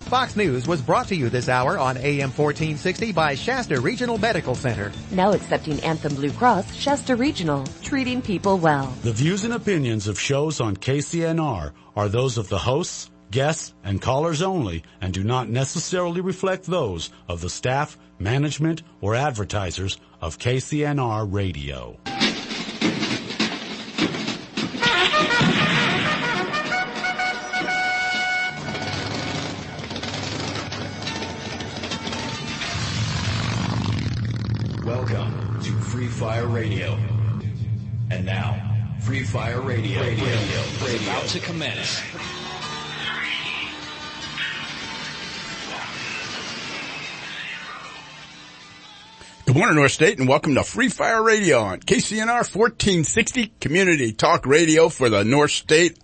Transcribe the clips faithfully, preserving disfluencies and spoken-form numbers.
Fox News was brought to you this hour on A M fourteen sixty by Shasta Regional Medical Center. Now accepting Anthem Blue Cross, Shasta Regional, treating people well. The views and opinions of shows on K C N R are those of the hosts, guests, and callers only and do not necessarily reflect those of the staff, management, or advertisers of K C N R Radio. Welcome to Free Fire Radio. And now, Free Fire Radio, radio, radio, radio. About to commence. Good morning, North State, and welcome to Free Fire Radio on K C N R fourteen sixty Community Talk Radio for the North State.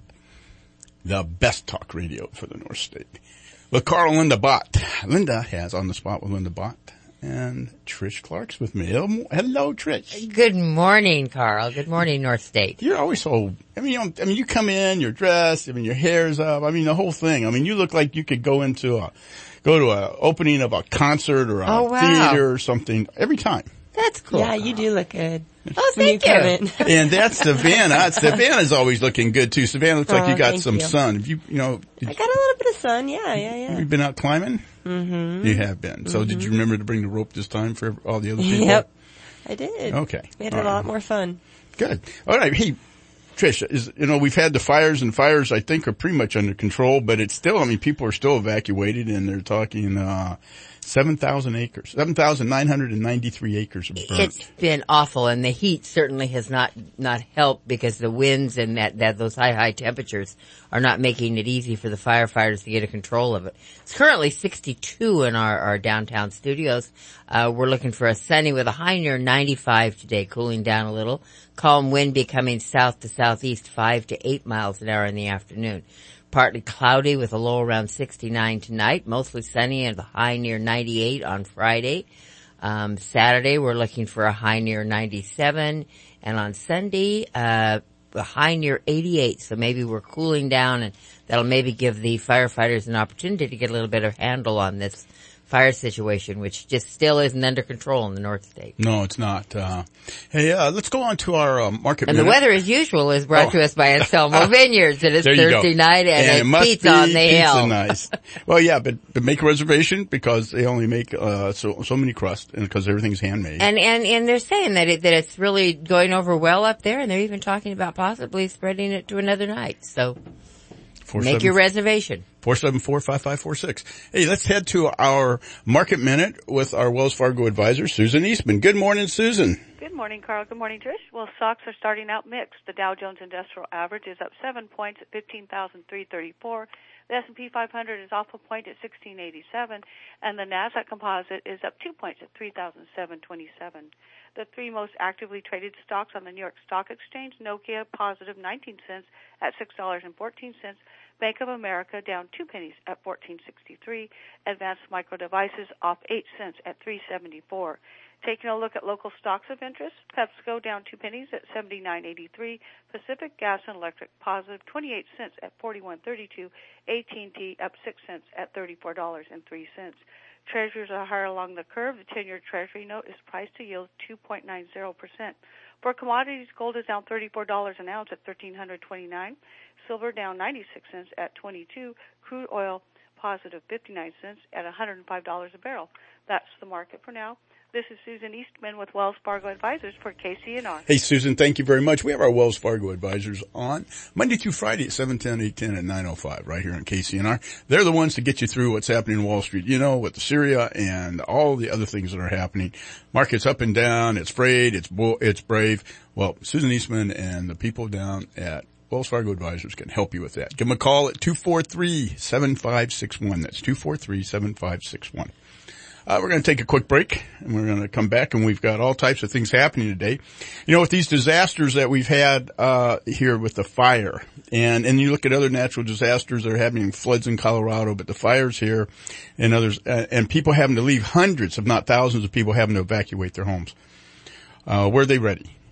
The best talk radio for the North State. With Carl and Linda Bott. Linda has On the Spot with Linda Bott. And Trish Clark's with me. Hello, Trish. Good morning, Carl. Good morning, North State. You're always so, I mean, you know, I mean, you come in, you're dressed, I mean, your hair's up, I mean, the whole thing. I mean, you look like you could go into a, go to a opening of a concert or a oh, wow. theater or something every time. That's cool. Yeah, you do look good. Oh, thank you. you. And that's Savannah. Savannah's always looking good too. Savannah looks like oh, you got some you. sun. Have you, you know, I got a little bit of sun. Yeah, yeah, yeah. Have you been out climbing? Mm-hmm. You have been. So mm-hmm. did you remember to bring the rope this time for all the other people? Yep, I did. Okay. We had all a lot right. more fun. Good. All right. Hey, Trish, is, you know, we've had the fires, and fires I think are pretty much under control, but it's still, I mean, people are still evacuated, and they're talking, uh, seven thousand acres, seven thousand nine hundred ninety-three acres of burnt. It's been awful, and the heat certainly has not, not helped because the winds and that, that, those high, high temperatures are not making it easy for the firefighters to get a control of it. It's currently sixty-two in our, our downtown studios. Uh, we're looking for a sunny with a high near ninety-five today, cooling down a little. Calm wind becoming south to southeast, five to eight miles an hour in the afternoon. Partly cloudy with a low around sixty-nine tonight, mostly sunny and a high near ninety-eight on Friday. Um, Saturday we're looking for a high near ninety-seven, and on Sunday, uh, a high near eighty-eight, so maybe we're cooling down, and that'll maybe give the firefighters an opportunity to get a little bit of handle on this fire situation, which just still isn't under control in the North State. No, it's not. Uh, hey, uh, let's go on to our uh, market And minute. the weather, as usual, is brought oh. to us by Anselmo Vineyards. It is there you Thursday go. night, and, and it's it must pizza be on the pizza hill. Nice. Well, yeah, but, but make a reservation because they only make uh, so so many crusts, and because everything's handmade. And and and they're saying that it, that it's really going over well up there, and they're even talking about possibly spreading it to another night. So Four, make seven, your reservation. four seven four, five five four six. Hey, let's head to our market minute with our Wells Fargo advisor, Susan Eastman. Good morning, Susan. Good morning, Carl. Good morning, Trish. Well, stocks are starting out mixed. The Dow Jones Industrial Average is up seven points at fifteen thousand three hundred thirty-four. The S and P five hundred is off a point at sixteen eighty-seven, and the Nasdaq Composite is up two points at three thousand seven hundred twenty-seven. The three most actively traded stocks on the New York Stock Exchange: Nokia positive nineteen cents at six dollars and fourteen cents. Bank of America down two pennies at fourteen sixty-three. Advanced Micro Devices off eight cents at three seventy-four. Taking a look at local stocks of interest: PepsiCo down two pennies at seventy-nine eighty-three. Pacific Gas and Electric positive twenty-eight cents at forty-one thirty-two. A T and T up six cents at thirty-four dollars and three cents. Treasuries are higher along the curve. The ten-year Treasury note is priced to yield two point nine zero percent. For commodities, gold is down thirty-four dollars an ounce at one thousand three hundred twenty-nine. Silver down ninety-six cents at twenty-two. Crude oil positive fifty-nine cents at one hundred five dollars a barrel. That's the market for now. This is Susan Eastman with Wells Fargo Advisors for K C N R. Hey, Susan, thank you very much. We have our Wells Fargo Advisors on Monday through Friday at seven ten, eight ten, and nine oh five right here on K C N R. They're the ones to get you through what's happening in Wall Street, you know, with the Syria and all the other ththings that are happening. Market's up and down. It's frayed. It's, bo- it's brave. Well, Susan Eastman and the people down at Wells Fargo Advisors can help you with that. Give them a call at two four three, seven five six one. That's two four three, seven five six one. Uh, we're going to take a quick break, and we're going to come back, and we've got all types of things happening today. You know, with these disasters that we've had uh here with the fire, and and you look at other natural disasters that are happening, floods in Colorado, but the fires here and others, uh, and people having to leave, hundreds, if not thousands of people having to evacuate their homes. Uh, were they ready?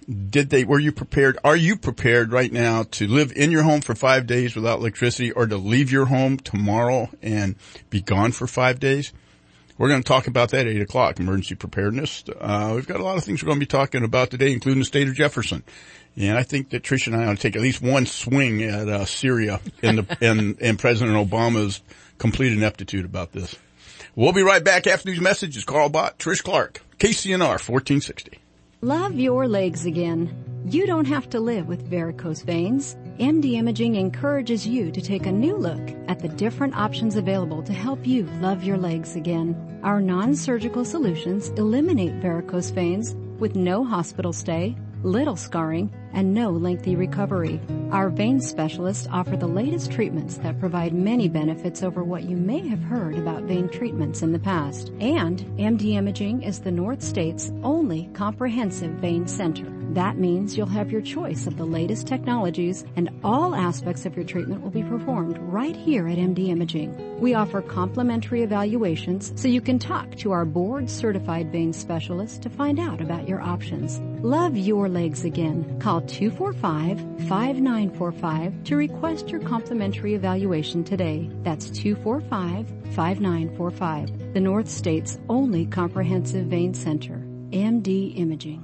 Did they, were you prepared? Are you prepared right now to live in your home for five days without electricity, or to leave your home tomorrow and be gone for five days? We're going to talk about that at eight o'clock, emergency preparedness. Uh, we've got a lot of things we're going to be talking about today, including the state of Jefferson. And I think that Trish and I ought to take at least one swing at uh, Syria and, the, and, and President Obama's complete ineptitude about this. We'll be right back after these messages. Carl Bott, Trish Clark, K C N R fourteen sixty. Love your legs again. You don't have to live with varicose veins. M D Imaging encourages you to take a new look at the different options available to help you love your legs again. Our non-surgical solutions eliminate varicose veins with no hospital stay, little scarring, and no lengthy recovery. Our vein specialists offer the latest treatments that provide many benefits over what you may have heard about vein treatments in the past. And M D Imaging is the North State's only comprehensive vein center. That means you'll have your choice of the latest technologies, and all aspects of your treatment will be performed right here at M D Imaging. We offer complimentary evaluations so you can talk to our board-certified vein specialist to find out about your options. Love your legs again. Call two four five, five nine four five to request your complimentary evaluation today. That's two four five, five nine four five. The North State's only comprehensive vein center, M D Imaging.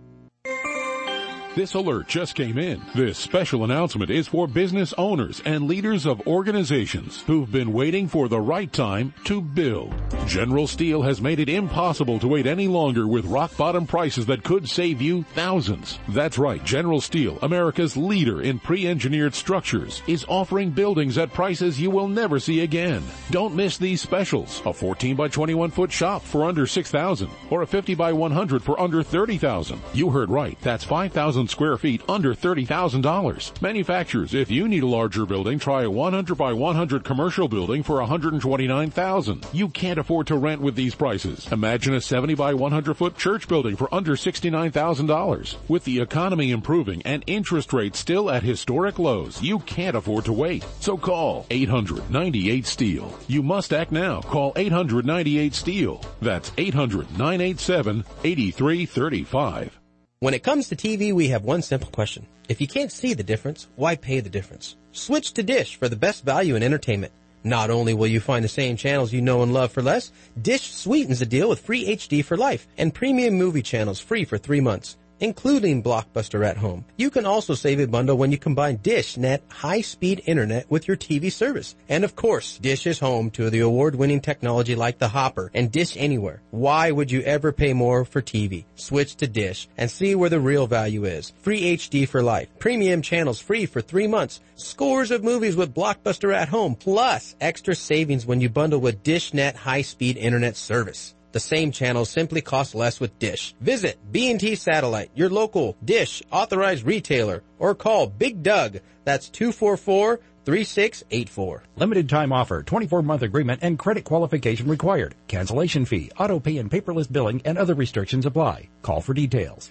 This alert just came in. This special announcement is for business owners and leaders of organizations who've been waiting for the right time to build. General Steel has made it impossible to wait any longer with rock-bottom prices that could save you thousands. That's right. General Steel, America's leader in pre-engineered structures, is offering buildings at prices you will never see again. Don't miss these specials. A fourteen by twenty-one foot shop for under six thousand dollars or a fifty by one hundred for under thirty thousand dollars. You heard right. That's five thousand square feet under thirty thousand dollars. Manufacturers, if you need a larger building, try a one hundred by one hundred commercial building for one hundred twenty-nine thousand dollars. You can't afford to rent with these prices. Imagine a seventy by one hundred foot church building for under sixty-nine thousand dollars. With the economy improving and interest rates still at historic lows, you can't afford to wait. So call eight hundred, ninety-eight, STEEL. You must act now. Call eight hundred, ninety-eight, STEEL. That's eight hundred, nine eight seven, eight three three five. When it comes to T V, we have one simple question. If you can't see the difference, why pay the difference? Switch to Dish for the best value in entertainment. Not only will you find the same channels you know and love for less, Dish sweetens the deal with free H D for life and premium movie channels free for three months, including Blockbuster at Home. You can also save a bundle when you combine DishNet high-speed internet with your T V service. And of course, Dish is home to the award-winning technology like the Hopper and Dish Anywhere. Why would you ever pay more for T V? Switch to Dish and see where the real value is. Free H D for life, premium channels free for three months, scores of movies with Blockbuster at Home, plus extra savings when you bundle with DishNet high-speed internet service. The same channels simply cost less with Dish. Visit B and T Satellite, your local Dish authorized retailer, or call Big Doug. That's two four four, three six eight four. Limited time offer, twenty-four month agreement, and credit qualification required. Cancellation fee, auto pay and paperless billing, and other restrictions apply. Call for details.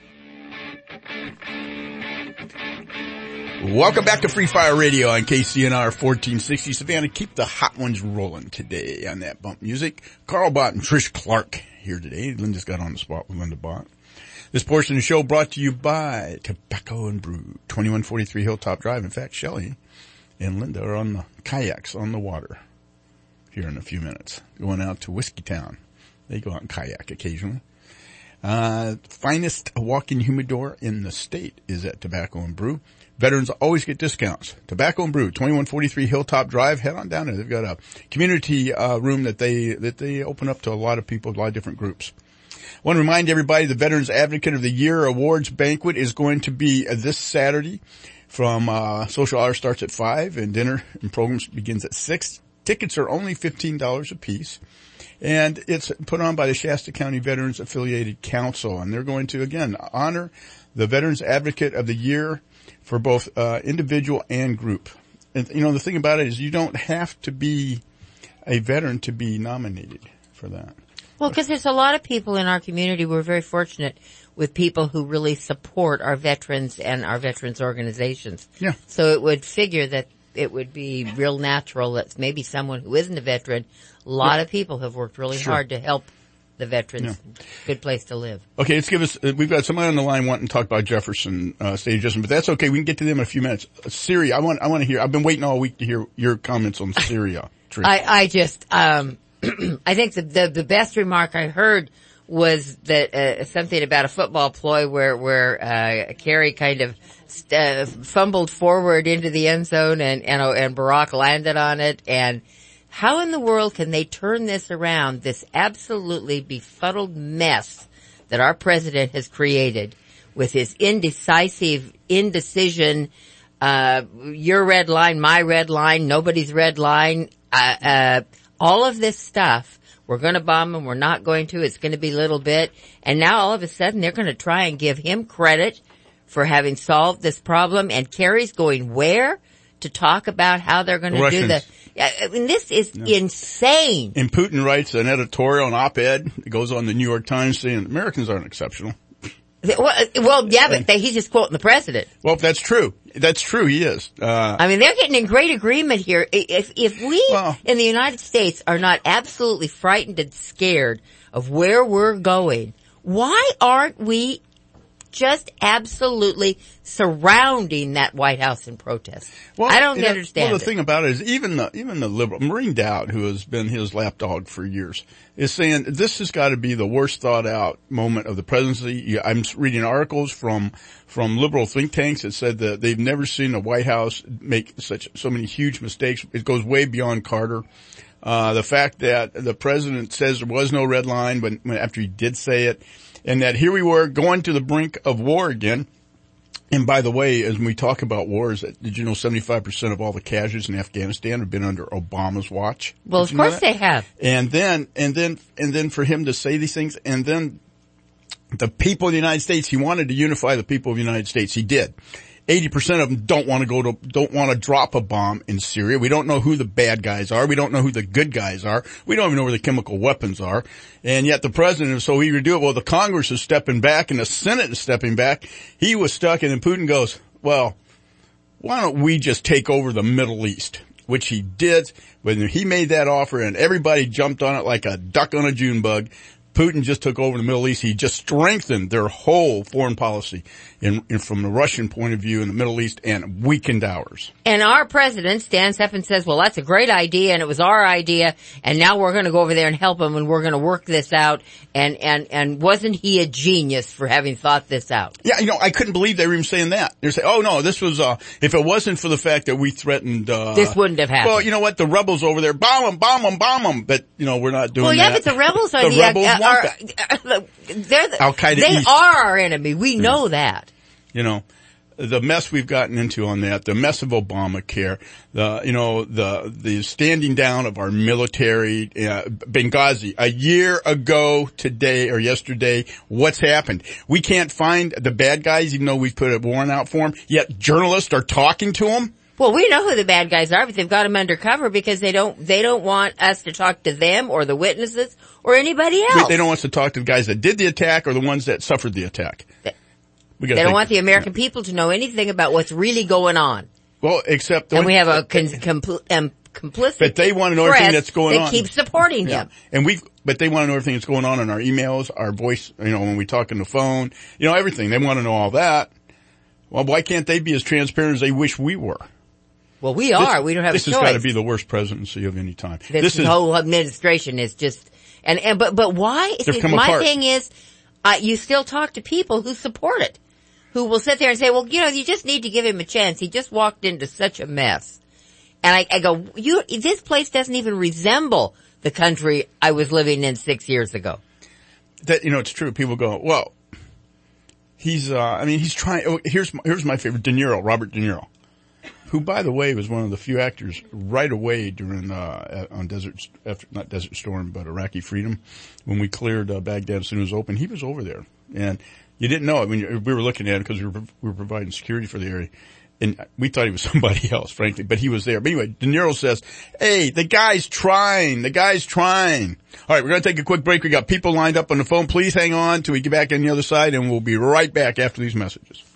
Welcome back to Free Fire Radio on K C N R fourteen sixty. Savannah, keep the hot ones rolling today on that bump music. Carl Bott and Trish Clark here today. Linda's got on the spot with Linda Bott. This portion of the show brought to you by Tobacco and Brew, twenty-one forty-three Hilltop Drive. In fact, Shelley and Linda are on the kayaks on the water here in a few minutes, going out to Whiskey Town. They go out and kayak occasionally. Uh, finest walk-in humidor in the state is at Tobacco and Brew. Veterans always get discounts. Tobacco and Brew, twenty-one forty-three Hilltop Drive. Head on down there. They've got a community uh, room that they that they open up to a lot of people, a lot of different groups. I want to remind everybody the Veterans Advocate of the Year Awards Banquet is going to be uh, this Saturday from uh social hour starts at five and dinner and programs begins at six. Tickets are only fifteen dollars a piece. And it's put on by the Shasta County Veterans Affiliated Council. And they're going to, again, honor the Veterans Advocate of the Year for both uh individual and group. And, you know, the thing about it is you don't have to be a veteran to be nominated for that. Well, because there's a lot of people in our community. We're very fortunate with people who really support our veterans and our veterans organizations. Yeah. So it would figure that it would be real natural that maybe someone who isn't a veteran, a lot yeah. of people have worked really sure. hard to help the veterans. Yeah. Good place to live. Okay, let's give us, uh, we've got somebody on the line wanting to talk about Jefferson, uh, State Adjustment, but that's okay. We can get to them in a few minutes. Uh, Syria, I want, I want to hear, I've been waiting all week to hear your comments on Syria. I, I just, um, I think the, the, the best remark I heard was that, uh, something about a football ploy where, where, uh, Kerry kind of, uh, fumbled forward into the end zone and, and, and Barack landed on it. And how in the world can they turn this around, this absolutely befuddled mess that our president has created with his indecisive, indecision, uh, your red line, my red line, nobody's red line, uh, uh, all of this stuff. We're going to bomb them. We're not going to. It's going to be a little bit. And now all of a sudden they're going to try and give him credit for having solved this problem. And Kerry's going where to talk about how they're going to do the. I mean, this is yeah. insane. And Putin writes an editorial, an op-ed. It goes on the New York Times saying Americans aren't exceptional. Well, well yeah, but they, he's just quoting the president. Well, that's true. That's true. He is. Uh, I mean, they're getting in great agreement here. If, if we well, in the United States are not absolutely frightened and scared of where we're going, why aren't we just absolutely surrounding that White House in protest? Well, I don't you know, understand Well, the it. thing about it is even the, even the liberal, Maureen Dowd, who has been his lapdog for years, is saying this has got to be the worst thought out moment of the presidency. I'm reading articles from, from liberal think tanks that said that they've never seen the White House make such, so many huge mistakes. It goes way beyond Carter. Uh, the fact that the president says there was no red line, but after he did say it, and that here we were going to the brink of war again. And by the way, as we talk about wars, did you know seventy-five percent of all the casualties in Afghanistan have been under Obama's watch? Well, of course they have. And then, and then, and then for him to say these things, and then the people of the United States, he wanted to unify the people of the United States. He did. eighty percent of them don't want to go to, don't want to drop a bomb in Syria. We don't know who the bad guys are. We don't know who the good guys are. We don't even know where the chemical weapons are. And yet the president is so eager to do it. Well, the Congress is stepping back and the Senate is stepping back. He was stuck, and then Putin goes, well, why don't we just take over the Middle East? Which he did when he made that offer, and everybody jumped on it like a duck on a June bug. Putin just took over the Middle East. He just strengthened their whole foreign policy in, in from the Russian point of view in the Middle East and weakened ours. And our president stands up and says, well, that's a great idea, and it was our idea, and now we're going to go over there and help him, and we're going to work this out. And, and, and wasn't he a genius for having thought this out? Yeah, you know, I couldn't believe they were even saying that. They're saying, oh no, this was, uh, if it wasn't for the fact that we threatened, uh, this wouldn't have happened. Well, you know what? The rebels over there, bomb them, bomb them, bomb them. But, you know, we're not doing well, yeah, that. but the rebels are the the, rebels uh, want are, that. they're the, Al-Qaeda they East. are our enemy. We know yeah. that. You know, the mess we've gotten into on that, the mess of Obamacare, the, you know, the, the standing down of our military, uh, Benghazi, a year ago today or yesterday, what's happened? We can't find the bad guys even though we've put a warrant out for them, yet journalists are talking to them. Well, we know who the bad guys are, but they've got them undercover because they don't, they don't want us to talk to them or the witnesses or anybody else. They don't want us to talk to the guys that did the attack or the ones that suffered the attack. They, we they don't want the American yeah. people to know anything about what's really going on. Well, except and we have a con- compl- um, complicit. But they want to know everything that's going that on. They keep supporting yeah. him. And we, but they want to know everything that's going on in our emails, our voice, you know, when we talk on the phone, you know, everything. They want to know all that. Well, why can't they be as transparent as they wish we were? Well, we are. This, we don't have a choice. This has got to be the worst presidency of any time. This, this is, whole administration is just, and, and, but, but why? See, my apart. thing is, uh, you still talk to people who support it, who will sit there and say, well, you know, you just need to give him a chance. He just walked into such a mess. And I, I go, you, this place doesn't even resemble the country I was living in six years ago. That, you know, it's true. People go, well, he's, uh, I mean, he's trying, oh, here's, here's my favorite, De Niro, Robert De Niro. Who, by the way, was one of the few actors right away during, uh, on Desert, after, not Desert Storm, but Iraqi Freedom. When we cleared, uh, Baghdad as soon as it was open, he was over there. And you didn't know it when we were looking at it because we were, we were providing security for the area. And we thought he was somebody else, frankly, but he was there. But anyway, De Niro says, hey, the guy's trying, the guy's trying. All right, we're going to take a quick break. We got people lined up on the phone. Please hang on till we get back on the other side, and we'll be right back after these messages.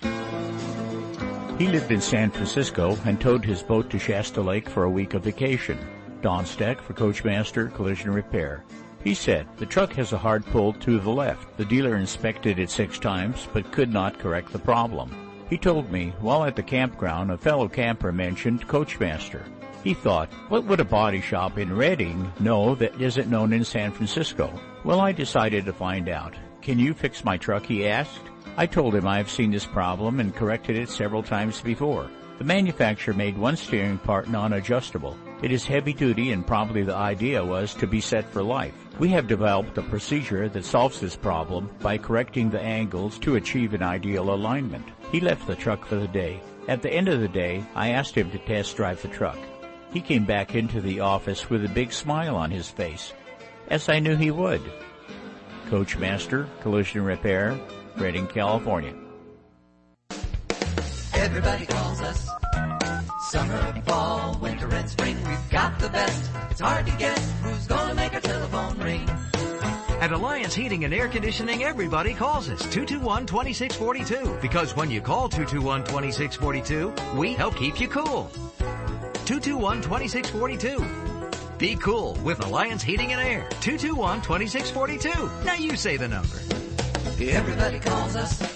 He lived in San Francisco and towed his boat to Shasta Lake for a week of vacation. Don Steck for Coachmaster Collision Repair. He said, the truck has a hard pull to the left. The dealer inspected it six times, but could not correct the problem. He told me, while at the campground, a fellow camper mentioned Coachmaster. He thought, what would a body shop in Redding know that isn't known in San Francisco? Well, I decided to find out. Can you fix my truck, he asked. I told him I have seen this problem and corrected it several times before. The manufacturer made one steering part non-adjustable. It is heavy duty and probably the idea was to be set for life. We have developed a procedure that solves this problem by correcting the angles to achieve an ideal alignment. He left the truck for the day. At the end of the day, I asked him to test drive the truck. He came back into the office with a big smile on his face, as I knew he would. Coachmaster Collision Repair, Redding, California. Everybody calls us. Summer, fall, winter, and spring. We've got the best. It's hard to guess who's gonna make our telephone ring. At Alliance Heating and Air Conditioning, everybody calls us two two one, two six four two. Because when you call two two one, two six four two, we help keep you cool. two two one, two six four two. Be cool with Alliance Heating and Air. two two one, two six four two. Now you say the number. Everybody calls us.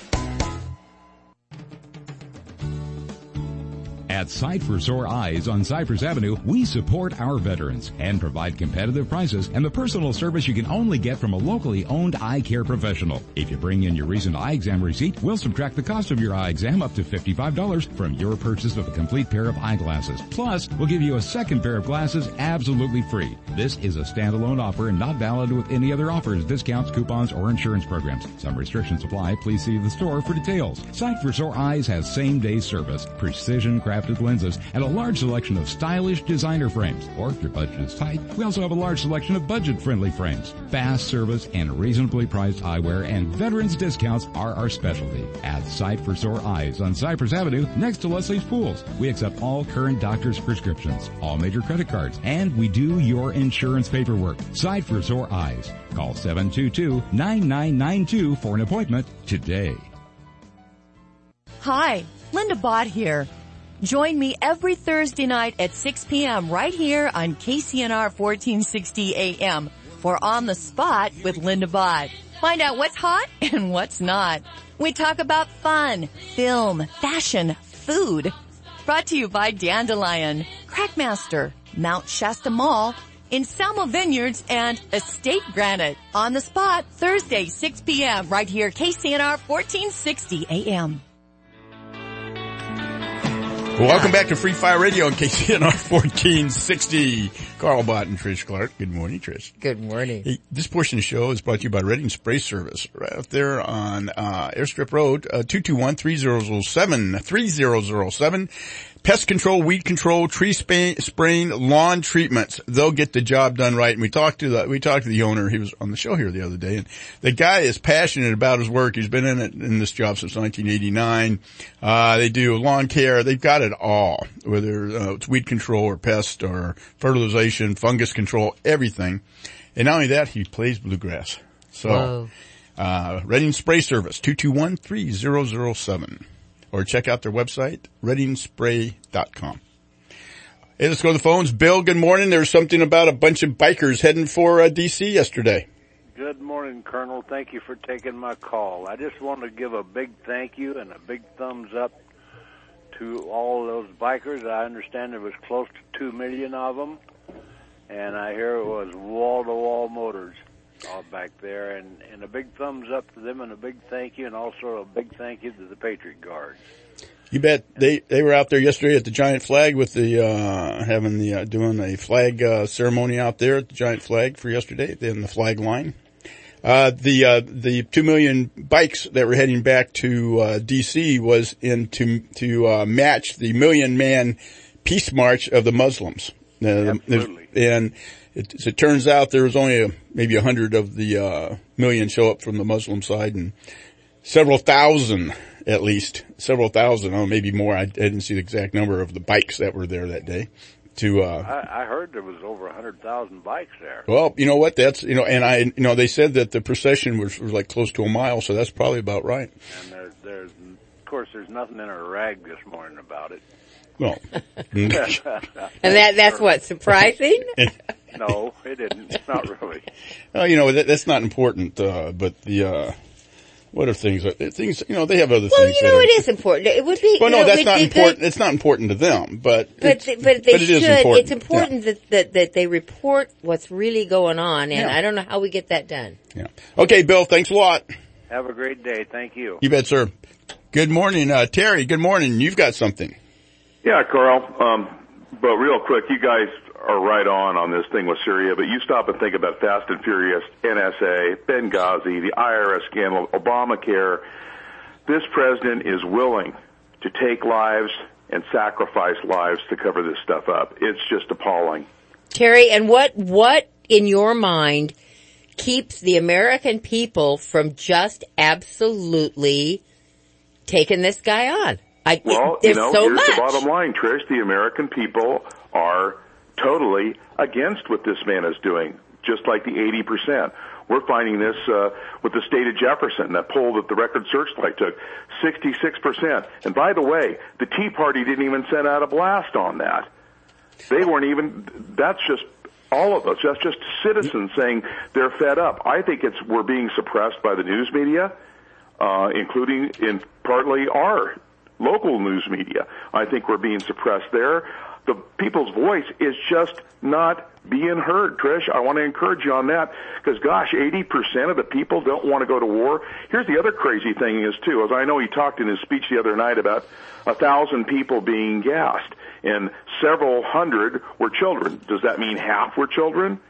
At Sight for Sore Eyes on Cypress Avenue, we support our veterans and provide competitive prices and the personal service you can only get from a locally owned eye care professional. If you bring in your recent eye exam receipt, we'll subtract the cost of your eye exam up to fifty-five dollars from your purchase of a complete pair of eyeglasses. Plus, we'll give you a second pair of glasses absolutely free. This is a standalone offer and not valid with any other offers, discounts, coupons, or insurance programs. Some restrictions apply. Please see the store for details. Sight for Sore Eyes has same-day service, precision crafted lenses, and a large selection of stylish designer frames. Or if your budget is tight, we also have a large selection of budget-friendly frames. Fast service and reasonably priced eyewear and veterans discounts are our specialty. At Sight for Sore Eyes on Cypress Avenue, next to Leslie's Pools. We accept all current doctor's prescriptions, all major credit cards, and we do your insurance paperwork. Sight for Sore Eyes. Call seven two two, nine nine nine two for an appointment today. Hi, Linda Bott here. Join me every Thursday night at six p.m. right here on K C N R fourteen sixty A M for On the Spot with Linda Bott. Find out what's hot and what's not. We talk about fun, film, fashion, food. Brought to you by Dandelion, Crackmaster, Mount Shasta Mall, Inselmo Vineyards, and Estate Granite. On the Spot, Thursday, six p.m. right here, K C N R fourteen sixty A M. Welcome back to Free Fire Radio on K C N R fourteen sixty. Carl Bott and Trish Clark. Good morning, Trish. Good morning. Hey, this portion of the show is brought to you by Redding Spray Service, right out there on uh Airstrip Road, uh, two two one, three zero zero seven, three zero zero seven. Pest control, weed control, tree spay, spraying, lawn treatments. They'll get the job done right. And we talked to the, we talked to the owner. He was on the show here the other day. And the guy is passionate about his work. He's been in it, in this job since nineteen eighty-nine. Uh, they do lawn care. They've got it all, whether uh, it's weed control or pest or fertilization, fungus control, everything. And not only that, he plays bluegrass. So, Whoa. uh, Redding Spray Service, two two one, three zero zero seven. Or check out their website, redding spray dot com. Hey, let's go to the phones. Bill, good morning. There was something about a bunch of bikers heading for uh, D C yesterday. Good morning, Colonel. Thank you for taking my call. I just want to give a big thank you and a big thumbs up to all those bikers. I understand there was close to two million of them, and I hear it was wall-to-wall motors all back there, and, and a big thumbs up to them and a big thank you, and also a big thank you to the Patriot Guards. You bet. They they were out there yesterday at the Giant Flag with the uh having the uh, doing a flag uh ceremony out there at the Giant Flag for yesterday in the flag line. Uh the uh the two million bikes that were heading back to uh D C was in to to uh match the million man peace march of the Muslims. Uh, Absolutely. And It, as it turns out, there was only a, maybe a hundred of the uh, million show up from the Muslim side, and several thousand, at least, several thousand, oh, maybe more. I, I didn't see the exact number of the bikes that were there that day. To uh, I, I heard there was over a hundred thousand bikes there. Well, you know what? That's you know, and I, you know, they said that the procession was, was like close to a mile, so that's probably about right. And there's, there's, of course, there's nothing in a rag this morning about it. Well, and that—that's what surprising. No, it didn't. Not really. Oh, you know, that, that's not important, uh, but the, uh, what are things, things, you know, they have other well, things. you know, that it are, is important. It would be, well, no, you know, that's it, not it, important. It, it's not important to them, but, but, they, but they but it should, is important. it's important yeah. that, that, that they report what's really going on, and yeah. I don't know how we get that done. Yeah. Okay, Bill, thanks a lot. Have a great day. Thank you. You bet, sir. Good morning, uh, Terry. Good morning. You've got something. Yeah, Carl. Um, but real quick, you guys are right on on this thing with Syria, but you stop and think about Fast and Furious, N S A, Benghazi, the I R S scandal, Obamacare. This president is willing to take lives and sacrifice lives to cover this stuff up. It's just appalling. Terry, and what, what in your mind keeps the American people from just absolutely taking this guy on? I, well, there's you know, so here's much. the bottom line, Trish. The American people are totally against what this man is doing, just like the eighty percent. We're finding this uh, with the state of Jefferson, that poll that the Record Searchlight took, sixty-six percent. And by the way, the Tea Party didn't even send out a blast on that. They weren't even, that's just all of us. That's just citizens saying they're fed up. I think it's we're being suppressed by the news media, uh, including in partly our local news media. I think we're being suppressed there. The people's voice is just not being heard, Trish. I want to encourage you on that because, gosh, eighty percent of the people don't want to go to war. Here's the other crazy thing is, too, as I know he talked in his speech the other night about a thousand people being gassed and several hundred were children. Does that mean half were children?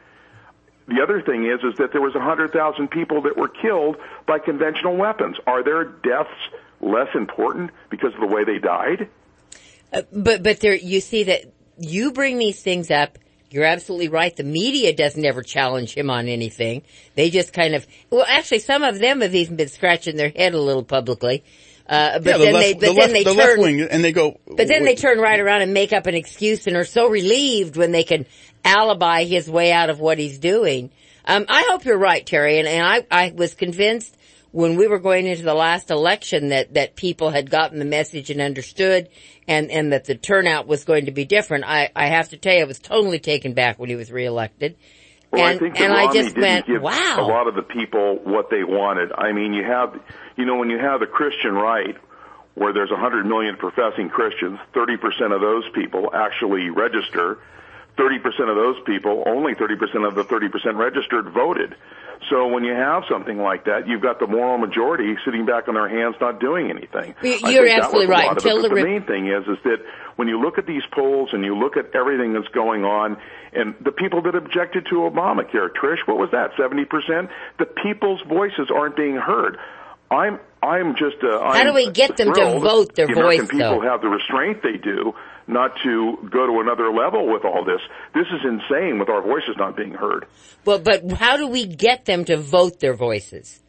The other thing is, is that there was one hundred thousand people that were killed by conventional weapons. Are their deaths less important because of the way they died? Uh, but, but there, you see that you bring these things up. You're absolutely right. The media doesn't ever challenge him on anything. They just kind of, well, actually, some of them have even been scratching their head a little publicly. Uh, but yeah, the then left, they, but the then left, they the turn, left wing, and they go. but then they turn right around and make up an excuse and are so relieved when they can alibi his way out of what he's doing. Um, I hope you're right, Terry, and, and I, I was convinced when we were going into the last election that, that people had gotten the message and understood and, and that the turnout was going to be different. I, I have to tell you, I was totally taken back when he was reelected. Well, and I think and that I Romney just didn't went, give wow. a lot of the people what they wanted. I mean, you have, you know, when you have the Christian right, where there's one hundred million professing Christians, thirty percent of those people actually register. thirty percent of those people, only thirty percent of the thirty percent registered voted. So when you have something like that, you've got the moral majority sitting back on their hands not doing anything. You're absolutely right. Until the, the main thing is, is that when you look at these polls and you look at everything that's going on, and the people that objected to Obamacare, Trish, what was that, seventy percent? The people's voices aren't being heard. I'm, I'm just, uh, How I'm do we get them to vote their the voice, American people though? have the restraint they do not to go to another level with all this. This is insane with our voices not being heard. Well, but how do we get them to vote their voices?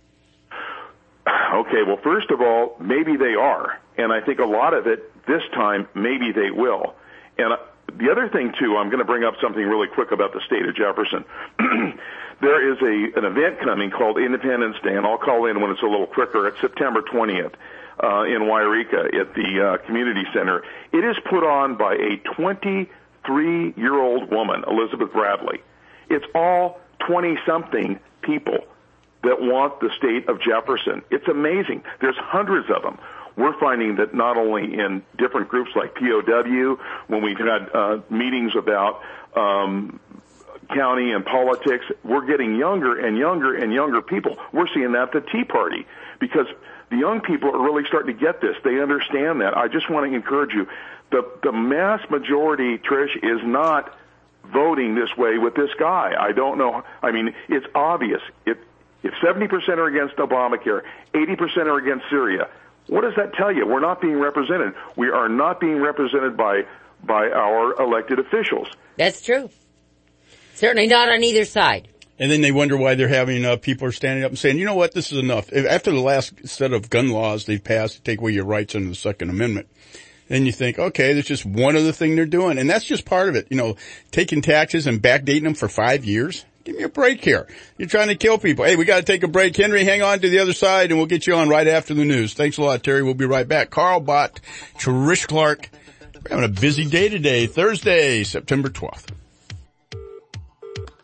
Okay, well, first of all, maybe they are. And I think a lot of it, this time, maybe they will. And uh, the other thing, too, I'm going to bring up something really quick about the state of Jefferson. There is a an event coming called Independence Day, and I'll call in when it's a little quicker. It's September twentieth uh, in Wairika at the uh, community center. It is put on by a twenty-three-year-old woman, Elizabeth Bradley. It's all twenty-something people that want the state of Jefferson. It's amazing. There's hundreds of them. We're finding that not only in different groups like P O W, when we've had uh, meetings about um, county and politics, we're getting younger and younger and younger people. We're seeing that at the Tea Party because the young people are really starting to get this. They understand that. I just want to encourage you. The, the mass majority, Trish, is not voting this way with this guy. I don't know. I mean, it's obvious. If, if seventy percent are against Obamacare, eighty percent are against Syria, what does that tell you? We're not being represented. We are not being represented by by our elected officials. That's true. Certainly not on either side. And then they wonder why they're having uh, people are standing up and saying, you know what, this is enough. If, after the last set of gun laws they've passed to take away your rights under the Second Amendment, then you think, okay, that's just one other thing they're doing. And that's just part of it. You know, taking taxes and backdating them for five years. Give me a break here. You're trying to kill people. Hey, we got to take a break. Henry, hang on to the other side, and we'll get you on right after the news. Thanks a lot, Terry. We'll be right back. Carl Bott, Trish Clark. We're having a busy day today, Thursday, September twelfth.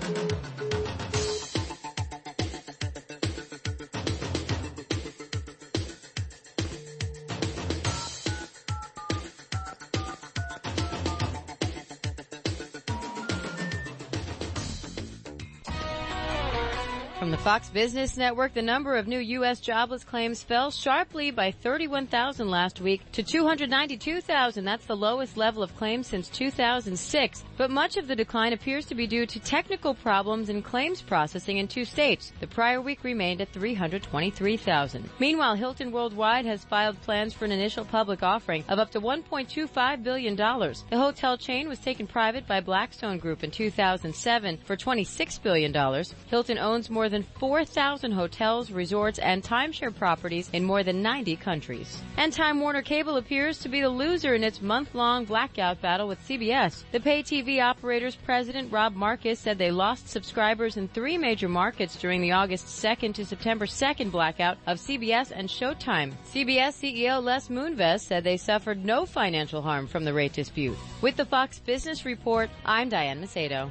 From the Fox Business Network, the number of new U S jobless claims fell sharply by thirty-one thousand last week to two hundred ninety-two thousand. That's the lowest level of claims since two thousand six. But much of the decline appears to be due to technical problems in claims processing in two states. The prior week remained at three hundred twenty-three thousand. Meanwhile, Hilton Worldwide has filed plans for an initial public offering of up to one point two five billion dollars. The hotel chain was taken private by Blackstone Group in two thousand seven for twenty-six billion dollars. Hilton owns more than four thousand hotels, resorts, and timeshare properties in more than ninety countries. And Time Warner Cable appears to be the loser in its month-long blackout battle with C B S. The pay T V operator's president, Rob Marcus, said they lost subscribers in three major markets during the August second to September second blackout of C B S and Showtime. C B S C E O Les Moonves said they suffered no financial harm from the rate dispute. With the Fox Business Report, I'm Diane Macedo.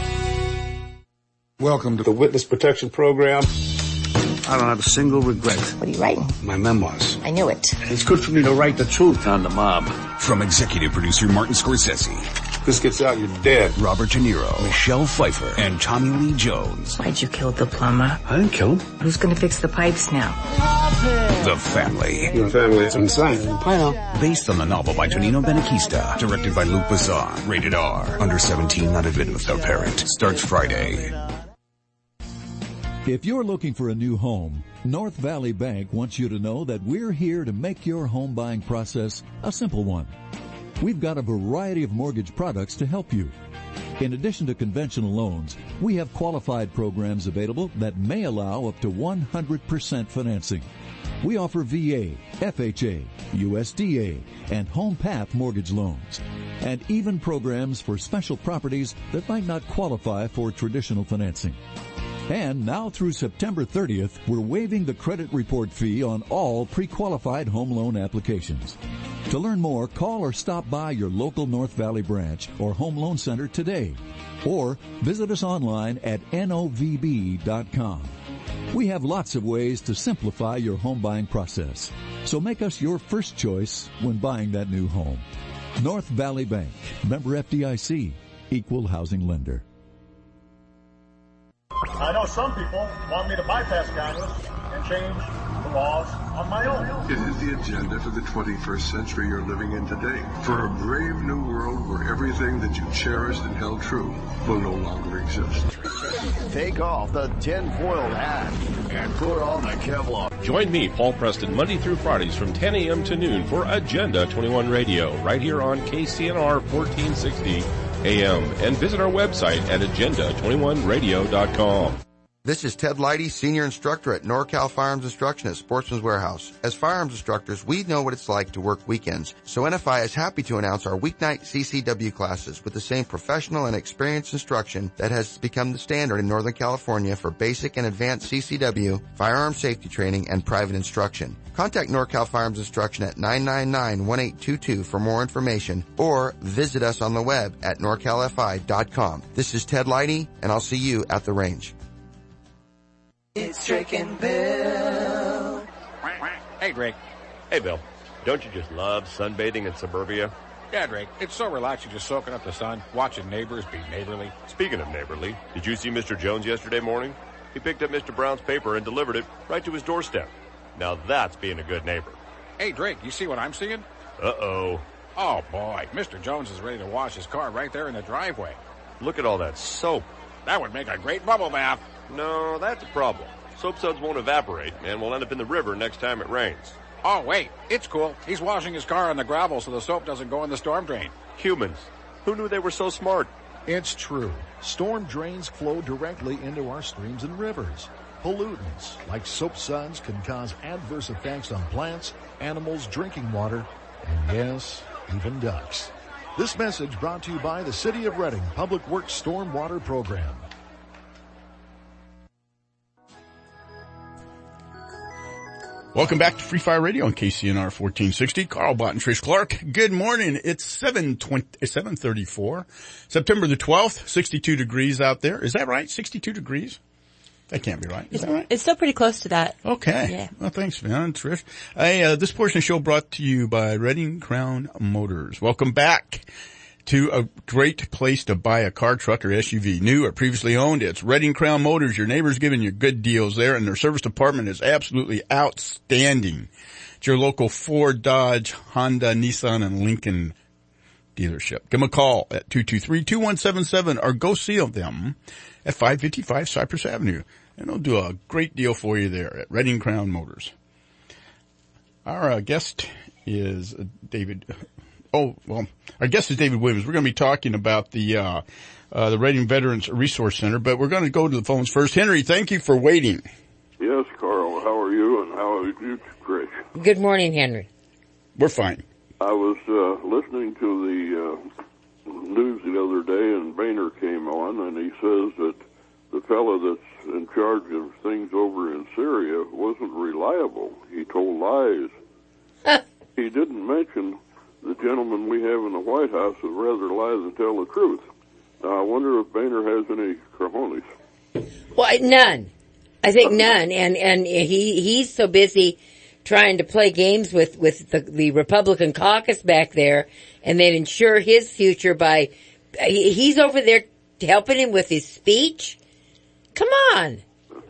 Welcome to the Witness Protection Program. I don't have a single regret. What are you writing? My memoirs. I knew it. It's good for me to write the truth on the mob. From executive producer Martin Scorsese. This gets out, you're dead. Robert De Niro, Michelle Pfeiffer, and Tommy Lee Jones. Why'd you kill the plumber? I didn't kill him. Who's gonna fix the pipes now? The Family. Your family is insane. I know. Based on the novel by Tonino Benakista. Directed by Luc Besson. Rated R. Under seventeen, not admitted without parent. Starts Friday. If you're looking for a new home, North Valley Bank wants you to know that we're here to make your home buying process a simple one. We've got a variety of mortgage products to help you. In addition to conventional loans, we have qualified programs available that may allow up to one hundred percent financing. We offer V A, F H A, U S D A, and Home Path mortgage loans, and even programs for special properties that might not qualify for traditional financing. And now through September thirtieth, we're waiving the credit report fee on all pre-qualified home loan applications. To learn more, call or stop by your local North Valley branch or home loan center today, or visit us online at N O V B dot com. We have lots of ways to simplify your home buying process, so make us your first choice when buying that new home. North Valley Bank, member F D I C, equal housing lender. I know some people want me to bypass Congress and change the laws on my own. It is the agenda for the twenty-first century you're living in today. For a brave new world where everything that you cherished and held true will no longer exist. Take off the tinfoil hat and put on the Kevlar. Join me, Paul Preston, Monday through Fridays from ten a.m. to noon for Agenda twenty-one Radio, right here on K C N R fourteen sixty A M, and visit our website at agenda twenty-one radio dot com. This is Ted Leidy, Senior Instructor at NorCal Firearms Instruction at Sportsman's Warehouse. As firearms instructors, we know what it's like to work weekends, so N F I is happy to announce our weeknight C C W classes with the same professional and experienced instruction that has become the standard in Northern California for basic and advanced C C W, firearm safety training, and private instruction. Contact NorCal Firearms Instruction at nine nine nine, one eight two two for more information, or visit us on the web at norcal f i dot com. This is Ted Leidy, and I'll see you at the range. It's Drake and Bill. Hey, Drake. Hey, Bill. Don't you just love sunbathing in suburbia? Yeah, Drake. It's so relaxing just soaking up the sun, watching neighbors be neighborly. Speaking of neighborly, did you see Mister Jones yesterday morning? He picked up Mister Brown's paper and delivered it right to his doorstep. Now that's being a good neighbor. Hey, Drake, you see what I'm seeing? Uh-oh. Oh, boy. Mister Jones is ready to wash his car right there in the driveway. Look at all that soap. That would make a great bubble bath. No, that's a problem. Soap suds won't evaporate, and will end up in the river next time it rains. Oh, wait. It's cool. He's washing his car on the gravel so the soap doesn't go in the storm drain. Humans. Who knew they were so smart? It's true. Storm drains flow directly into our streams and rivers. Pollutants like soap suds can cause adverse effects on plants, animals, drinking water, and yes, even ducks. This message brought to you by the City of Reading Public Works Stormwater Program. Welcome back to Free Fire Radio on K C N R fourteen sixty. Carl Bott and Trish Clark. Good morning. It's seven twenty, seven thirty-four. September the twelfth, sixty-two degrees out there. Is that right? sixty-two degrees? That can't be right. Is that right? It's still pretty close to that. Okay. Yeah. Well, thanks, man. Trish. Hey, uh, this portion of the show brought to you by Redding Crown Motors. Welcome back to a great place to buy a car, truck, or S U V. New or previously owned, it's Redding Crown Motors. Your neighbor's giving you good deals there, and their service department is absolutely outstanding. It's your local Ford, Dodge, Honda, Nissan, and Lincoln dealership. Give them a call at two two three, two one seven seven or go see them at five fifty-five Cypress Avenue. And they'll do a great deal for you there at Redding Crown Motors. Our uh, guest is uh, David... Oh, well, our guest is David Williams. We're going to be talking about the, uh, uh, the Redding Veterans Resource Center, but we're going to go to the phones first. Henry, thank you for waiting. Yes, Carl. How are you, and how are you, Trish? Good morning, Henry. We're fine. I was, uh, listening to the, uh, news the other day, and Boehner came on, and he says that the fellow that's in charge of things over in Syria wasn't reliable. He told lies. He didn't mention the gentleman we have in the White House would rather lie than tell the truth. Now, I wonder if Boehner has any cojones. Well, none. I think none. And, and he, he's so busy trying to play games with, with the, the Republican caucus back there and then ensure his future by, he, he's over there helping him with his speech. Come on.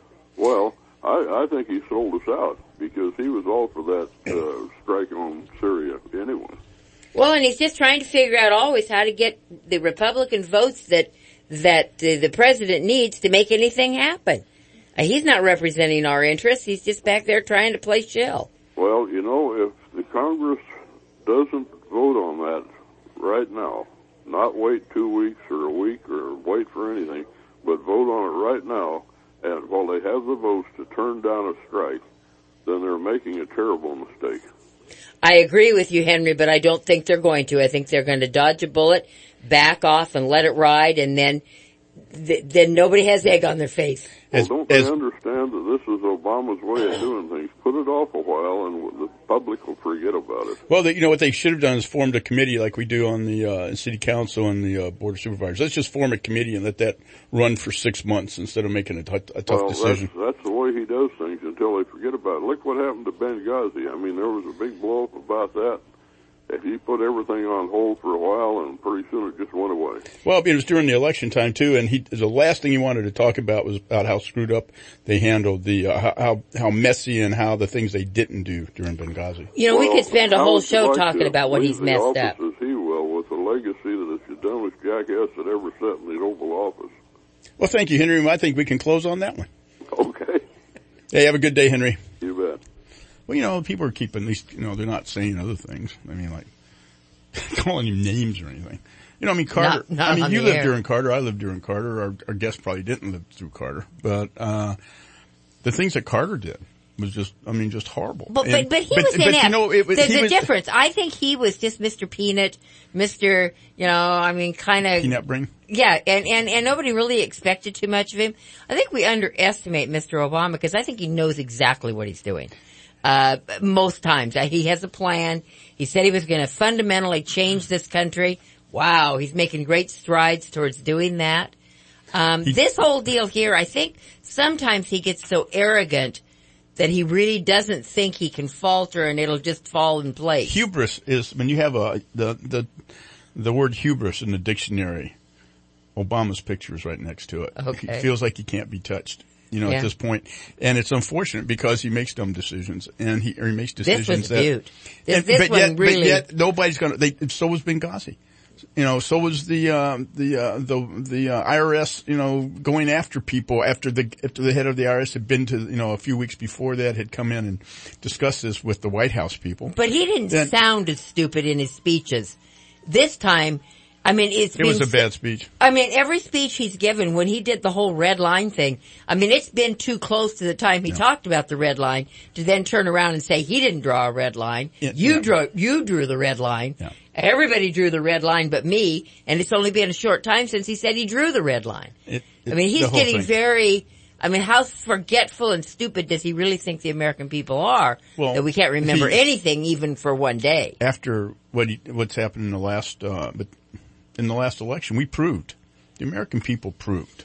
Well, I, I think he sold us out because he was all for that, uh, strike on Syria anyway. Well, and he's just trying to figure out always how to get the Republican votes that that uh, the president needs to make anything happen. Uh, he's not representing our interests. He's just back there trying to play shill. Well, you know, if the Congress doesn't vote on that right now, not wait two weeks or a week or wait for anything, but vote on it right now, and while they have the votes to turn down a strike, then they're making a terrible mistake. I agree with you, Henry, but I don't think they're going to. I think they're going to dodge a bullet, back off, and let it ride, and then th- then nobody has egg on their face. Well, don't they understand that this is Obama's way of doing things? Put it off a while, and the public will forget about it. Well, they, you know, what they should have done is formed a committee like we do on the uh, City Council and the uh, Board of Supervisors. Let's just form a committee and let that run for six months instead of making a, t- a tough well, decision. That's, that's the way he does things until they forget about it. Look what happened to Benghazi. I mean, there was a big blow-up about that. If he put everything on hold for a while, and pretty soon it just went away. Well, it was during the election time too, and he the last thing he wanted to talk about was about how screwed up they handled the uh, how how messy and how the things they didn't do during Benghazi. You know, well, we could spend a whole show like talking about what he's messed the up. As he will, with the legacy that is the dumbest jackass that ever sat in the Oval Office. Well, thank you, Henry. I think we can close on that one. Okay. Hey, have a good day, Henry. You bet. Well, you know, people are keeping these. You know, they're not saying other things. I mean, like. calling him names or anything. You know, I mean, Carter, not, not I mean, you lived air. during Carter, I lived during Carter, our, our guest probably didn't live through Carter, but, uh, the things that Carter did was just, I mean, just horrible. But, and, but, but he but, was but, inept. you know, it was, There's he a was, difference. I think he was just Mister Peanut, Mister, you know, I mean, kind of. Peanut brain? Yeah, and, and, and nobody really expected too much of him. I think we underestimate Mister Obama because I think he knows exactly what he's doing. Uh, most times. He has a plan. He said he was going to fundamentally change this country. Wow, he's making great strides towards doing that. Um, this whole deal here, I think sometimes he gets so arrogant that he really doesn't think he can falter and it'll just fall in place. Hubris is, when you have a, the, the, the word hubris in the dictionary, Obama's picture is right next to it. Okay. He feels like he can't be touched. You know, yeah. at this point. And it's unfortunate because he makes dumb decisions and he, or he makes decisions this was that, Butte. This, and, this but one yet, really, but yet nobody's gonna, they, so was Benghazi. You know, so was the, um, the, uh, the, the, uh, I R S, you know, going after people after the, after the head of the I R S had been to, you know, a few weeks before that had come in and discussed this with the White House people. But he didn't then, sound as stupid in his speeches. This time, I mean, it's It been, was a bad speech. I mean, every speech he's given, when he did the whole red line thing, I mean, it's been too close to the time he yeah. talked about the red line to then turn around and say he didn't draw a red line. Yeah, you yeah. drew, you drew the red line. Yeah. Everybody drew the red line but me, and it's only been a short time since he said he drew the red line. It, it, I mean, he's getting thing. very, I mean, how forgetful and stupid does he really think the American people are Well, that we can't remember he- anything even for one day? After what he, what's happened in the last, uh, but in the last election, we proved, the American people proved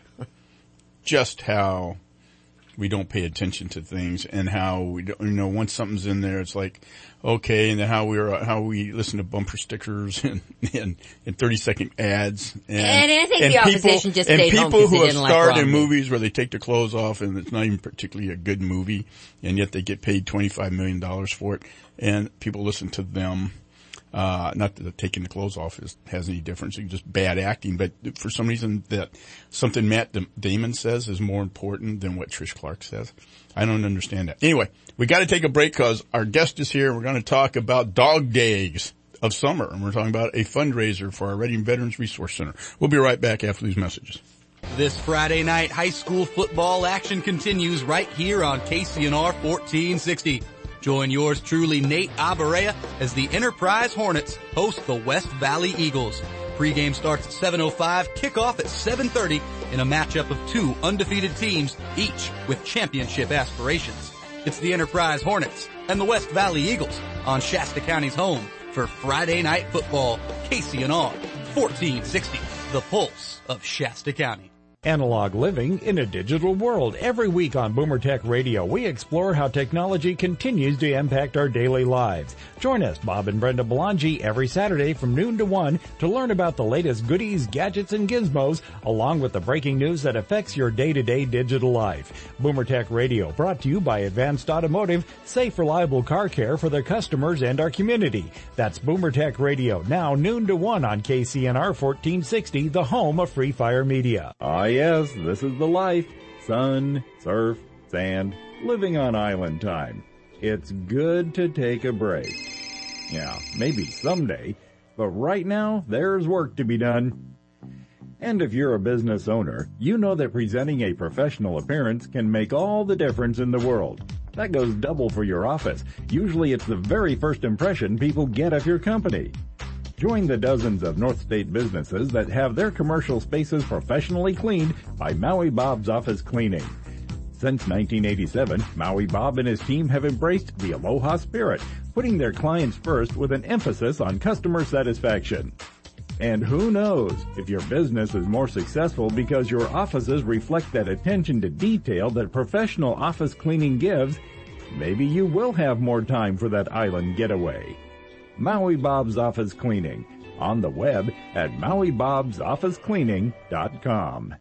just how we don't pay attention to things and how we don't, you know, once something's in there, it's like, okay, and then how we're, how we listen to bumper stickers and, and, and thirty second ads. And, And I think the opposition just and stayed home people 'cause they who have didn't like starred in Romney. movies where they take their clothes off and it's not even particularly a good movie, and yet they get paid twenty-five million dollars for it, and people listen to them. Uh, not that taking the clothes off is, has any difference. It's just bad acting. But for some reason that something Matt Damon says is more important than what Trish Clark says. I don't understand that. Anyway, we got to take a break because our guest is here. We're going to talk about dog days of summer. And we're talking about a fundraiser for our Reading Veterans Resource Center. We'll be right back after these messages. This Friday night, high school football action continues right here on K C N R fourteen sixty. Join yours truly, Nate Abarea, as the Enterprise Hornets host the West Valley Eagles. Pre-game starts at seven oh five, kickoff at seven thirty in a matchup of two undefeated teams, each with championship aspirations. It's the Enterprise Hornets and the West Valley Eagles on Shasta County's home for Friday Night Football. K C N R fourteen sixty, the pulse of Shasta County. Analog living in a digital world. Every week on Boomer Tech Radio, we explore how technology continues to impact our daily lives. Join us, Bob and Brenda Belangi, every Saturday from noon to one to learn about the latest goodies, gadgets, and gizmos, along with the breaking news that affects your day-to-day digital life. Boomer Tech Radio, brought to you by Advanced Automotive, safe, reliable car care for their customers and our community. That's Boomer Tech Radio, now noon to one on K C N R fourteen sixty, the home of Free Fire Media. Ah, yes, this is the life. Sun, surf, sand, living on island time. It's good to take a break. Yeah, maybe someday, but right now, there's work to be done. And if you're a business owner, you know that presenting a professional appearance can make all the difference in the world. That goes double for your office. Usually it's the very first impression people get of your company. Join the dozens of North State businesses that have their commercial spaces professionally cleaned by Maui Bob's Office Cleaning. Since nineteen eighty-seven, Maui Bob and his team have embraced the Aloha spirit, putting their clients first with an emphasis on customer satisfaction. And who knows, if your business is more successful because your offices reflect that attention to detail that professional office cleaning gives, maybe you will have more time for that island getaway. Maui Bob's Office Cleaning, on the web at maui bobs office cleaning dot com.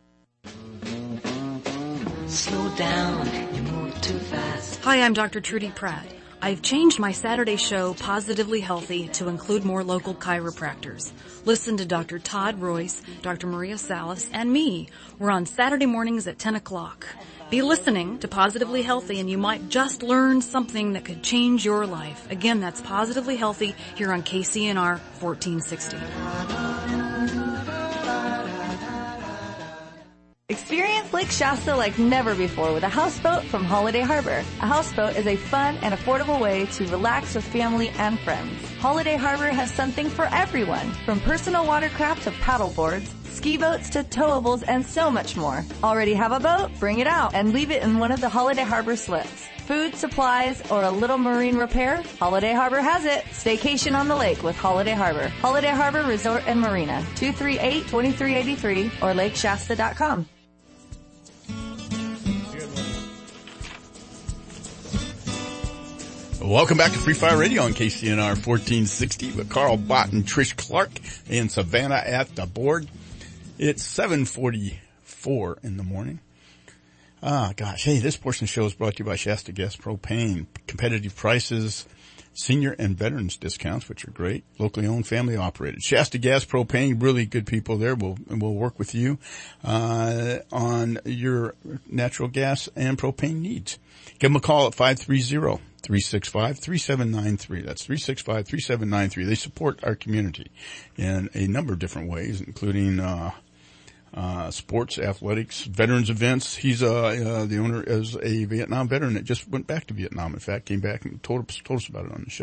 Slow down, you move too fast. Hi, I'm Doctor Trudy Pratt. I've changed my Saturday show, Positively Healthy, to include more local chiropractors. Listen to Doctor Todd Royce, Doctor Maria Salas, and me. We're on Saturday mornings at ten o'clock. Be listening to Positively Healthy and you might just learn something that could change your life. Again, that's Positively Healthy here on K C N R fourteen sixty. Experience Lake Shasta like never before with a houseboat from Holiday Harbor. A houseboat is a fun and affordable way to relax with family and friends. Holiday Harbor has something for everyone, from personal watercraft to paddle boards, ski boats to towables, and so much more. Already have a boat? Bring it out and leave it in one of the Holiday Harbor slips. Food, supplies, or a little marine repair? Holiday Harbor has it. Staycation on the lake with Holiday Harbor. Holiday Harbor Resort and Marina, two three eight, two three eight three or lake shasta dot com. Welcome back to Free Fire Radio on K C N R fourteen sixty with Carl Bott and Trish Clark and Savannah at the board. It's seven forty-four in the morning. Ah, gosh. Hey, this portion of the show is brought to you by Shasta Gas Propane. Competitive prices, senior and veterans discounts, which are great. Locally owned, family operated. Shasta Gas Propane, really good people there. We'll, we'll work with you, uh, on your natural gas and propane needs. Give them a call at five three zero, three six five, three seven nine three. That's three six five, three seven nine three. They support our community in a number of different ways, including, uh, uh, sports, athletics, veterans events. He's, uh, uh, the owner is a Vietnam veteran that just went back to Vietnam. In fact, came back and told us, told us about it on the show.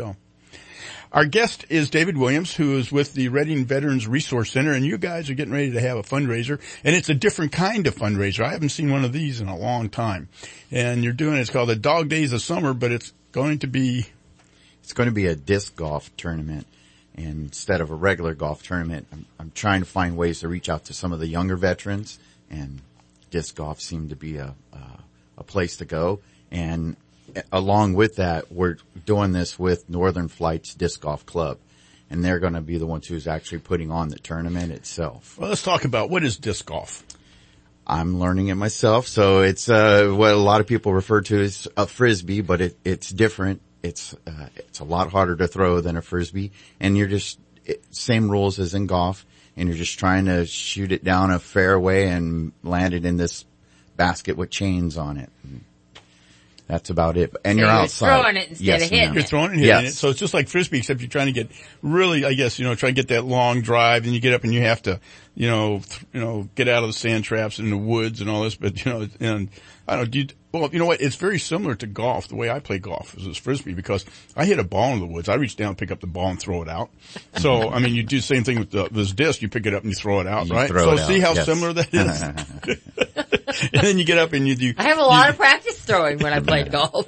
Our guest is David Williams, who is with the Reading Veterans Resource Center, and you guys are getting ready to have a fundraiser, and it's a different kind of fundraiser. I haven't seen one of these in a long time. And you're doing, it's called the Dog Days of Summer, but it's going to be... It's going to be a disc golf tournament. And instead of a regular golf tournament, I'm, I'm trying to find ways to reach out to some of the younger veterans, and disc golf seemed to be a, a, a place to go. And along with that, we're doing this with Northern Flights Disc Golf Club, and they're going to be the ones who's actually putting on the tournament itself. Well, let's talk about what is disc golf. I'm learning it myself, so it's uh what a lot of people refer to as a frisbee, but it, it's different. It's uh, it's a lot harder to throw than a frisbee, and you're just it, same rules as in golf, and you're just trying to shoot it down a fairway and land it in this basket with chains on it. And that's about it. And so you're, you're outside. throwing it instead yes, of hitting ma'am. You're throwing it and hitting yes. it. So it's just like Frisbee, except you're trying to get really, I guess, you know, try to get that long drive, and you get up and you have to, you know, th- you know, get out of the sand traps in the woods and all this, but, you know, and I don't know, do you, well, you know what, it's very similar to golf, the way I play golf is Frisbee, because I hit a ball in the woods, I reach down, pick up the ball and throw it out. So, I mean, you do the same thing with the, this disc, you pick it up and you throw it out, You right? throw So it see out, how yes. similar that is? And then you get up and you do. I have a lot of practice throwing when I played golf.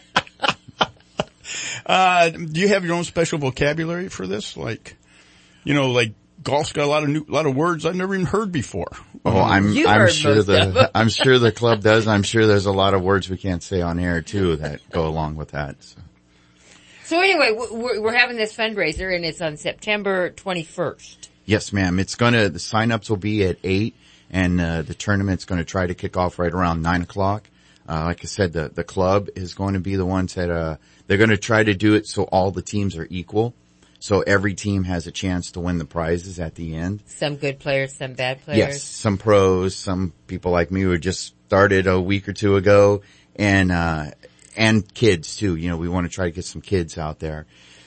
Uh, do you have your own special vocabulary for this? Like, you know, like golf's got a lot of new, a lot of words I've never even heard before. Oh, I'm, You I'm heard sure most of them. the, I'm sure the club does. I'm sure there's a lot of words we can't say on air too that go along with that. So. So anyway, we're, we're having this fundraiser, and it's on September twenty-first. Yes, ma'am. It's gonna, the sign-ups will be at eight, and, uh, the tournament's gonna try to kick off right around nine o'clock. Uh, like I said, the, the club is going to be the ones that, uh, they're gonna try to do it so all the teams are equal. So every team has a chance to win the prizes at the end. Some good players, some bad players. Yes, some pros, some people like me who just started a week or two ago, and, uh, and kids too. You know, we want to try to get some kids out there.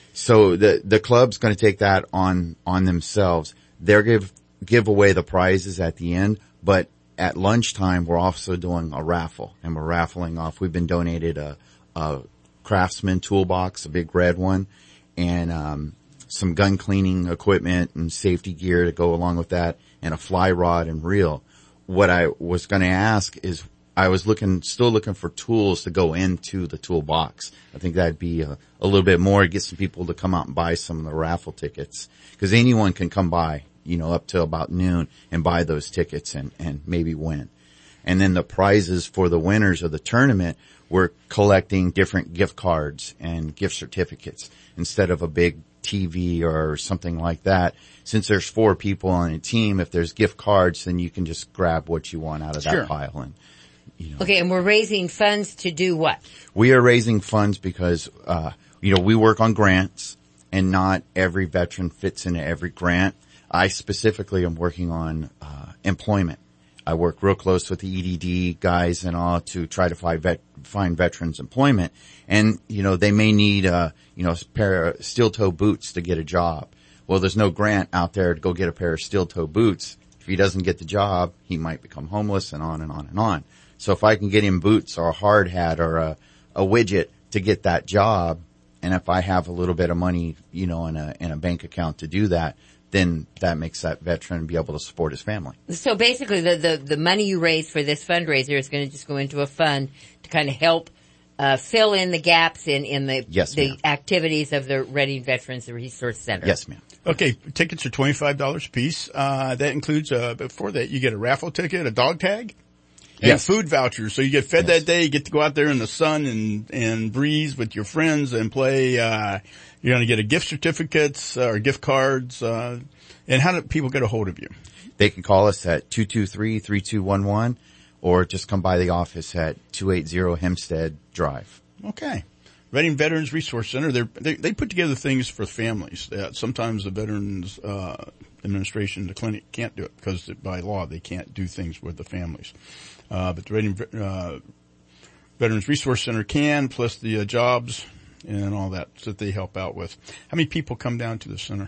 So the, the club's going to take that on, on themselves. They're give, give away the prizes at the end, but at lunchtime, we're also doing a raffle, and we're raffling off. We've been donated a, a Craftsman toolbox, a big red one, and, um, some gun cleaning equipment and safety gear to go along with that, and a fly rod and reel. What I was going to ask is, I was looking, still looking for tools to go into the toolbox. I think that'd be a, a little bit more to get some people to come out and buy some of the raffle tickets. Cause anyone can come by, you know, up till about noon and buy those tickets and, and maybe win. And then the prizes for the winners of the tournament, we're collecting different gift cards and gift certificates instead of a big T V or something like that. Since there's four people on a team, if there's gift cards, then you can just grab what you want out of Sure. that pile. And you know, Okay, and we're raising funds to do what? we are raising funds because, uh, you know, we work on grants, and not every veteran fits into every grant. I specifically am working on, uh, employment. I work real close with the E D D guys and all to try to find vet, find veterans employment. And, you know, they may need, uh, you know, a pair of steel toe boots to get a job. Well, there's no grant out there to go get a pair of steel toe boots. If he doesn't get the job, he might become homeless, and on and on and on. So if I can get him boots or a hard hat or a, a widget to get that job, and if I have a little bit of money, you know, in a, in a bank account to do that, then that makes that veteran be able to support his family. So basically, the, the, the money you raise for this fundraiser is going to just go into a fund to kind of help uh, fill in the gaps in, in the, Yes, the ma'am. activities of the Reading Veterans Resource Center. Yes, ma'am. Okay, tickets are twenty-five dollars a piece. Uh, that includes, uh, before that, you get a raffle ticket, a dog tag, and Yes. food vouchers. So you get fed that day, you get to go out there in the sun and, and breeze with your friends and play, uh, you're gonna get a gift certificates, uh, or gift cards, uh, and how do people get a hold of you? They can call us at two two three, three two one one or just come by the office at two eighty Hempstead Drive. Okay. Reading Veterans Resource Center, they're, they they put together things for families that sometimes the Veterans uh, Administration, the clinic, can't do it because by law they can't do things with the families. Uh, but the Reading uh, Veterans Resource Center can, plus the uh, jobs and all that that they help out with. How many people come down to the center?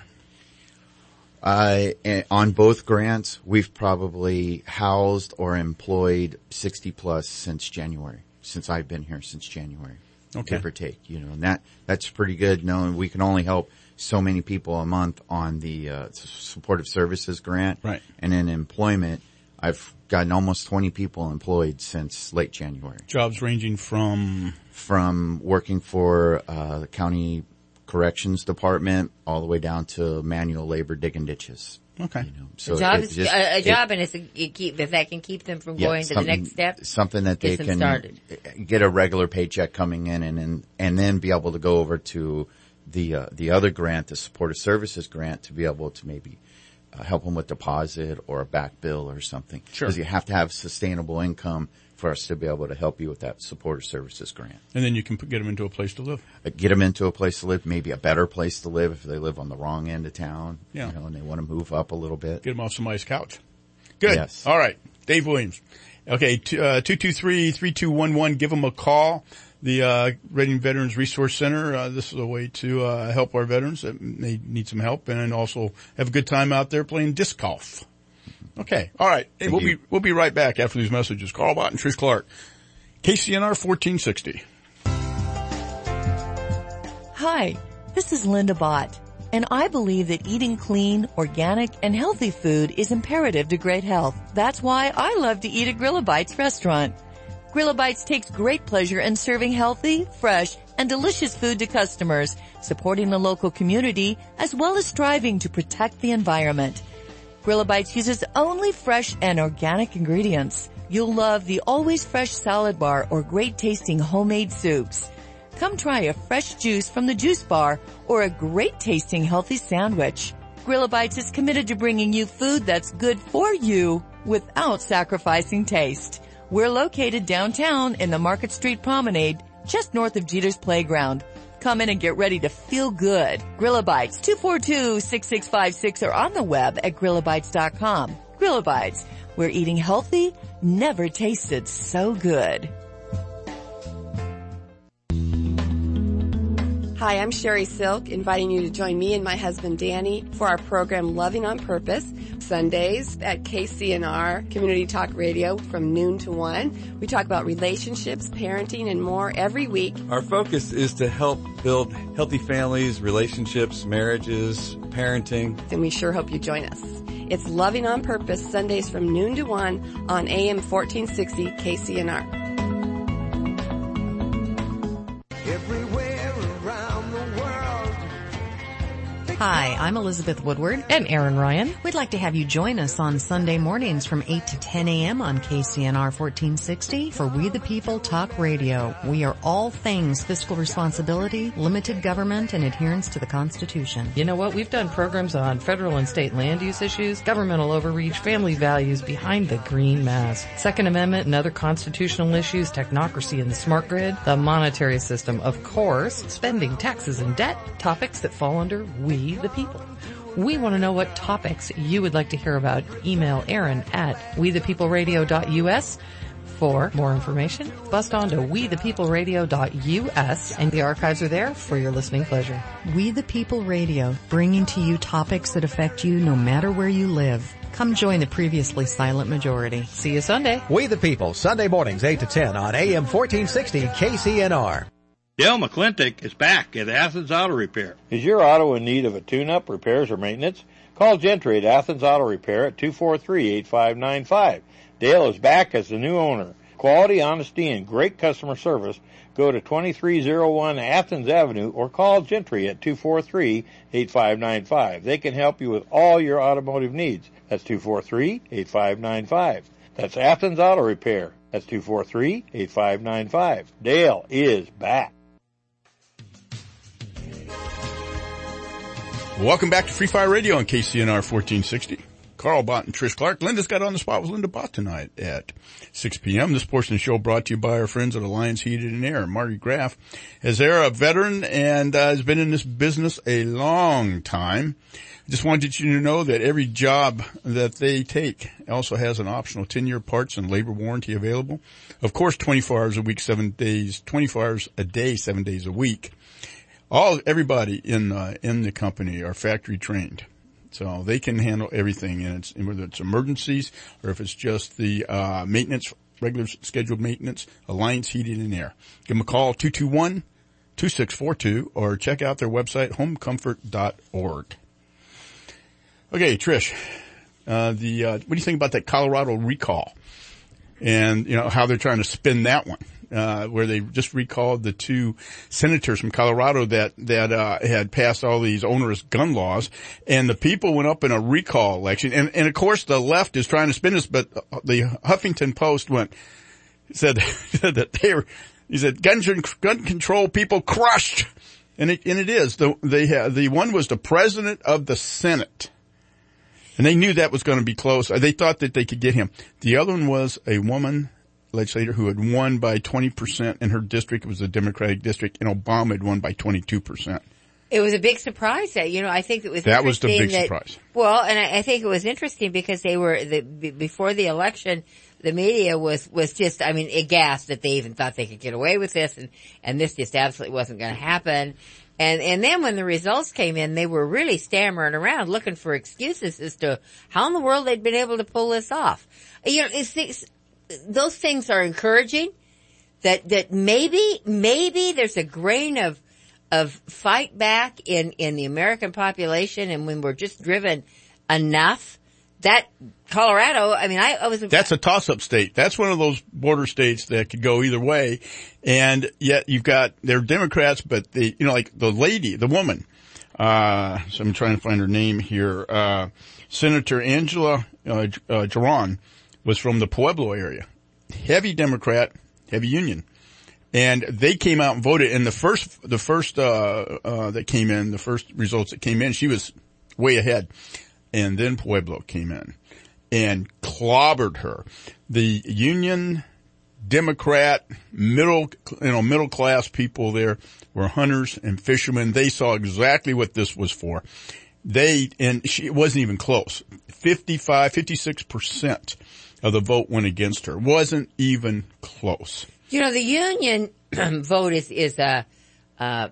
Uh, and on both grants, we've probably housed or employed sixty plus since January, since I've been here since January. give or take, you know, and that, that's pretty good knowing we can only help so many people a month on the, uh, supportive services grant. Right. And in employment, I've gotten almost twenty people employed since late January. Jobs ranging from? From working for, uh, the county corrections department all the way down to manual labor digging ditches. Okay. You know, so a job it is just, a, a job, it, and it's a, it keep if that can keep them from yeah, going to the next step. Something that they can started. get a regular paycheck coming in, and and and then be able to go over to the uh, the other grant, the supportive services grant, to be able to maybe uh, help them with deposit or a back bill or something. Sure. Because you have to have sustainable income for us to be able to help you with that supportive services grant. And then you can put, get them into a place to live. Uh, get them into a place to live, maybe a better place to live if they live on the wrong end of town. Yeah. You know, and they want to move up a little bit. Get them off somebody's couch. Good. Yes. All right. Dave Williams. Okay. T- uh, two two three, three two one one. Give them a call. The, uh, Reading Veterans Resource Center. Uh, this is a way to, uh, help our veterans that may need some help and also have a good time out there playing disc golf. Okay. All right. Hey, we'll you. be, we'll be right back after these messages. Carl Bott and Trish Clark. K C N R fourteen sixty. Hi, this is Linda Bott, and I believe that eating clean, organic, and healthy food is imperative to great health. That's why I love to eat at Grillabites restaurant. Grillabites takes great pleasure in serving healthy, fresh, and delicious food to customers, supporting the local community, as well as striving to protect the environment. Grillabites uses only fresh and organic ingredients. You'll love the always fresh salad bar or great tasting homemade soups. Come try a fresh juice from the juice bar or a great tasting healthy sandwich. Grillabites is committed to bringing you food that's good for you without sacrificing taste. We're located downtown in the Market Street Promenade, just north of Jeter's Playground. Come in and get ready to feel good. Grillabites, two four two, six six five six, or on the web at grillabites dot com. Grillabites, where eating healthy never tasted so good. Hi, I'm Sherry Silk, inviting you to join me and my husband Danny for our program Loving on Purpose, Sundays at K C N R Community Talk Radio from noon to one. We talk about relationships, parenting, and more every week. Our focus is to help build healthy families, relationships, marriages, parenting. And we sure hope you join us. It's Loving on Purpose, Sundays from noon to one on A M fourteen sixty K C N R. Hi, I'm Elizabeth Woodward. And Aaron Ryan. We'd like to have you join us on Sunday mornings from eight to ten a.m. on K C N R fourteen sixty for We the People Talk Radio. We are all things fiscal responsibility, limited government, and adherence to the Constitution. You know what? We've done programs on federal and state land use issues, governmental overreach, family values behind the green mask, Second Amendment and other constitutional issues, technocracy and the smart grid, the monetary system, of course, spending, taxes, and debt, topics that fall under We the People. We want to know what topics you would like to hear about. Email Aaron at we the people radio dot u s. For more information, bust on to we the people radio dot u s, and the archives are there for your listening pleasure. We the People Radio, bringing to you topics that affect you no matter where you live. Come join the previously silent majority. See you Sunday. We the People, Sunday mornings eight to ten on A M fourteen sixty K C N R. Dale McClintock is back at Athens Auto Repair. Is your auto in need of a tune-up, repairs, or maintenance? Call Gentry at Athens Auto Repair at two four three, eight five nine five. Dale is back as the new owner. Quality, honesty, and great customer service. Go to twenty-three oh one Athens Avenue or call Gentry at two four three, eight five nine five. They can help you with all your automotive needs. That's two four three, eight five nine five. That's Athens Auto Repair. That's two four three, eight five nine five. Dale is back. Welcome back to Free Fire Radio on K C N R fourteen sixty. Carl Bott and Trish Clark. Linda's got on the spot with Linda Bott tonight at six p.m. This portion of the show brought to you by our friends at Alliance Heated and Air. Marty Graff is there, a veteran, and uh, has been in this business a long time. Just wanted you to know that every job that they take also has an optional ten-year parts and labor warranty available. Of course, twenty-four hours a week, seven days, twenty-four hours a day, seven days a week. All, everybody in, uh, in the company are factory trained. So they can handle everything, and it's, whether it's emergencies or if it's just the, uh, maintenance regular scheduled maintenance, Alliance Heating and Air. Give them a call, two two one, two six four two, or check out their website, home comfort dot org. Okay, Trish, uh, the, uh, what do you think about that Colorado recall? And, you know, how they're trying to spin that one, uh, where they just recalled the two senators from Colorado that, that, uh, had passed all these onerous gun laws, and the people went up in a recall election. And, and of course the left is trying to spin this, but the Huffington Post went, said, said that they were, he said, gun, gun control people crushed. And it, and it is. The, they had, the one was the president of the Senate. And they knew that was going to be close. They thought that they could get him. The other one was a woman legislator who had won by twenty percent in her district. It was a Democratic district, and Obama had won by twenty-two percent. It was a big surprise. That, you know, I think it was that was the big that, surprise. Well, and I, I think it was interesting because they were the, before the election, the media was was just, I mean, aghast that they even thought they could get away with this, and and this just absolutely wasn't going to happen. And, and then when the results came in, they were really stammering around looking for excuses as to how in the world they'd been able to pull this off. You know, it's, it's, those things are encouraging that, that maybe, maybe there's a grain of, of fight back in, in the American population. And when we're just driven enough, that Colorado, I mean, I, I was. That's a toss-up state. That's one of those border states that could go either way. And yet you've got, they're Democrats, but they, you know, like the lady, the woman, uh, so I'm trying to find her name here, uh, Senator Angela, uh, uh, Geron was from the Pueblo area. Heavy Democrat, heavy Union. And they came out and voted. And the first, the first, uh, uh, that came in, the first results that came in, she was way ahead. And then Pueblo came in and clobbered her. The Union Democrat middle, you know, middle class people there were hunters and fishermen. They saw exactly what this was for. They, and she, it wasn't even close. fifty-five, fifty-six percent of the vote went against her. Wasn't even close. You know, the Union vote is, is a, uh,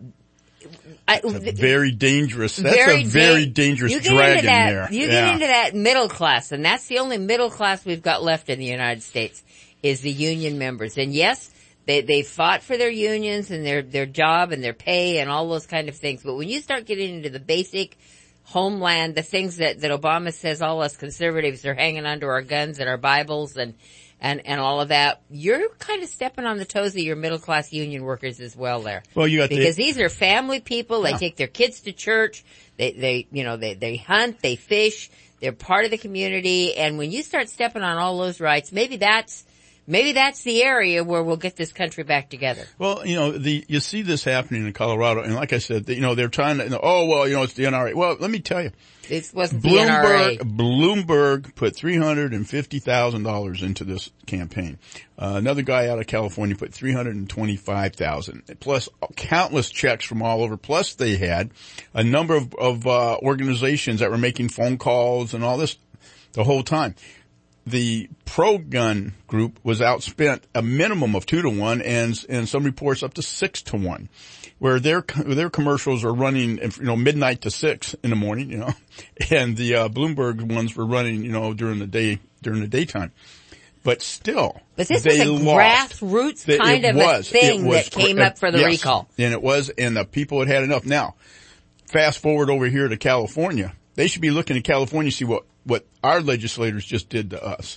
I, very dangerous. That's very a very da- dangerous you dragon that, there. You yeah. get into that middle class, and that's the only middle class we've got left in the United States is the union members. And yes, they they fought for their unions and their their job and their pay and all those kind of things. But when you start getting into the basic homeland, the things that that Obama says all us conservatives are hanging onto our guns and our Bibles and. And, and all of that, you're kind of stepping on the toes of your middle class union workers as well there. Well, you got because the, these are family people. They yeah. take their kids to church. They, they, you know, they, they hunt, they fish. They're part of the community. And when you start stepping on all those rights, maybe that's, maybe that's the area where we'll get this country back together. Well, you know, the, you see this happening in Colorado. And like I said, you know, they're trying to, oh, well, you know, it's the N R A. Well, let me tell you. This wasn't Bloomberg, the N R A. Bloomberg put three hundred fifty thousand dollars into this campaign. Uh, another guy out of California put three hundred twenty-five thousand dollars, plus countless checks from all over. Plus they had a number of, of uh, organizations that were making phone calls and all this the whole time. The pro-gun group was outspent a minimum of two to one, and and some reports up to six to one, where their their commercials are running, you know, midnight to six in the morning, you know, and the uh, Bloomberg ones were running, you know, during the day during the daytime. But still, but this they was a lost. grassroots It kind of was. a thing was, that came up for the yes, recall, and it was, and the people had had enough. Now, fast forward over here to California. They should be looking at California to see what, what our legislators just did to us.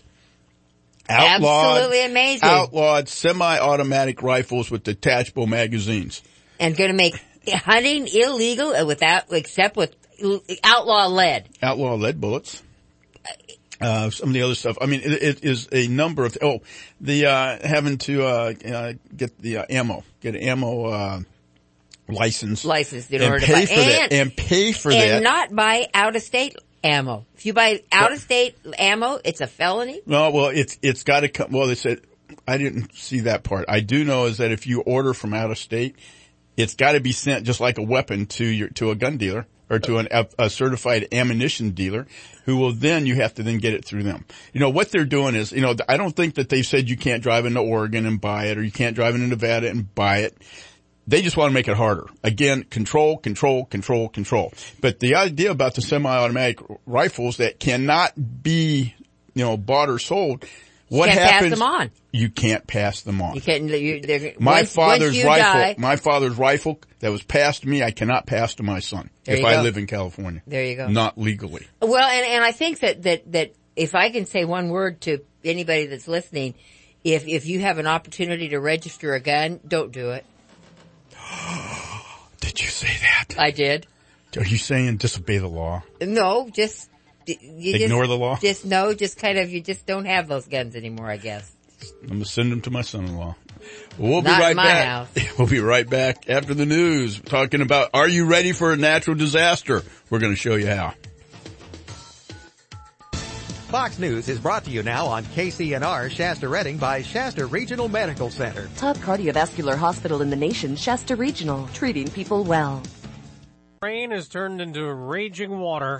Outlawed, absolutely amazing. Outlawed semi-automatic rifles with detachable magazines. And going to make hunting illegal without, except with outlaw lead. Outlaw lead bullets. Uh, some of the other stuff. I mean, it, it is a number of, oh, the, uh, having to, uh, uh get the uh, ammo, get an ammo, uh, license. License in and order pay to buy. for And, that. And pay for and that. And not buy out-of-state ammo. If you buy out-of-state ammo, it's a felony? No, well, it's, it's gotta come, well, they said, I didn't see that part. I do know is that if you order from out of state, it's gotta be sent just like a weapon to your, to a gun dealer or to an, a, a certified ammunition dealer who will then, you have to then get it through them. You know, what they're doing is, you know, I don't think that they've said you can't drive into Oregon and buy it or you can't drive into Nevada and buy it. They just want to make it harder. Again, control, control, control, control. But the idea about the semi-automatic rifles that cannot be, you know, bought or sold, What can't happens? pass them on. You can't pass them on. You can't. You, they're- my once, father's once you rifle, die, my father's rifle that was passed to me, I cannot pass to my son There if you I go. live in California. There you go. Not legally. Well, and, and I think that, that, that if I can say one word to anybody that's listening, if, if you have an opportunity to register a gun, don't do it. Did you say that? I did. Are you saying disobey the law? No, just, you Ignore just, the law? Just, no, just kind of, you just don't have those guns anymore, I guess. I'm going to send them to my son-in-law. We'll be Not in right my back. house. We'll be right back after the news talking about, are you ready for a natural disaster? We're going to show you how. Fox News is brought to you now on K C N R Shasta Redding by Shasta Regional Medical Center. Top cardiovascular hospital in the nation, Shasta Regional, treating people well. Rain has turned into raging water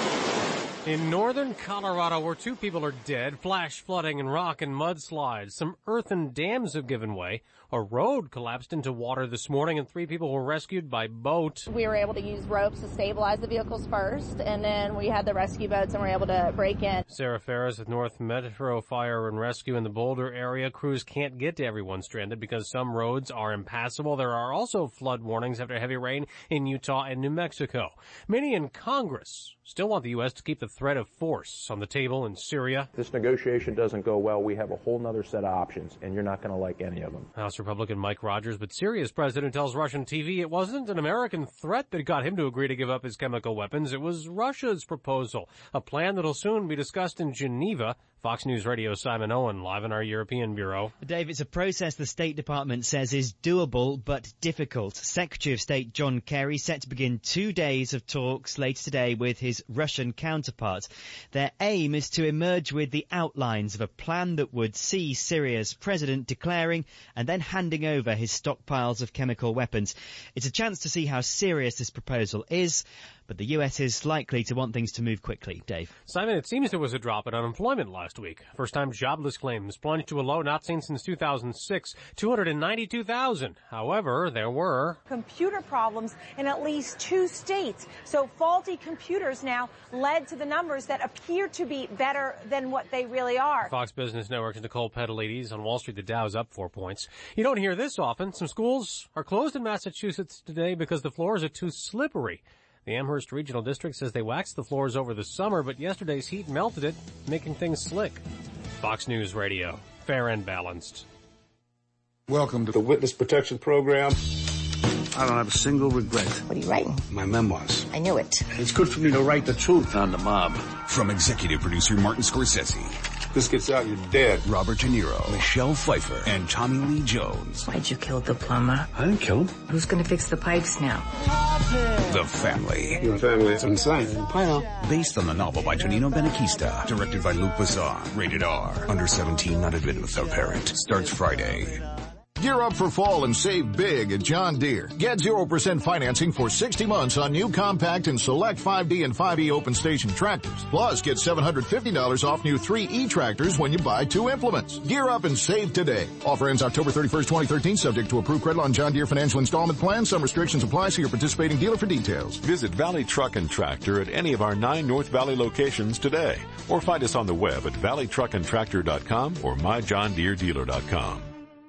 in northern Colorado, where two people are dead, flash flooding and rock and mudslides. Some earthen dams have given way. A road collapsed into water this morning, and three people were rescued by boat. We were able to use ropes to stabilize the vehicles first, and then we had the rescue boats and were able to break in. Sarah Ferris with North Metro Fire and Rescue in the Boulder area. Crews can't get to everyone stranded because some roads are impassable. There are also flood warnings after heavy rain in Utah and New Mexico. Many in Congress still want the U S to keep the threat of force on the table in Syria. If this negotiation doesn't go well, we have a whole nother set of options, and you're not going to like any of them. House Republican Mike Rogers, but Syria's president tells Russian T V it wasn't an American threat that got him to agree to give up his chemical weapons. It was Russia's proposal, a plan that'll soon be discussed in Geneva. Fox News Radio Simon Owen, live in our European bureau. Dave, it's a process the State Department says is doable but difficult. Secretary of State John Kerry set to begin two days of talks later today with his Russian counterpart. Their aim is to emerge with the outlines of a plan that would see Syria's president declaring and then handing over his stockpiles of chemical weapons. It's a chance to see how serious this proposal is, but the U S is likely to want things to move quickly. Dave. Simon, it seems there was a drop in unemployment last week. First-time jobless claims plunged to a low not seen since two thousand six, two hundred ninety-two thousand. However, there were computer problems in at least two states. So faulty computers now led to the numbers that appear to be better than what they really are. Fox Business Network's Nicole Petalides. On Wall Street, the Dow's up four points. You don't hear this often. Some schools are closed in Massachusetts today because the floors are too slippery. The Amherst Regional District says they waxed the floors over the summer, but yesterday's heat melted it, making things slick. Fox News Radio. Fair and balanced. Welcome to the Witness Protection Program. I don't have a single regret. What are you writing? My memoirs. I knew it. It's good for me to write the truth on the mob. From executive producer Martin Scorsese. This gets out, you're dead. Robert De Niro, Michelle Pfeiffer, and Tommy Lee Jones. Why'd you kill the plumber? I didn't kill him. Who's gonna fix the pipes now? The Family. Your family is insane. I know. Based on the novel by Tonino Benakista. Directed by Luc Besson. Rated R. Under seventeen, not admitted without parent. Starts Friday. Gear up for fall and save big at John Deere. Get zero percent financing for sixty months on new compact and select five D and five E open station tractors. Plus, get seven hundred fifty dollars off new three E tractors when you buy two implements. Gear up and save today. Offer ends October thirty-first, twenty thirteen, subject to approved credit on John Deere financial installment plan. Some restrictions apply. See your participating dealer for details. Visit Valley Truck and Tractor at any of our nine North Valley locations today. Or find us on the web at valley truck and tractor dot com or my john deere dealer dot com.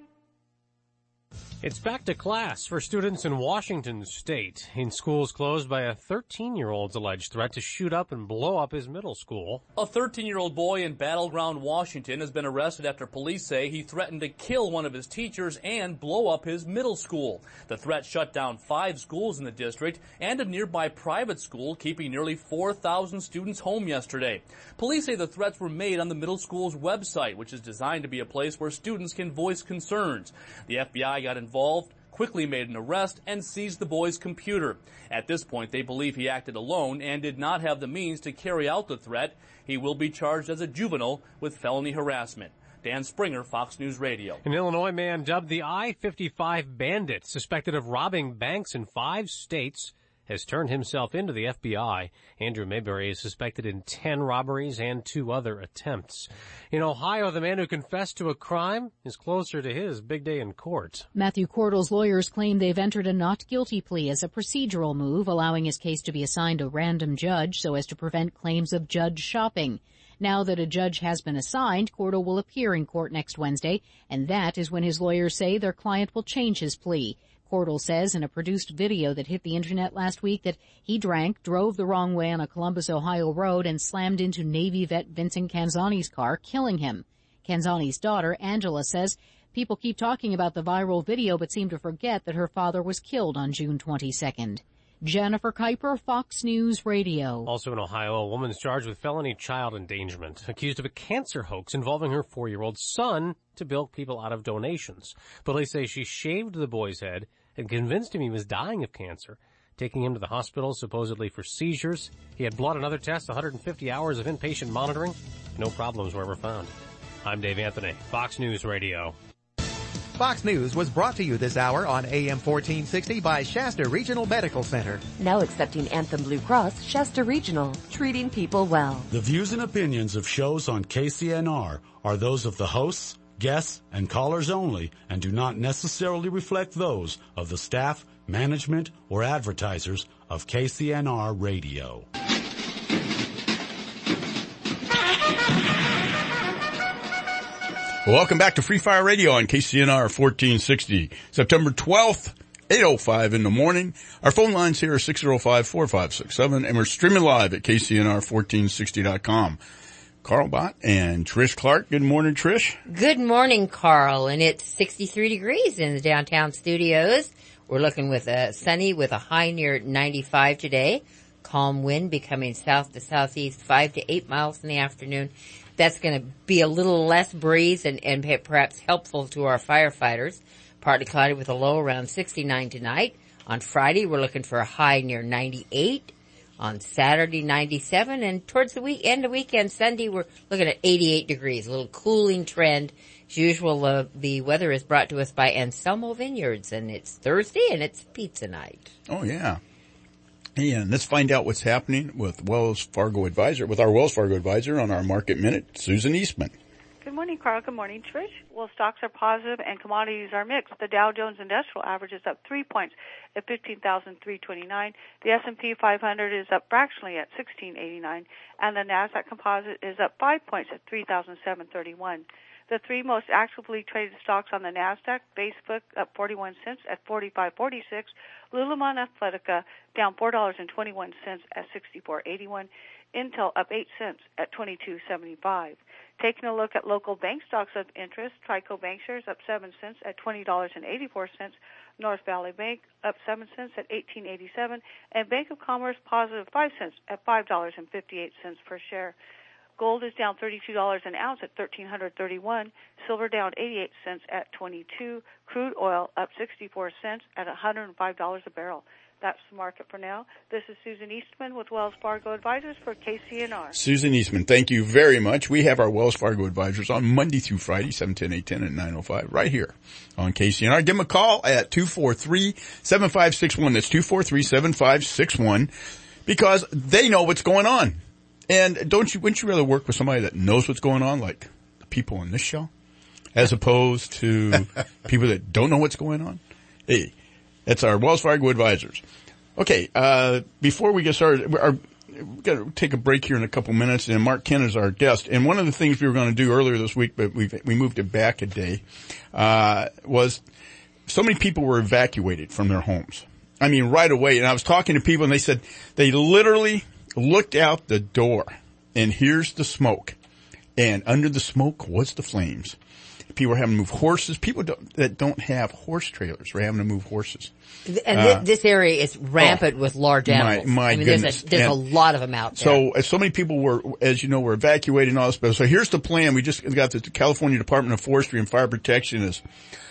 It's back to class for students in Washington State in schools closed by a thirteen-year-old's alleged threat to shoot up and blow up his middle school. A thirteen-year-old boy in Battleground, Washington has been arrested after police say he threatened to kill one of his teachers and blow up his middle school. The threat shut down five schools in the district and a nearby private school, keeping nearly four thousand students home yesterday. Police say the threats were made on the middle school's website, which is designed to be a place where students can voice concerns. The F B I got involved. Involved, quickly made an arrest, and seized the boy's computer. At this point, they believe he acted alone and did not have the means to carry out the threat. He will be charged as a juvenile with felony harassment. Dan Springer, Fox News Radio. An Illinois man dubbed the I fifty-five Bandit, suspected of robbing banks in five states, has turned himself into the F B I. Andrew Mayberry is suspected in ten robberies and two other attempts. In Ohio, the man who confessed to a crime is closer to his big day in court. Matthew Cordell's lawyers claim they've entered a not guilty plea as a procedural move, allowing his case to be assigned a random judge so as to prevent claims of judge shopping. Now that a judge has been assigned, Cordell will appear in court next Wednesday, and that is when his lawyers say their client will change his plea. Cordell says in a produced video that hit the internet last week that he drank, drove the wrong way on a Columbus, Ohio road, and slammed into Navy vet Vincent Canzani's car, killing him. Canzani's daughter, Angela, says people keep talking about the viral video but seem to forget that her father was killed on June twenty-second. Jennifer Kuiper, Fox News Radio. Also in Ohio, a woman is charged with felony child endangerment, accused of a cancer hoax involving her four-year-old son to bilk people out of donations. Police say she shaved the boy's head and convinced him he was dying of cancer, taking him to the hospital supposedly for seizures. He had blood and other tests, one hundred fifty hours of inpatient monitoring. No problems were ever found. I'm Dave Anthony, Fox News Radio. Fox News was brought to you this hour on A M fourteen sixty by Shasta Regional Medical Center. Now accepting Anthem Blue Cross, Shasta Regional, treating people well. The views and opinions of shows on K C N R are those of the hosts, guests, and callers only, and do not necessarily reflect those of the staff, management, or advertisers of K C N R Radio. Welcome back to Free Fire Radio on K C N R fourteen sixty, September twelfth, eight oh five in the morning. Our phone lines here are six oh five, four five six seven, and we're streaming live at K C N R fourteen sixty dot com. Carl Bott and Trish Clark. Good morning, Trish. Good morning, Carl. And it's sixty-three degrees in the downtown studios. We're looking with a sunny with a high near ninety-five today. Calm wind becoming south to southeast, five to eight miles in the afternoon. That's going to be a little less breeze and, and perhaps helpful to our firefighters. Partly cloudy with a low around sixty-nine tonight. On Friday, we're looking for a high near ninety-eight. On Saturday, ninety-seven. And towards the week, end of weekend, Sunday, we're looking at eighty-eight degrees. A little cooling trend. As usual, uh, the weather is brought to us by Anselmo Vineyards. And it's Thursday, and it's pizza night. Oh, yeah. And let's find out what's happening with Wells Fargo Advisor, with our Wells Fargo Advisor on our Market Minute, Susan Eastman. Good morning, Carl. Good morning, Trish. Well, stocks are positive and commodities are mixed. The Dow Jones Industrial Average is up three points at fifteen thousand three hundred twenty-nine. The S and P five hundred is up fractionally at sixteen eighty-nine. And the NASDAQ Composite is up five points at three thousand seven hundred thirty-one. The three most actively traded stocks on the NASDAQ, Facebook up forty-one cents at forty-five forty-six. Lululemon Athletica down four dollars and twenty-one cents at sixty-four eighty-one. Intel up eight cents at twenty-two seventy-five. Taking a look at local bank stocks of interest, Trico Bankshares up seven cents at twenty dollars and eighty-four cents. North Valley Bank up seven cents at eighteen eighty-seven. And Bank of Commerce positive five cents at five dollars and fifty-eight cents per share. Gold is down thirty-two dollars an ounce at one thousand three hundred thirty-one. Silver down eighty-eight cents at twenty-two. Crude oil up sixty-four cents at one hundred five dollars a barrel. That's the market for now. This is Susan Eastman with Wells Fargo Advisors for K C N R. Susan Eastman, thank you very much. We have our Wells Fargo Advisors on Monday through Friday, seven ten, eight ten, and nine oh five, right here on K C N R. Give them a call at two four three, seven five six one. That's two four three, seven five six one, because they know what's going on. And don't you, wouldn't you rather work with somebody that knows what's going on, like the people on this show, as opposed to people that don't know what's going on? Hey, that's our Wells Fargo Advisors. Okay, uh, before we get started, our, we've got to take a break here in a couple minutes, and Mark Kent is our guest. And one of the things we were going to do earlier this week, but we we moved it back a day, uh, was so many people were evacuated from their homes. I mean, right away. And I was talking to people, and they said they literally looked out the door, and here's the smoke. And under the smoke was the flames. People are having to move horses. People don't, that don't have horse trailers are having to move horses. And uh, this area is rampant oh, with large animals. My, my I mean, goodness. There's, a, there's a lot of them out there. So, so many people were, as you know, were evacuated and all this. But so here's the plan. We just got the California Department of Forestry and Fire Protection is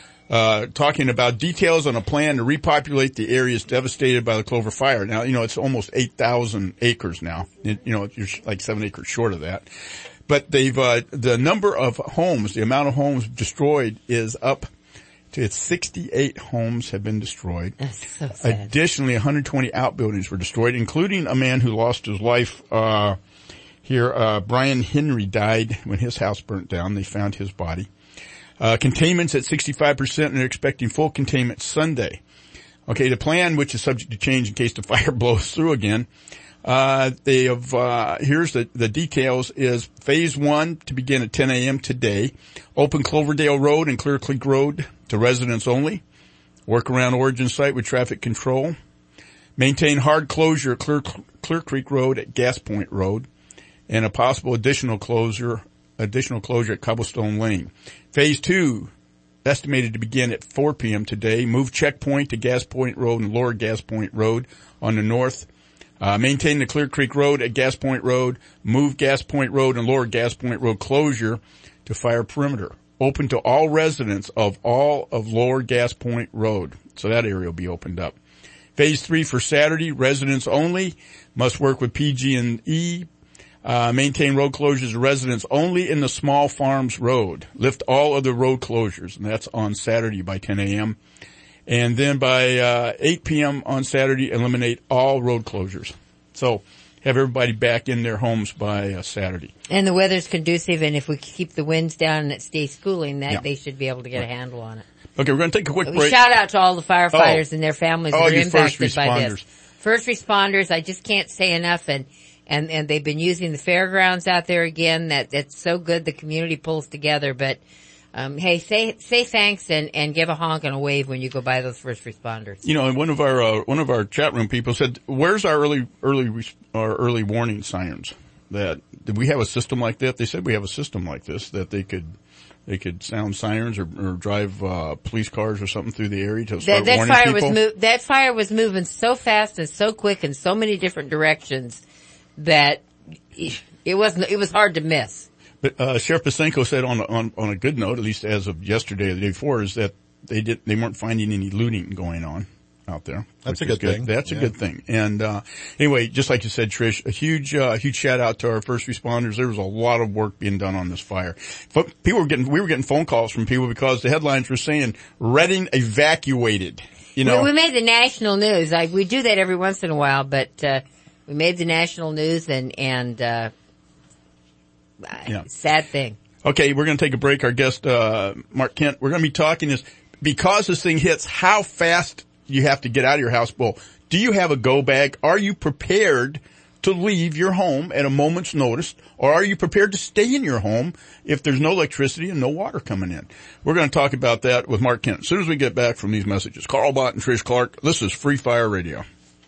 uh talking about details on a plan to repopulate the areas devastated by the Clover Fire. Now, you know, it's almost eight thousand acres now. It, you know, you're like seven acres short of that. But they've, uh, the number of homes, the amount of homes destroyed is up to it's sixty-eight homes have been destroyed. That's so sad. Additionally, one hundred twenty outbuildings were destroyed, including a man who lost his life, uh, here, uh, Brian Henry died when his house burnt down. They found his body. Uh, containment's at sixty-five percent and they're expecting full containment Sunday. Okay, the plan, which is subject to change in case the fire blows through again, Uh, they have, uh, here's the, the details is phase one to begin at ten a.m. today. Open Cloverdale Road and Clear Creek Road to residents only. Work around origin site with traffic control. Maintain hard closure at Clear, Clear Creek Road at Gas Point Road. And a possible additional closure, additional closure at Cobblestone Lane. Phase two, estimated to begin at four p.m. today. Move checkpoint to Gas Point Road and lower Gas Point Road on the north. Uh, maintain the Clear Creek Road at Gas Point Road. Move Gas Point Road and lower Gas Point Road closure to fire perimeter. Open to all residents of all of lower Gas Point Road. So that area will be opened up. Phase three for Saturday, residents only. Must work with P G and E. Uh, maintain road closures to residents only in the Small Farms Road. Lift all other road closures, and that's on Saturday by ten a.m. And then by uh eight p.m. on Saturday, eliminate all road closures. So have everybody back in their homes by uh, Saturday. And the weather's conducive, and if we keep the winds down and it stays cooling, that Yeah. they should be able to get a handle on it. Okay, we're going to take a quick We break. shout out to all the firefighters Oh. and their families Oh, that are you first impacted by responders. this. First responders, I just can't say enough, and and and they've been using the fairgrounds out there again. That that's so good. The community pulls together, but. Um, hey, say say thanks and, and give a honk and a wave when you go by those first responders. You know, and one of our uh, one of our chat room people said, "Where's our early early res- our early warning sirens? That did we have a system like that?" They said we have a system like this that they could they could sound sirens or, or drive uh, police cars or something through the area to start That, that warning fire people. was mov- that fire was moving so fast and so quick in so many different directions that it wasn't it was hard to miss. But uh, Sheriff Pasenko said on, on on a good note, at least as of yesterday or the day before, is that they did they weren't finding any looting going on out there. That's which a is good thing. That's a Yeah. good thing. And uh anyway, just like you said, Trish, a huge uh, huge shout out to our first responders. There was a lot of work being done on this fire. But people were getting we were getting phone calls from people because the headlines were saying Redding evacuated. You know, we, we made the national news. Like we do that every once in a while, but uh we made the national news and and uh Yeah. sad thing. Okay, we're going to take a break. Our guest, uh, Mark Kent, we're going to be talking is because this thing hits, how fast you have to get out of your house. Well, do you have a go bag? Are you prepared to leave your home at a moment's notice? Or are you prepared to stay in your home if there's no electricity and no water coming in? We're going to talk about that with Mark Kent as soon as we get back from these messages. Carl Bott and Trish Clark, this is Free Fire Radio.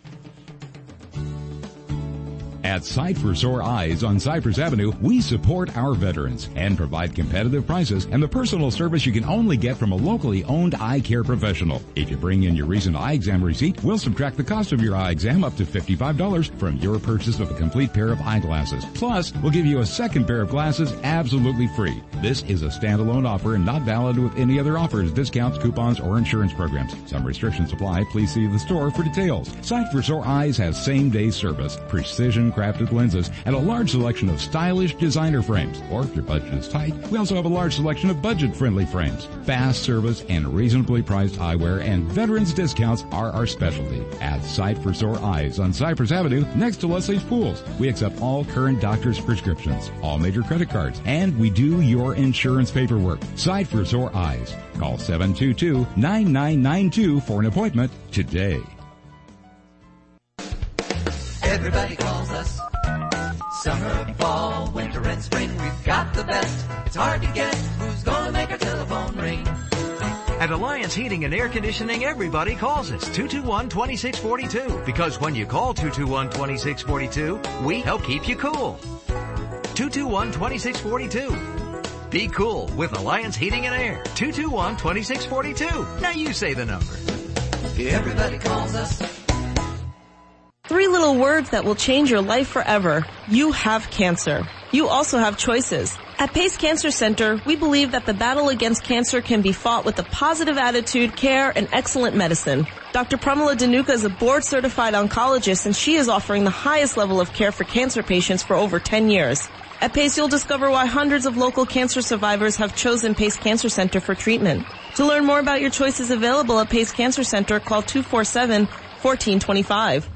At Sight for Sore Eyes on Cypress Avenue, we support our veterans and provide competitive prices and the personal service you can only get from a locally owned eye care professional. If you bring in your recent eye exam receipt, we'll subtract the cost of your eye exam up to fifty-five dollars from your purchase of a complete pair of eyeglasses. Plus, we'll give you a second pair of glasses absolutely free. This is a standalone offer and not valid with any other offers, discounts, coupons, or insurance programs. Some restrictions apply. Please see the store for details. Sight for Sore Eyes has same-day service, precision crafted lenses, and a large selection of stylish designer frames. Or if your budget is tight, we also have a large selection of budget-friendly frames. Fast service and reasonably priced eyewear and veterans discounts are our specialty. At Sight for Sore Eyes on Cypress Avenue, next to Leslie's Pools. We accept all current doctor's prescriptions, all major credit cards, and we do your insurance paperwork. Sight for Sore Eyes. Call seven two two, nine nine nine two for an appointment today. Everybody calls us. Summer, fall, winter, and spring. We've got the best. It's hard to guess who's gonna make our telephone ring. At Alliance Heating and Air Conditioning, everybody calls us two two one, two six four two. Because when you call two two one, two six four two, we help keep you cool. two two one, two six four two. Be cool with Alliance Heating and Air. two two one, two six four two. Now you say the number. Everybody calls us. Three little words that will change your life forever. You have cancer. You also have choices. At Pace Cancer Center, we believe that the battle against cancer can be fought with a positive attitude, care, and excellent medicine. Doctor Pramila Dhanuka is a board-certified oncologist, and she is offering the highest level of care for cancer patients for over ten years. At Pace, you'll discover why hundreds of local cancer survivors have chosen Pace Cancer Center for treatment. To learn more about your choices available at Pace Cancer Center, call two four seven, one four two five.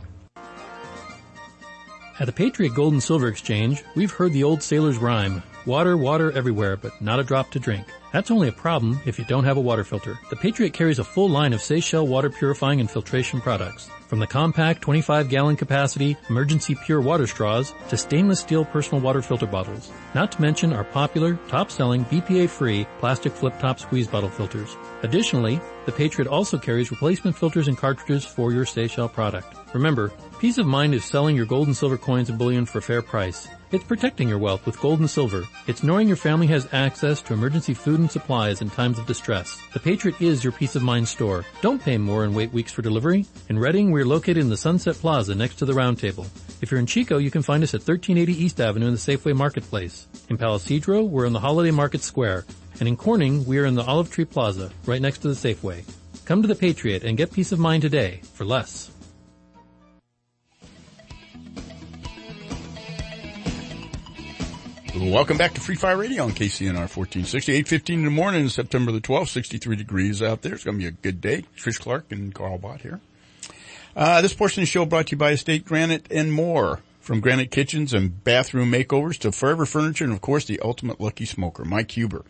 At the Patriot Gold and Silver Exchange, we've heard the old sailor's rhyme, water, water everywhere, but not a drop to drink. That's only a problem if you don't have a water filter. The Patriot carries a full line of Seychelles water purifying and filtration products. From the compact twenty-five gallon capacity emergency pure water straws to stainless steel personal water filter bottles. Not to mention our popular, top-selling B P A-free plastic flip-top squeeze bottle filters. Additionally, the Patriot also carries replacement filters and cartridges for your Seychelles product. Remember, peace of mind is selling your gold and silver coins and bullion for a fair price. It's protecting your wealth with gold and silver. It's knowing your family has access to emergency food and supplies in times of distress. The Patriot is your peace of mind store. Don't pay more and wait weeks for delivery. In Reading, we're located in the Sunset Plaza next to the Round Table. If you're in Chico, you can find us at thirteen eighty East Avenue in the Safeway Marketplace. In Palo Cedro, we're in the Holiday Market Square. And in Corning, we are in the Olive Tree Plaza, right next to the Safeway. Come to the Patriot and get peace of mind today for less. Welcome back to Free Fire Radio on K C N R fourteen sixty, eight fifteen in the morning, September the twelfth, sixty-three degrees out there. It's going to be a good day. Trish Clark and Carl Bott here. Uh, this portion of the show brought to you by Estate Granite and more. From granite kitchens and bathroom makeovers to forever furniture and, of course, the ultimate lucky smoker. Mike Huber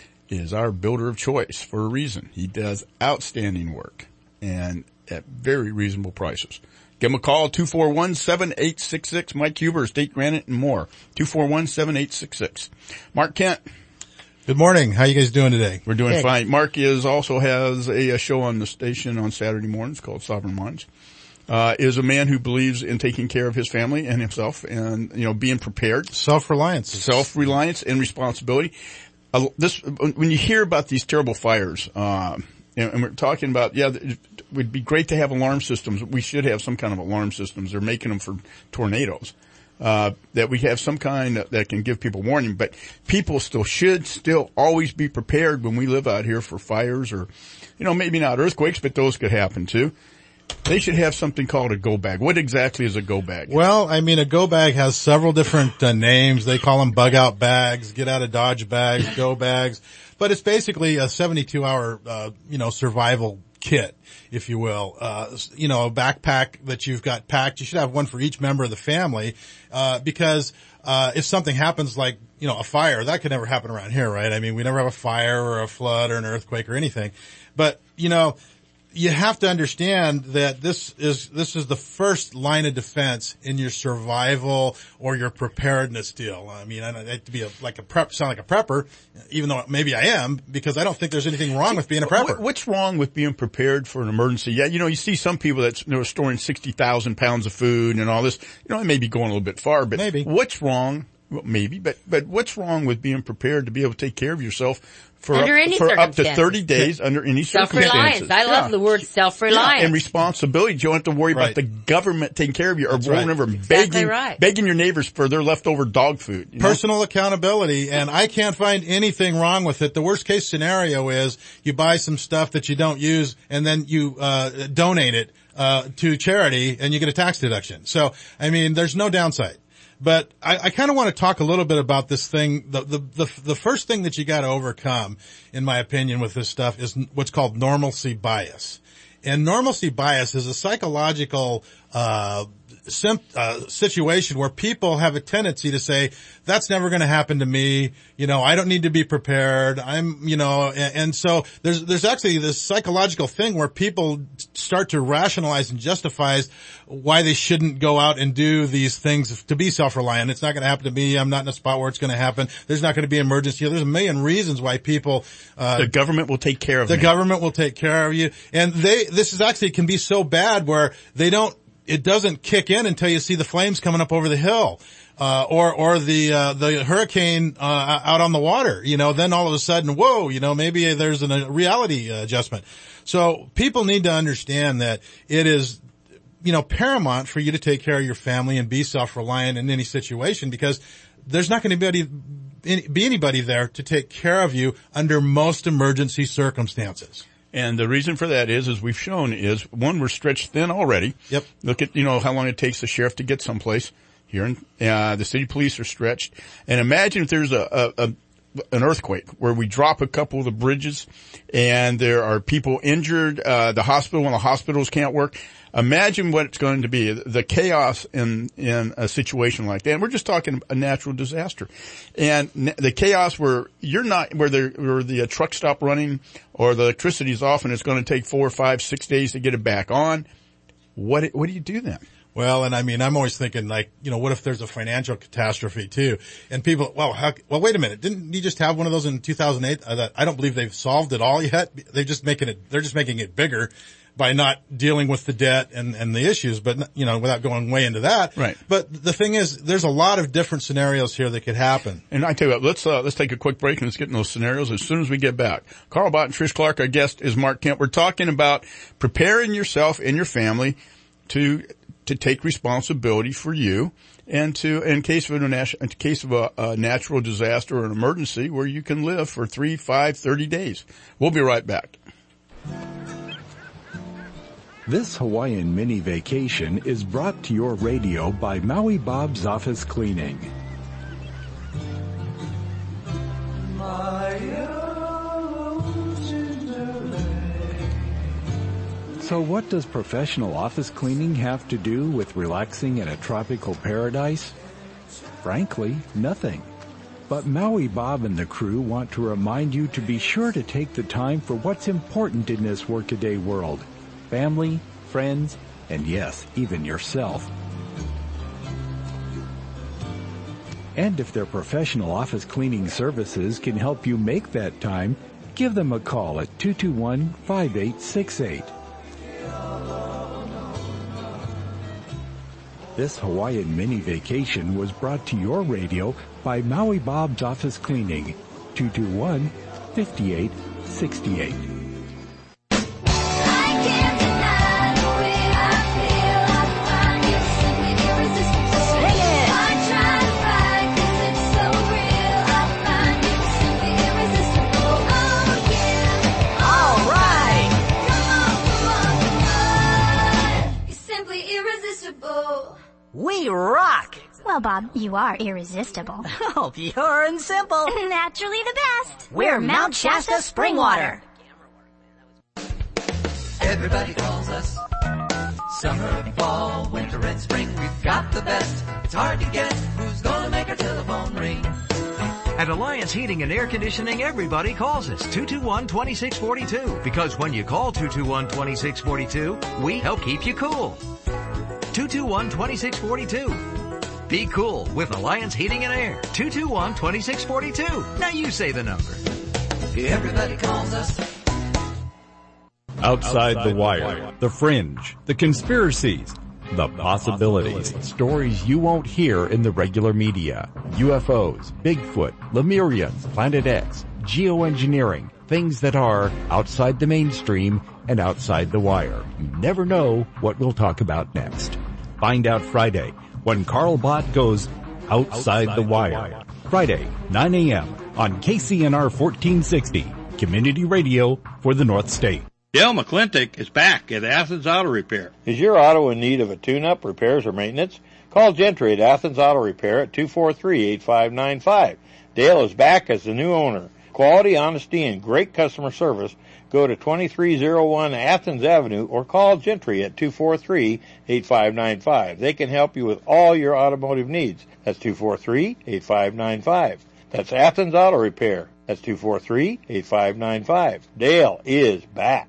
is our builder of choice for a reason. He does outstanding work and at very reasonable prices. Give him a call, two four one, seven eight six six. Mike Huber, Estate Granite and more. two four one, seven eight six six. Mark Kent. Good morning. How you guys doing today? We're doing Good. fine. Mark is also has a, a show on the station on Saturday mornings called Sovereign Minds. Uh, is a man who believes in taking care of his family and himself and, you know, being prepared. Self-reliance. Self-reliance and responsibility. Uh, this, when you hear about these terrible fires, uh, and, and we're talking about, yeah, it would be great to have alarm systems. We should have some kind of alarm systems. They're making them for tornadoes. Uh, that we have some kind that, that can give people warning, but people still should still always be prepared when we live out here for fires or, you know, maybe not earthquakes, but those could happen too. They should have something called a go bag. What exactly is a go bag? Well, I mean, a go bag has several different uh, names. They call them bug out bags, get out of Dodge bags, go bags, but it's basically a seventy-two hour, uh, you know, survival kit, if you will. Uh, you know, a backpack that you've got packed. You should have one for each member of the family, uh, because, uh, if something happens like, you know, a fire, that could never happen around here, right? I mean, we never have a fire or a flood or an earthquake or anything, but, you know, you have to understand that this is, this is the first line of defense in your survival or your preparedness deal. I mean, I don't like to be a, like a prep, sound like a prepper, even though maybe I am, because I don't think there's anything wrong with being a prepper. What's wrong with being prepared for an emergency? Yeah, you know, you see some people that's, you know, storing sixty thousand pounds of food and all this. You know, it may be going a little bit far, but maybe. What's wrong? Well, maybe, but, but what's wrong with being prepared to be able to take care of yourself for, under up, any for up to circumstances. thirty days under any circumstances? Self-reliance. I love yeah. the word self-reliance. Yeah, and responsibility. You don't have to worry Right. about the government taking care of you or That's right. whatever, Exactly begging, right. begging your neighbors for their leftover dog food. You know? Personal accountability, and I can't find anything wrong with it. The worst case scenario is you buy some stuff that you don't use and then you uh donate it uh to charity and you get a tax deduction. So, I mean, there's no downside. But I, I kind of want to talk a little bit about this thing. The, the, the, the first thing that you got to overcome, in my opinion, with this stuff is what's called normalcy bias. And normalcy bias is a psychological, uh, sim, uh, situation where people have a tendency to say, that's never going to happen to me. You know, I don't need to be prepared. I'm, you know, and, and so there's, there's actually this psychological thing where people start to rationalize and justify why they shouldn't go out and do these things to be self-reliant. It's not going to happen to me. I'm not in a spot where it's going to happen. There's not going to be an emergency. There's a million reasons why people, uh, the government will take care of the me. government will take care of you. And they, this is actually can be so bad where they don't, it doesn't kick in until you see the flames coming up over the hill. Uh, or, or the, uh, the hurricane, uh, out on the water, you know, then all of a sudden, whoa, you know, maybe there's an, a reality uh, adjustment. So people need to understand that it is, you know, paramount for you to take care of your family and be self-reliant in any situation because there's not going to be any, be anybody there to take care of you under most emergency circumstances. And the reason for that is, as we've shown, is one, we're stretched thin already. Yep. Look at, you know, how long it takes the sheriff to get someplace. Here in, uh, the city police are stretched. And imagine if there's a, a, a, an earthquake where we drop a couple of the bridges and there are people injured, uh, the hospital, when the hospitals can't work. Imagine what it's going to be, the chaos in, in a situation like that. And we're just talking a natural disaster. And the chaos where you're not, where the, where the uh, truck stop running or the electricity's off and it's going to take four, five, six days to get it back on. what, what do you do then? Well, and I mean, I'm always thinking like, you know, what if there's a financial catastrophe too? And people, well, how, well, wait a minute. Didn't you just have one of those in two thousand eight? I, I don't believe they've solved it all yet. They're just making it, they're just making it bigger by not dealing with the debt and, and the issues, but, you know, without going way into that. Right. But the thing is, there's a lot of different scenarios here that could happen. And I tell you what, let's, uh, let's take a quick break and let's get in those scenarios as soon as we get back. Carl Bott and Trish Clark, our guest is Mark Kent. We're talking about preparing yourself and your family to, to take responsibility for you and to, in case of a, in case of a, a natural disaster or an emergency where you can live for three, five, thirty days. We'll be right back. This Hawaiian mini vacation is brought to your radio by Maui Bob's Office Cleaning. So what does professional office cleaning have to do with relaxing in a tropical paradise? Frankly, nothing. But Maui Bob and the crew want to remind you to be sure to take the time for what's important in this workaday world. Family, friends, and yes, even yourself. And if their professional office cleaning services can help you make that time, give them a call at two two one, five eight six eight. This Hawaiian mini vacation was brought to your radio by Maui Bob's Office Cleaning, two two one, five eight six eight. We rock! Well, Bob, you are irresistible. Oh, pure and simple. Naturally the best. We're Mount Shasta Spring Water. Everybody calls us. Summer, fall, winter, and spring. We've got the best. It's hard to guess who's gonna make our telephone ring. At Alliance Heating and Air Conditioning, everybody calls us two two one, two six four two. Because when you call two two one, two six four two, we help keep you cool. two two one, two six four two. Be cool with Alliance Heating and Air. two two one, two six four two. Now you say the number. Everybody calls us. Outside, Outside the, wire, the wire, the fringe, the conspiracies, the, the possibilities. possibilities. Stories you won't hear in the regular media. U F Os, Bigfoot, Lemurians, Planet X, geoengineering, things that are outside the mainstream and outside the wire. You never know what we'll talk about next. Find out Friday when Carl Bott goes Outside, outside the, wire. the Wire. Friday, nine a.m. on K C N R fourteen sixty, Community Radio for the North State. Dale McClintock is back at Athens Auto Repair. Is your auto in need of a tune-up, repairs, or maintenance? Call Gentry at Athens Auto Repair at two four three, eight five nine five. Dale is back as the new owner. Quality, honesty, and great customer service. Go to twenty-three oh one Athens Avenue or call Gentry at two four three, eight five nine five. They can help you with all your automotive needs. That's two four three, eight five nine five. That's Athens Auto Repair. That's two four three, eight five nine five. Dale is back.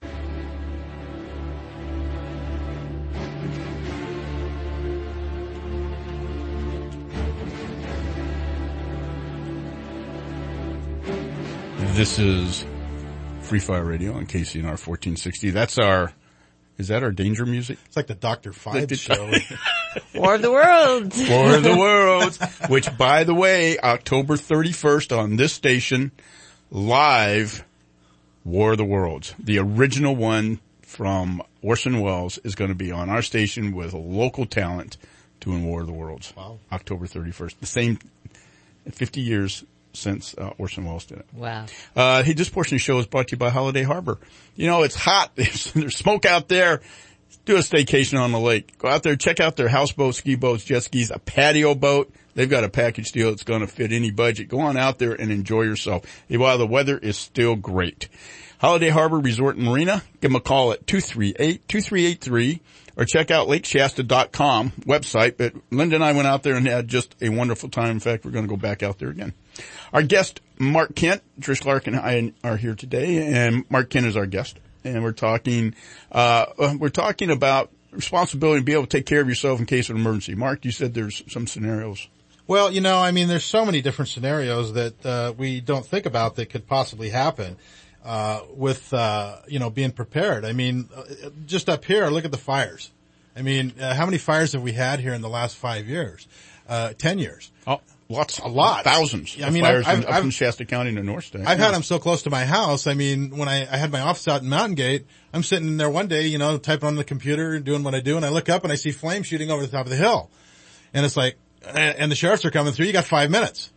This is Free Fire Radio on K C N R fourteen sixty. That's our, is that our danger music? It's like the Doctor Five show. War of the Worlds. War of the Worlds. Which, by the way, October thirty-first on this station, live War of the Worlds. The original one from Orson Welles is going to be on our station with local talent doing War of the Worlds. Wow. October thirty-first. The same, fifty years since uh, Orson Welles did it. Wow. Uh, hey, this portion of the show is brought to you by Holiday Harbor. You know, it's hot. There's, there's smoke out there. Do a staycation on the lake. Go out there, check out their houseboats, ski boats, jet skis, a patio boat. They've got a package deal that's going to fit any budget. Go on out there and enjoy yourself while the weather is still great. Holiday Harbor Resort and Marina. Give them a call at two three eight, two three eight three or check out lake shasta dot com website. But Linda and I went out there and had just a wonderful time. In fact, we're going to go back out there again. Our guest, Mark Kent, Trish Clark and I are here today, and Mark Kent is our guest. And we're talking, uh, we're talking about responsibility and be able to take care of yourself in case of an emergency. Mark, you said there's some scenarios. Well, you know, I mean, there's so many different scenarios that uh, we don't think about that could possibly happen uh, with, uh, you know, being prepared. I mean, uh, just up here, look at the fires. I mean, uh, how many fires have we had here in the last five years? Uh, ten years. Oh, lots. A lot. Thousands I of mean, fires I've, in, I've, up in Shasta County and the North State. I've yeah. had them so close to my house. I mean, when I, I had my office out in Mountain Gate, I'm sitting in there one day, you know, typing on the computer and doing what I do, and I look up and I see flames shooting over the top of the hill. And it's like, and the sheriffs are coming through, you got five minutes.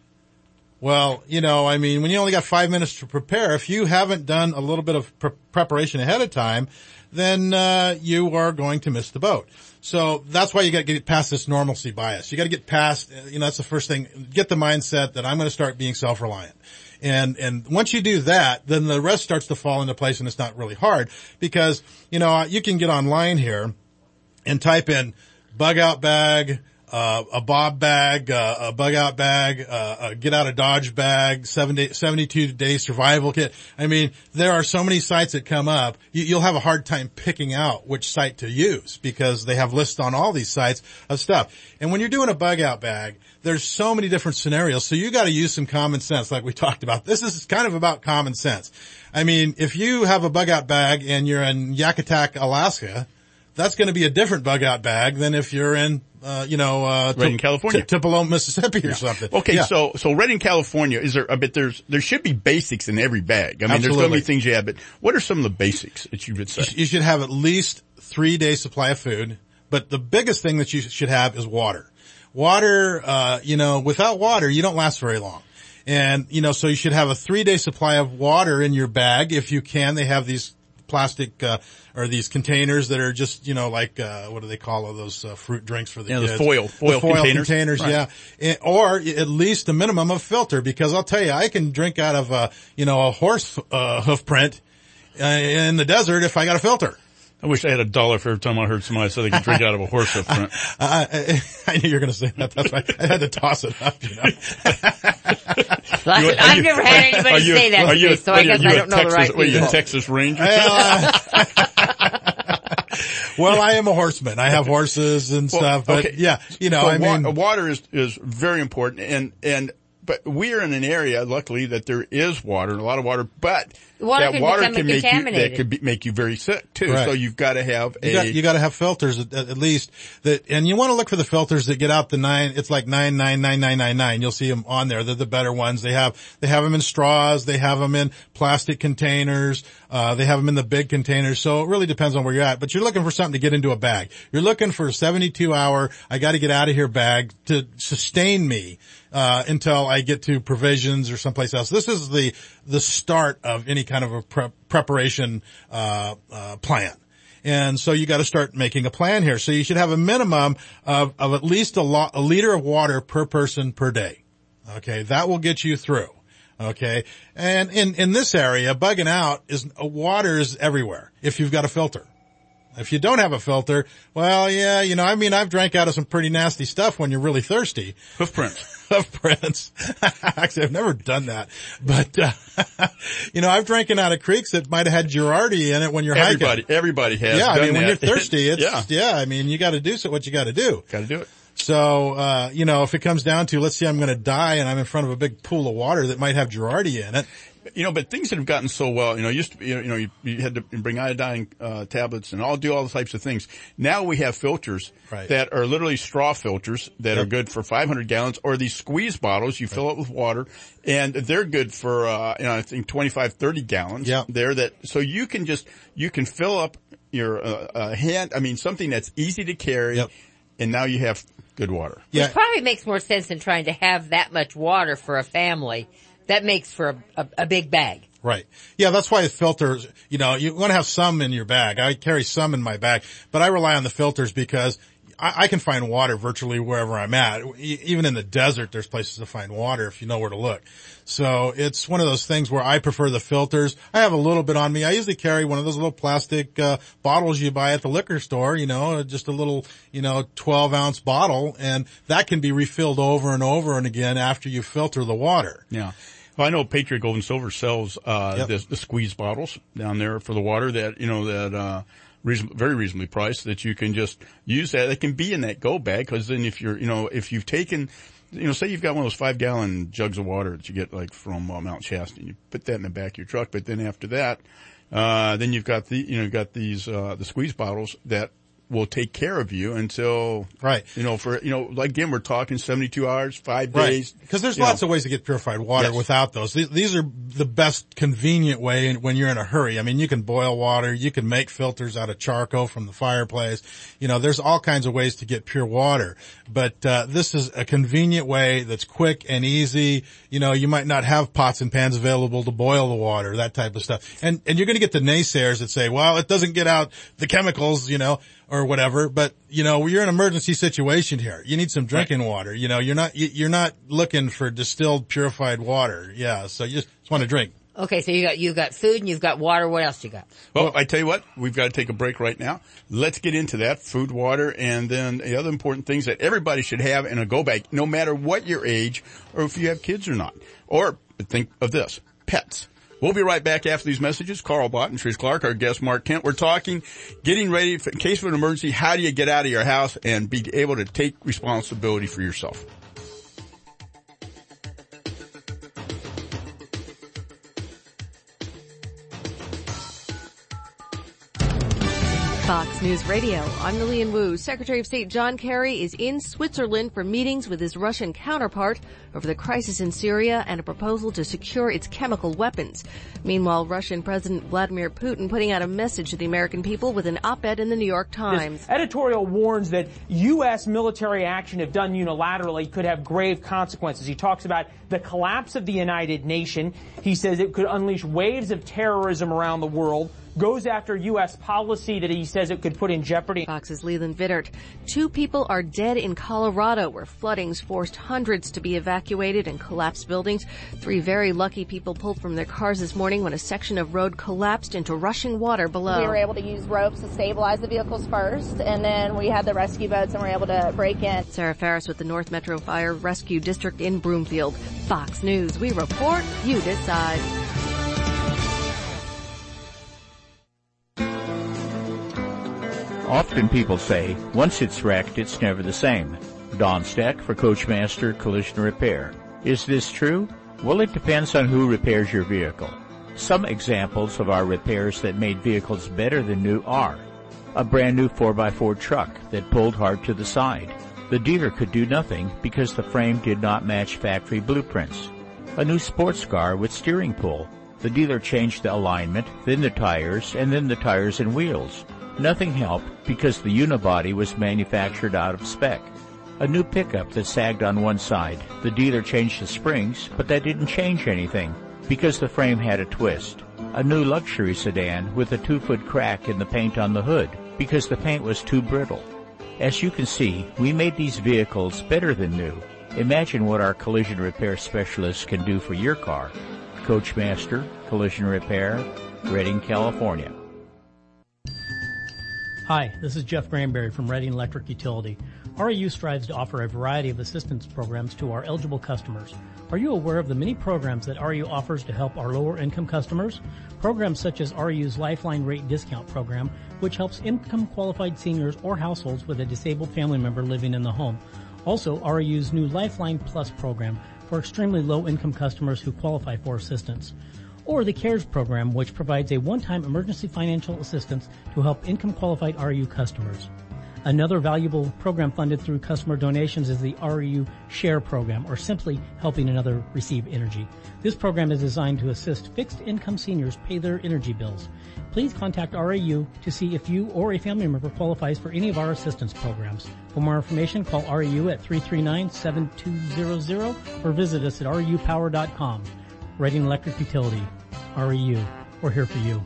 Well, you know, I mean, when you only got five minutes to prepare, if you haven't done a little bit of pre- preparation ahead of time, then uh you are going to miss the boat. So that's why you got to get past this normalcy bias. You got to get past, you know, that's the first thing. Get the mindset that I'm going to start being self-reliant. And, and once you do that, then the rest starts to fall into place, and it's not really hard because, you know, you can get online here and type in bug out bag, Uh, a Bob bag, uh, a bug out bag, uh, a get out of Dodge bag, seventy, seventy-two day survival kit. I mean, there are so many sites that come up. You, you'll have a hard time picking out which site to use because they have lists on all these sites of stuff. And when you're doing a bug out bag, there's so many different scenarios. So you got to use some common sense, like we talked about. This is kind of about common sense. I mean, if you have a bug out bag and you're in Yakutak, Alaska, that's going to be a different bug out bag than if you're in, uh, you know, uh, Redding, T- California, T- Tupelo, Mississippi, or yeah. something. Okay, yeah. so so Redding, California, is there? I bet there's there should be basics in every bag. I mean, Absolutely. there's going to be things you have, but what are some of the basics that you would say? You should have at least three days supply of food, but the biggest thing that you should have is water. Water, uh, you know, without water, you don't last very long. And, you know, so you should have a three day supply of water in your bag if you can. They have these plastic, uh, or these containers that are just, you know, like, uh, what do they call all those, uh, fruit drinks for the yeah, kids? the foil, foil, the foil containers. containers right. yeah. And, or at least a minimum of filter, because I'll tell you, I can drink out of a, you know, a horse, uh, hoof print, uh, in the desert if I got a filter. I wish I had a dollar for every time I heard somebody say they could drink out of a horse hoof print. I, I, I knew you were going to say that. That's why I had to toss it up, you know. Well, you, I've you, never had anybody you, say that to me, so I guess I don't know Texas, the right Are you people. a Texas Ranger? Uh, well, I am a horseman. I have horses and well, stuff, but okay. yeah, you know, so I mean. Wa- water is, is very important, and, and, but we are in an area, luckily, that there is water, a lot of water, but water that can water become can make you, contaminated. that could be, make you very sick too. Right. So you've got to have a, you got, you got to have filters at, at least that, and you want to look for the filters that get out the nine, it's like nine, nine, nine, nine, nine, nine. You'll see them on there. They're the better ones. They have, they have them in straws. They have them in plastic containers. Uh, they have them in the big containers. So it really depends on where you're at, but you're looking for something to get into a bag. You're looking for a seventy-two hour, I got to get out of here bag to sustain me. Uh, until I get to provisions or someplace else. This is the, the start of any kind of a pre- preparation, uh, uh, plan. And so you got to start making a plan here. So you should have a minimum of, of at least a, lo- a liter of water per person per day. Okay. That will get you through. Okay. And in, in this area, bugging out is, uh, water is everywhere if you've got a filter. If you don't have a filter, well, yeah, you know, I mean, I've drank out of some pretty nasty stuff when you're really thirsty. Hoof prints. Hoof prints. Actually, I've never done that. But, uh, you know, I've drank out of creeks that might have had Girardi in it when you're everybody, hiking. Everybody has Yeah, done I mean, that. when you're thirsty, it's, yeah. yeah, I mean, you gotta do so what you gotta do. Gotta do it. So, uh, you know, if it comes down to, let's say I'm gonna die and I'm in front of a big pool of water that might have Girardi in it. You know, but things that have gotten so well, you know, used to be, you know, you, you had to bring iodine, uh, tablets and all do all the types of things. Now we have filters right. that are literally straw filters that yep. are good for five hundred gallons, or these squeeze bottles you fill right. up with water, and they're good for, uh, you know, I think twenty-five, thirty gallons. Yeah. There that, so you can just, you can fill up your, uh, uh, hand, I mean, something that's easy to carry, yep. and now you have good water. Yeah. Which probably makes more sense than trying to have that much water for a family. That makes for a, a, a big bag. Right. Yeah, that's why filters, you know, you want to have some in your bag. I carry some in my bag, but I rely on the filters because I, I can find water virtually wherever I'm at. Even in the desert, there's places to find water if you know where to look. So it's one of those things where I prefer the filters. I have a little bit on me. I usually carry one of those little plastic, uh, bottles you buy at the liquor store, you know, just a little, you know, twelve ounce bottle, and that can be refilled over and over and again after you filter the water. Yeah. Well, I know Patriot Gold and Silver sells, uh, yep. the, the squeeze bottles down there for the water that, you know, that, uh, reason, very reasonably priced that you can just use that. It can be in that go bag because then if you're, you know, if you've taken, you know, say you've got one of those five gallon jugs of water that you get like from uh, Mount Shasta and you put that in the back of your truck. But then after that, uh, then you've got the, you know, you've got these, uh, the squeeze bottles that will take care of you until, right. you know, for, you know, like again, we're talking seventy-two hours, five right. days. Because there's lots know. of ways to get purified water yes. without those. These, these are the best convenient way when you're in a hurry. I mean, you can boil water, you can make filters out of charcoal from the fireplace. You know, there's all kinds of ways to get pure water. But, uh, this is a convenient way that's quick and easy. You know, you might not have pots and pans available to boil the water, that type of stuff. And, and you're going to get the naysayers that say, well, it doesn't get out the chemicals, you know, or whatever, but you know, you're in an emergency situation here. You need some drinking right. water. You know, you're not, you're not looking for distilled, purified water. Yeah. So you just, just want to drink. Okay. So you got, you've got food and you've got water. What else you got? Well, well, I tell you what, we've got to take a break right now. Let's get into that food, water, and then the other important things that everybody should have in a go bag, no matter what your age or if you have kids or not. Or think of this, pets. We'll be right back after these messages. Carl Bott and Trish Clark, our guest Mark Kent. We're talking getting ready for, in case of an emergency. How do you get out of your house and be able to take responsibility for yourself? Fox News Radio. I'm Lillian Wu. Secretary of State John Kerry is in Switzerland for meetings with his Russian counterpart over the crisis in Syria and a proposal to secure its chemical weapons. Meanwhile, Russian President Vladimir Putin putting out a message to the American people with an op-ed in the New York Times. This editorial warns that U S military action, if done unilaterally, could have grave consequences. He talks about the collapse of the United Nations. He says it could unleash waves of terrorism around the world. Goes after U S policy that he says it could put in jeopardy. Fox's Leland Vittert. Two people are dead in Colorado where floodings forced hundreds to be evacuated and collapsed buildings. Three very lucky people pulled from their cars this morning when a section of road collapsed into rushing water below. We were able to use ropes to stabilize the vehicles first, and then we had the rescue boats and were able to break in. Sarah Ferris with the North Metro Fire Rescue District in Broomfield. Fox News. We report, you decide. Often people say, once it's wrecked, it's never the same. Don Steck for Coachmaster Collision Repair. Is this true? Well, it depends on who repairs your vehicle. Some examples of our repairs that made vehicles better than new are a brand new four by four truck that pulled hard to the side. The dealer could do nothing because the frame did not match factory blueprints. A new sports car with steering pull. The dealer changed the alignment, then the tires, and then the tires and wheels. Nothing helped because the unibody was manufactured out of spec. A new pickup that sagged on one side. The dealer changed the springs, but that didn't change anything because the frame had a twist. A new luxury sedan with a two-foot crack in the paint on the hood because the paint was too brittle. As you can see, we made these vehicles better than new. Imagine what our collision repair specialists can do for your car. Coachmaster Collision Repair, Redding, California. Hi, this is Jeff Granberry from Redding Electric Utility. R E U strives to offer a variety of assistance programs to our eligible customers. Are you aware of the many programs that R E U offers to help our lower income customers? Programs such as R E U's Lifeline Rate Discount Program, which helps income qualified seniors or households with a disabled family member living in the home. Also, R E U's new Lifeline Plus program for extremely low income customers who qualify for assistance. Or the CARES program, which provides a one-time emergency financial assistance to help income-qualified R E U customers. Another valuable program funded through customer donations is the R E U Share program, or simply helping another receive energy. This program is designed to assist fixed-income seniors pay their energy bills. Please contact R E U to see if you or a family member qualifies for any of our assistance programs. For more information, call R E U at three three nine, seven two zero zero or visit us at R E U power dot com. Redding Electric Utility. R E U. We're here for you.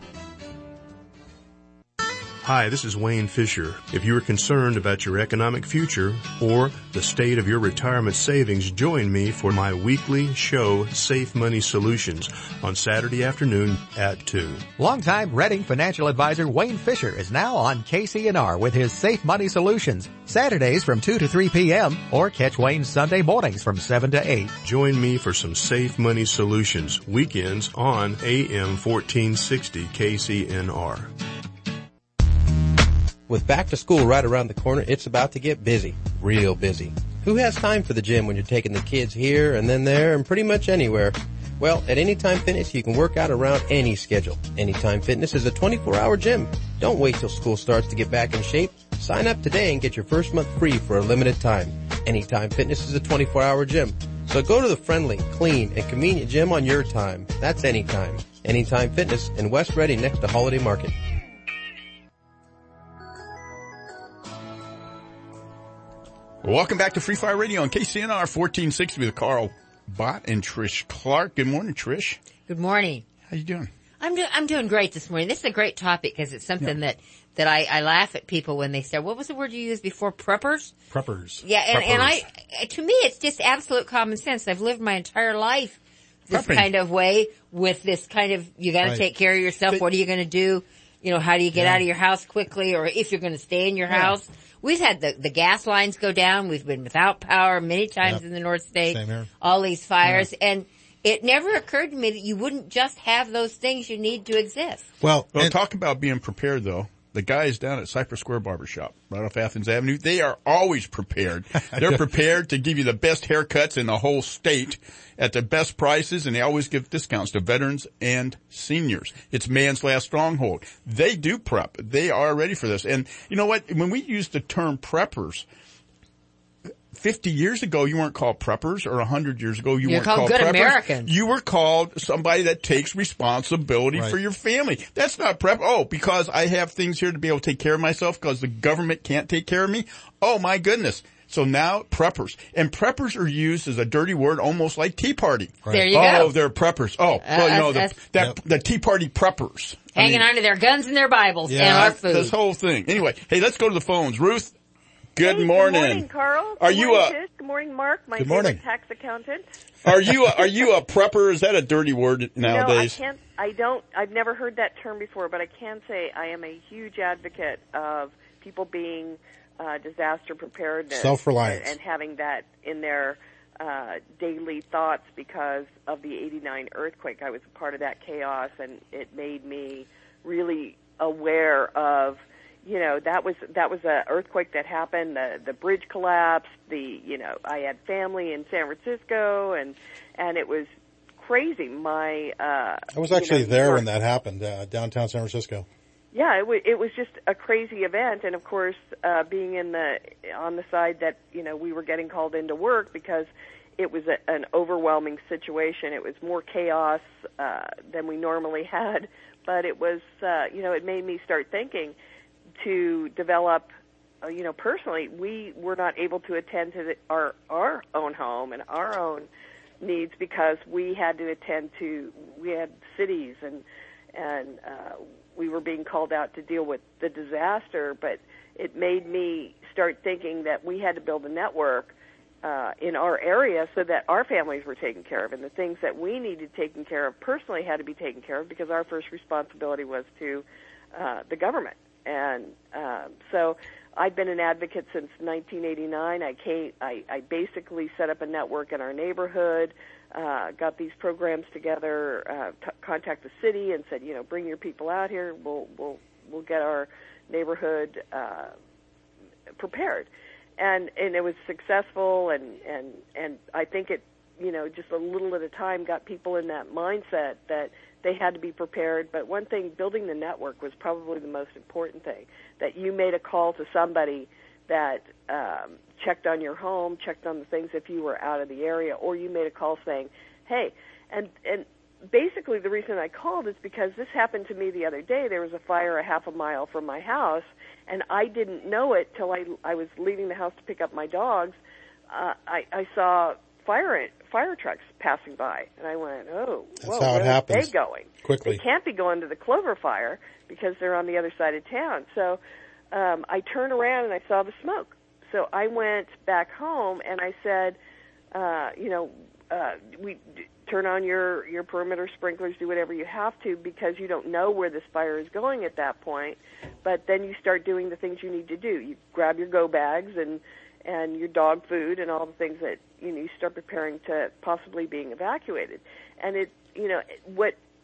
Hi, this is Wayne Fisher. If you are concerned about your economic future or the state of your retirement savings, join me for my weekly show, Safe Money Solutions, on Saturday afternoon at two. Longtime Redding financial advisor Wayne Fisher is now on K C N R with his Safe Money Solutions, Saturdays from two to three p.m. or catch Wayne's Sunday mornings from seven to eight. Join me for some Safe Money Solutions, weekends on A M fourteen sixty K C N R. With back to school right around the corner, it's about to get busy. Real busy. Who has time for the gym when you're taking the kids here and then there and pretty much anywhere? Well, at Anytime Fitness, you can work out around any schedule. Anytime Fitness is a twenty-four hour gym. Don't wait till school starts to get back in shape. Sign up today and get your first month free for a limited time. Anytime Fitness is a twenty-four hour gym. So go to the friendly, clean, and convenient gym on your time. That's Anytime. Anytime Fitness in West Reading next to Holiday Market. Welcome back to Free Fire Radio on K C N R fourteen sixty with Carl Bott and Trish Clark. Good morning, Trish. Good morning. How you doing? I'm doing, I'm doing great this morning. This is a great topic because it's something yeah. that, that I, I laugh at people when they say, what was the word you used before? Preppers? Preppers. Yeah. And, Preppers. and I, to me, it's just absolute common sense. I've lived my entire life this Prepping. kind of way with this kind of, you got to right. take care of yourself. But, what are you going to do? You know, how do you get yeah. out of your house quickly, or if you're going to stay in your yeah. house? We've had the, the gas lines go down. We've been without power many times yep. in the North State. Same here. All these fires. Yeah. And it never occurred to me that you wouldn't just have those things you need to exist. Well, well talk about being prepared, though. The guys down at Cypress Square Barbershop, right off Athens Avenue, they are always prepared. They're prepared to give you the best haircuts in the whole state at the best prices, and they always give discounts to veterans and seniors. It's man's last stronghold. They do prep. They are ready for this. And you know what? When we use the term preppers, fifty years ago, you weren't called preppers, or one hundred years ago, you You're weren't called, called good preppers. Americans. You were called somebody that takes responsibility right. for your family. That's not prep. Oh, because I have things here to be able to take care of myself because the government can't take care of me. Oh, my goodness. So now, preppers. And preppers are used as a dirty word, almost like Tea Party. Right. There you oh, go. Oh, they're preppers. Oh, well, you uh, know, the, that's, that, yep. the Tea Party preppers. Hanging I mean, on to their guns and their Bibles yeah, and our food. This whole thing. Anyway, hey, let's go to the phones. Ruth, good hey, morning. Good morning, Carl. Are good you morning, a, Tish. Good morning, Mark, my good morning. favorite tax accountant. Are you a, are you a prepper? Is that a dirty word nowadays? No, I can't. I don't. I've never heard that term before, but I can say I am a huge advocate of people being uh, disaster preparedness, self-reliance, and, and having that in their uh, daily thoughts because of the eighty-nine earthquake. I was a part of that chaos, and it made me really aware of. You know, that was that was a earthquake that happened. The the bridge collapsed. The you know, I had family in San Francisco, and and it was crazy. My uh, I was actually you know, there when that happened, uh, downtown San Francisco. Yeah, it was it was just a crazy event, and of course, uh, being in the on the side that you know we were getting called into work because it was a, an overwhelming situation. It was more chaos uh, than we normally had, but it was uh, you know it made me start thinking. To develop, uh, you know, personally, we were not able to attend to the, our our own home and our own needs because we had to attend to we had cities and and uh, we were being called out to deal with the disaster. But it made me start thinking that we had to build a network uh, in our area so that our families were taken care of, and the things that we needed taken care of personally had to be taken care of because our first responsibility was to uh, the government. And um, so I've been an advocate since nineteen eighty-nine. I came, I, I basically set up a network in our neighborhood, uh, got these programs together, uh, t- contact the city and said, you know, bring your people out here. We'll we'll we'll get our neighborhood uh, prepared. And and it was successful. And, and and I think it, you know, just a little at a time got people in that mindset that they had to be prepared. But one thing, building the network was probably the most important thing, that you made a call to somebody that um, checked on your home, checked on the things if you were out of the area, or you made a call saying, hey, and, and basically the reason I called is because this happened to me the other day. There was a fire a half a mile from my house, and I didn't know it till I, I was leaving the house to pick up my dogs. Uh, I, I saw fire fire trucks passing by, and I went, oh, That's whoa, how it where happens. are they going? Quickly. They can't be going to the Clover Fire because they're on the other side of town. So um, I turned around and I saw the smoke. So I went back home and I said, uh, you know, uh, we d- turn on your, your perimeter sprinklers, do whatever you have to, because you don't know where this fire is going at that point. But then you start doing the things you need to do. You grab your go bags and and your dog food and all the things that, you know, you start preparing to possibly being evacuated. And it, you know, what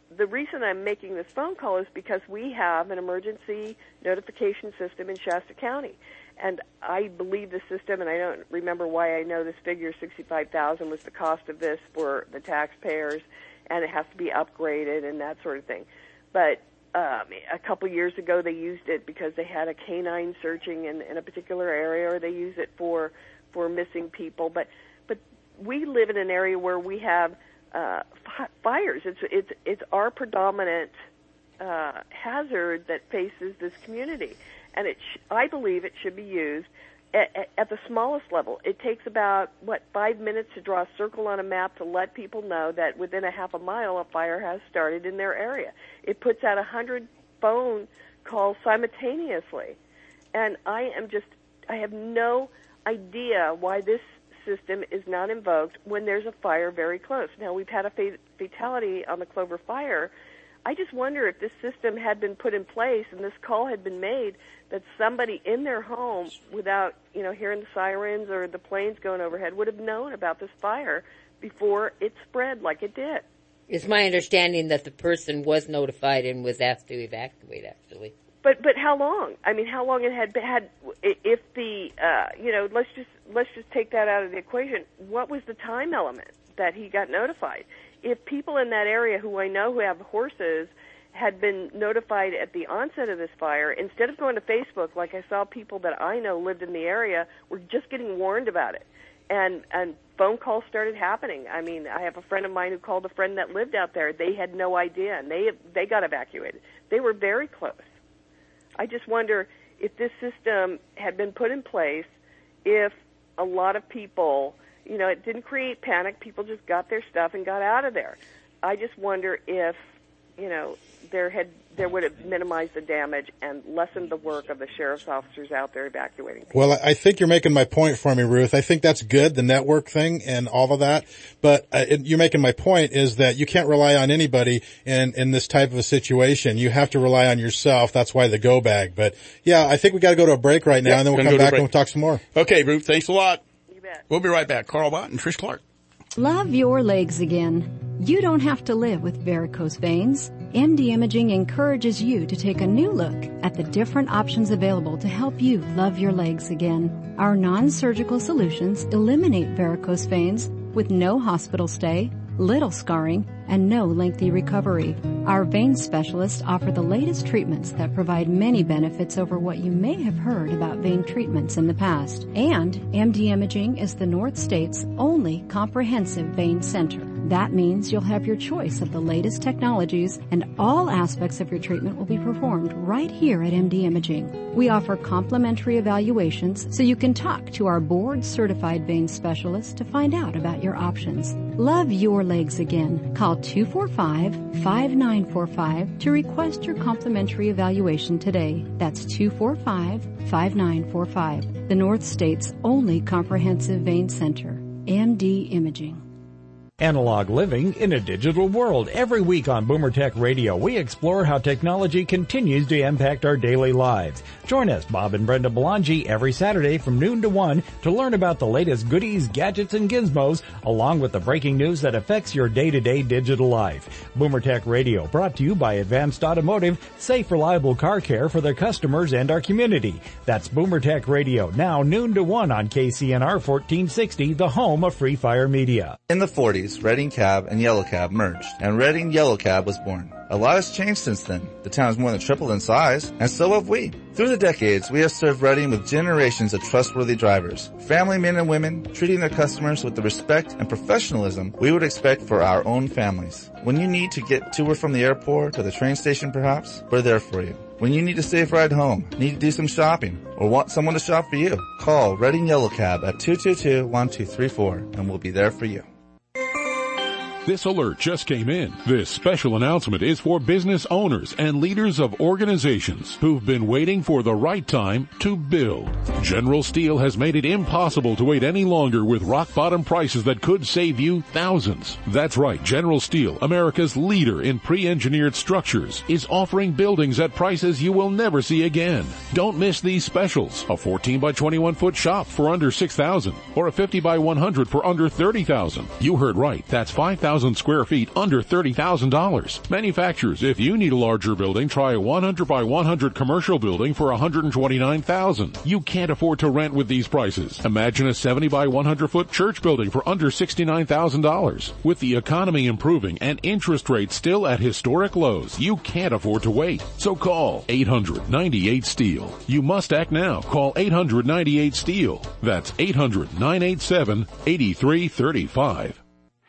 the reason I'm making this phone call is because we have an emergency notification system in Shasta County. And I believe the system, and I don't remember why I know this figure, sixty-five thousand dollars was the cost of this for the taxpayers, and it has to be upgraded and that sort of thing. But um, a couple years ago they used it because they had a canine searching in, in a particular area, or they use it for, for missing people. But but we live in an area where we have uh, f- fires. It's, it's, it's our predominant uh, hazard that faces this community. And it sh- I believe it should be used at, at, at the smallest level. It takes about, what, five minutes to draw a circle on a map to let people know that within a half a mile a fire has started in their area. It puts out one hundred phone calls simultaneously. And I am just, I have no idea why this system is not invoked when there's a fire very close. Now, we've had a fa- fatality on the Clover Fire. I just wonder if this system had been put in place and this call had been made, that somebody in their home, without, you know, hearing the sirens or the planes going overhead, would have known about this fire before it spread like it did. It's my understanding that the person was notified and was asked to evacuate, actually. But but how long? I mean, how long it had had? If the uh, you know, let's just let's just take that out of the equation. What was the time element that he got notified? If people in that area who I know who have horses had been notified at the onset of this fire, instead of going to Facebook, like I saw people that I know lived in the area, were just getting warned about it. And and phone calls started happening. I mean, I have a friend of mine who called a friend that lived out there. They had no idea, and they they got evacuated. They were very close. I just wonder if this system had been put in place, if a lot of people, you know, it didn't create panic. People just got their stuff and got out of there. I just wonder if, you know, there had there would have minimized the damage and lessened the work of the sheriff's officers out there evacuating people. Well, I think you're making my point for me, Ruth. I think that's good, the network thing and all of that. But uh, it, you're making my point is that you can't rely on anybody in, in this type of a situation. You have to rely on yourself. That's why the go bag. But yeah, I think we got to go to a break right now, yeah, and then we'll come back and we'll talk some more. Okay, Ruth, thanks a lot. You bet. We'll be right back. Carl Bott and Trish Clark. Love your legs again. You don't have to live with varicose veins. M D Imaging encourages you to take a new look at the different options available to help you love your legs again. Our non-surgical solutions eliminate varicose veins with no hospital stay, little scarring, and no lengthy recovery. Our vein specialists offer the latest treatments that provide many benefits over what you may have heard about vein treatments in the past. And M D Imaging is the North State's only comprehensive vein center. That means you'll have your choice of the latest technologies, and all aspects of your treatment will be performed right here at M D Imaging. We offer complimentary evaluations so you can talk to our board-certified vein specialist to find out about your options. Love your legs again. Call two four five, five nine four five to request your complimentary evaluation today. That's two four five, five nine four five. The North State's only comprehensive vein center, M D Imaging. Analog living in a digital world. Every week on Boomer Tech Radio, we explore how technology continues to impact our daily lives. Join us, Bob and Brenda Belangi, every Saturday from noon to one to learn about the latest goodies, gadgets, and gizmos, along with the breaking news that affects your day-to-day digital life. Boomer Tech Radio, brought to you by Advanced Automotive, safe, reliable car care for their customers and our community. That's Boomer Tech Radio, now noon to one on K C N R fourteen sixty, the home of Free Fire Media. In the forties, Redding Cab and Yellow Cab merged, and Redding Yellow Cab was born. A lot has changed since then. The town has more than tripled in size, and so have we. Through the decades, we have served Redding with generations of trustworthy drivers, family men and women, treating their customers with the respect and professionalism we would expect for our own families. When you need to get to or from the airport or the train station perhaps, we're there for you. When you need a safe ride home, need to do some shopping, or want someone to shop for you, call Redding Yellow Cab at two two two, one two three four, and we'll be there for you. This alert just came in. This special announcement is for business owners and leaders of organizations who've been waiting for the right time to build. General Steel has made it impossible to wait any longer with rock-bottom prices that could save you thousands. That's right, General Steel, America's leader in pre-engineered structures, is offering buildings at prices you will never see again. Don't miss these specials. A fourteen by twenty-one foot shop for under six thousand dollars or a fifty by one hundred for under thirty thousand dollars. You heard right. That's five thousand square feet under thirty thousand dollars. Manufacturers, if you need a larger building, try a one hundred by one hundred commercial building for one hundred twenty-nine thousand dollars. You can't afford to rent with these prices. Imagine a seventy by one hundred foot church building for under sixty-nine thousand dollars. With the economy improving and interest rates still at historic lows, you can't afford to wait. So call eight hundred ninety-eight steel. You must act now. Call eight hundred ninety-eight steel. That's eight hundred nine eight seven eight three three five.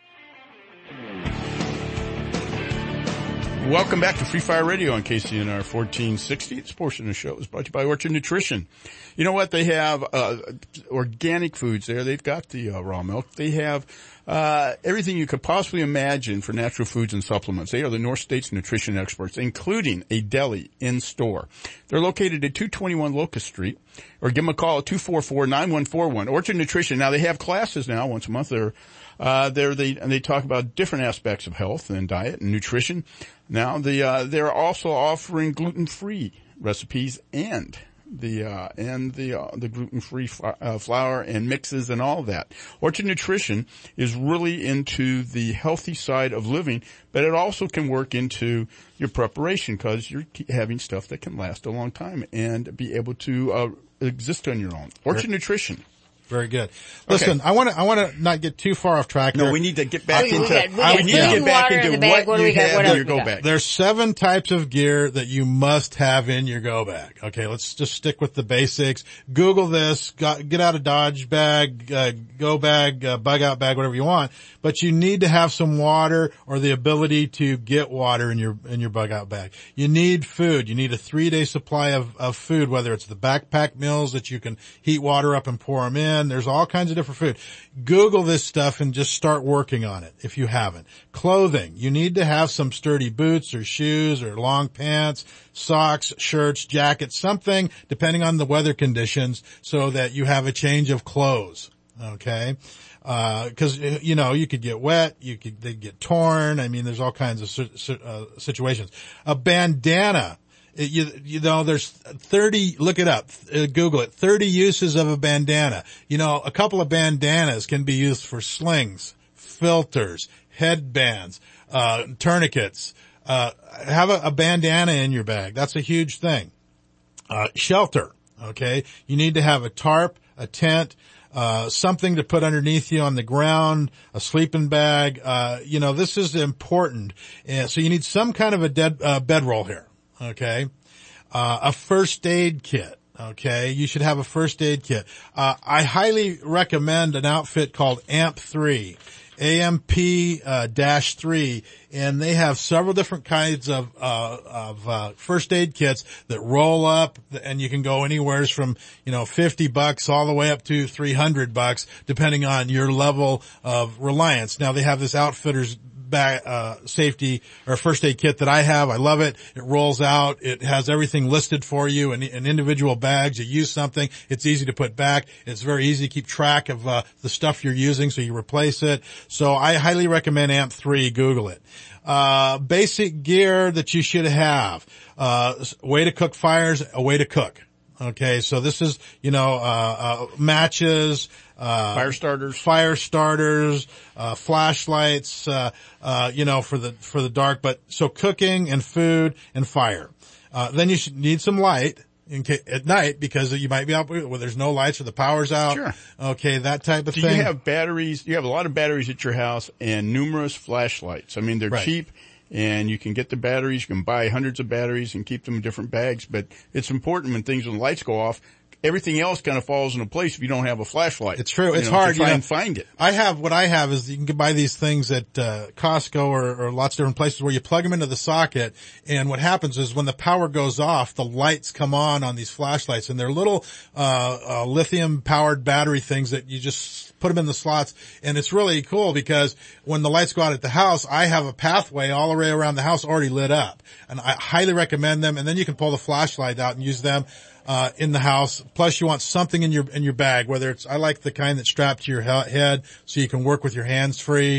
Welcome back to Free Fire Radio on K C N R fourteen sixty. This portion of the show is brought to you by Orchard Nutrition. You know what? They have uh organic foods there. They've got the uh, raw milk. They have uh everything you could possibly imagine for natural foods and supplements. They are the North States nutrition experts, including a deli in store. They're located at two twenty-one Locust Street, or give them a call at two four four nine one four one. Orchard Nutrition. Now, they have classes now once a month. They're Uh, they're, they, and they talk about different aspects of health and diet and nutrition. Now, the, uh, they're also offering gluten-free recipes and the, uh, and the, uh, the gluten-free f- uh, flour and mixes and all that. Orchard Nutrition is really into the healthy side of living, but it also can work into your preparation because you're having stuff that can last a long time and be able to, uh, exist on your own. Orchard sure. Nutrition. Very good. Listen, okay. I want to I want to not get too far off track. No, here. we need to get back I, into. We, got, we, I, we need to get back into in what, what you have in your go bag. There's seven types of gear that you must have in your go bag. Okay, let's just stick with the basics. Google this. Got, get out a Dodge bag, uh, go bag, uh, bug out bag, whatever you want. But you need to have some water or the ability to get water in your in your bug out bag. You need food. You need a three day supply of of food, whether it's the backpack meals that you can heat water up and pour them in. There's all kinds of different food. Google this stuff and just start working on it if you haven't. Clothing. You need to have some sturdy boots or shoes or long pants, socks, shirts, jackets, something depending on the weather conditions so that you have a change of clothes. Okay? Uh, cause, you know, you could get wet, you could, they'd get torn. I mean, there's all kinds of uh, situations. A bandana. You, you know, there's thirty, look it up, uh, Google it, thirty uses of a bandana. You know, a couple of bandanas can be used for slings, filters, headbands, uh, tourniquets. Uh, have a, a bandana in your bag. That's a huge thing. Uh, shelter. Okay. You need to have a tarp, a tent, uh, something to put underneath you on the ground, a sleeping bag. Uh, you know, this is important. And so you need some kind of a dead, uh, bedroll here. Okay. Uh, a first aid kit. Okay. You should have a first aid kit. Uh, I highly recommend an outfit called A M P three. A M P, uh, dash three. And they have several different kinds of, uh, of, uh, first aid kits that roll up and you can go anywhere from, you know, fifty bucks all the way up to three hundred bucks depending on your level of reliance. Now they have this outfitter's Back, uh, safety or first aid kit that I have. I love it. It rolls out. It has everything listed for you in, in individual bags. You use something. It's easy to put back. It's very easy to keep track of, uh, the stuff you're using so you replace it. So I highly recommend A M P three. Google it. Uh, basic gear that you should have. Uh, way to cook fires, a way to cook. Okay, so this is, you know, uh, uh, matches, uh, fire starters, fire starters, uh, flashlights, uh, uh, you know, for the, for the dark, but so cooking and food and fire. Uh, then you should need some light in case, at night because you might be out where there's no lights or the power's out. Sure. Okay, that type of Do thing. You have batteries, you have a lot of batteries at your house and numerous flashlights. I mean, they're right. cheap. And you can get the batteries, you can buy hundreds of batteries and keep them in different bags, but it's important when things, when the lights go off, everything else kind of falls into place if you don't have a flashlight. It's true. It's you know, hard to try you know, and find it. I have, what I have is you can buy these things at, uh, Costco or, or lots of different places where you plug them into the socket. And what happens is when the power goes off, the lights come on on these flashlights and they're little, uh, uh, lithium powered battery things that you just put them in the slots. And it's really cool because when the lights go out at the house, I have a pathway all the way around the house already lit up. And I highly recommend them. And then you can pull the flashlight out and use them. Uh, in the house. Plus you want something in your, in your bag, whether it's, I like the kind that's strapped to your he- head so you can work with your hands free.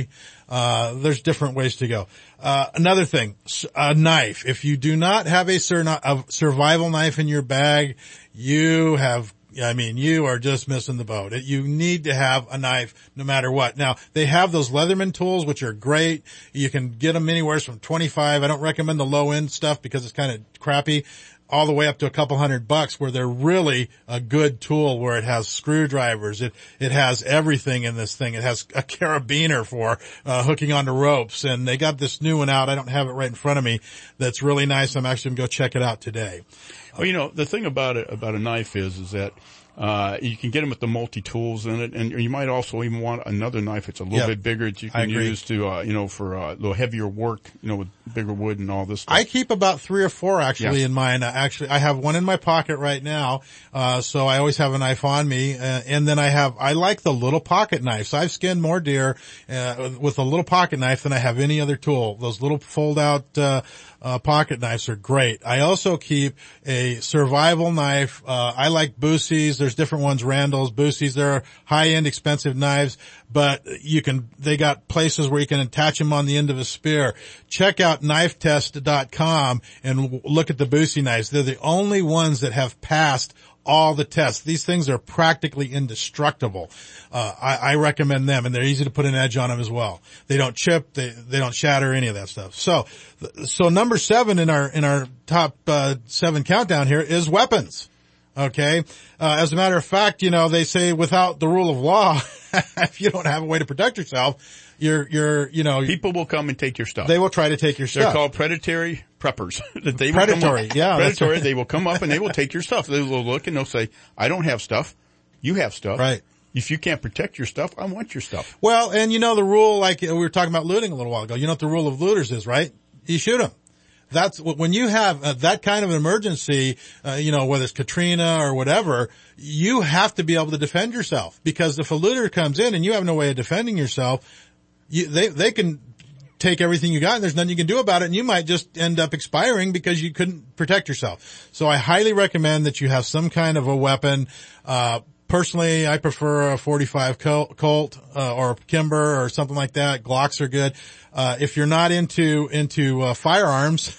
Uh, there's different ways to go. Uh, another thing, a knife. If you do not have a, sur- a survival knife in your bag, you have I mean, you are just missing the boat. You need to have a knife no matter what. Now, they have those Leatherman tools, which are great. You can get them anywhere from twenty-five. I don't recommend the low end stuff because it's kind of crappy, all the way up to a couple hundred bucks, where they're really a good tool, where it has screwdrivers. It, it has everything in this thing. It has a carabiner for, uh, hooking onto ropes. And they got this new one out. I don't have it right in front of me. That's really nice. I'm actually going to go check it out today. Well, you know, the thing about it, about a knife is, is that, uh, you can get them with the multi-tools in it, and you might also even want another knife. It's a little Yep. bit bigger that you can use to, uh, you know, for, uh, a little heavier work, you know, with bigger wood and all this stuff. I keep about three or four actually Yeah. in mine. Uh, actually, I have one in my pocket right now, uh, so I always have a knife on me. Uh, and then I have, I like the little pocket knives. I've skinned more deer, uh, with a little pocket knife than I have any other tool. Those little fold out, uh, Uh, pocket knives are great. I also keep a survival knife. Uh, I like Boosie's. There's different ones, Randall's, Boosie's. They're high-end, expensive knives, but you can, they got places where you can attach them on the end of a spear. Check out knife test dot com and w- look at the Boosie knives. They're the only ones that have passed all the tests. These things are practically indestructible. Uh, I, I recommend them, and they're easy to put an edge on them as well. They don't chip, they, they don't shatter, any of that stuff. So, so number seven in our, in our top, uh, seven countdown here is weapons. Okay? Uh, as a matter of fact, you know, they say without the rule of law, if you don't have a way to protect yourself, you're, you're, you know. People will come and take your stuff. They will try to take your They're stuff. called predatory preppers. That they will Predatory, come up, yeah. that's Predatory, right. they will come up and they will take your stuff. They will look and they'll say, I don't have stuff. You have stuff. Right. If you can't protect your stuff, I want your stuff. Well, and you know the rule, like we were talking about looting a little while ago, you know what the rule of looters is, right? You shoot them. That's when you have uh, that kind of an emergency, uh, you know, whether it's Katrina or whatever, you have to be able to defend yourself, because if a looter comes in and you have no way of defending yourself, you, they, they can take everything you got and there's nothing you can do about it, and you might just end up expiring because you couldn't protect yourself. So I highly recommend that you have some kind of a weapon. Uh, personally, I prefer a forty-five Colt, uh, or Kimber or something like that. Glocks are good. Uh, if you're not into, into, uh, firearms,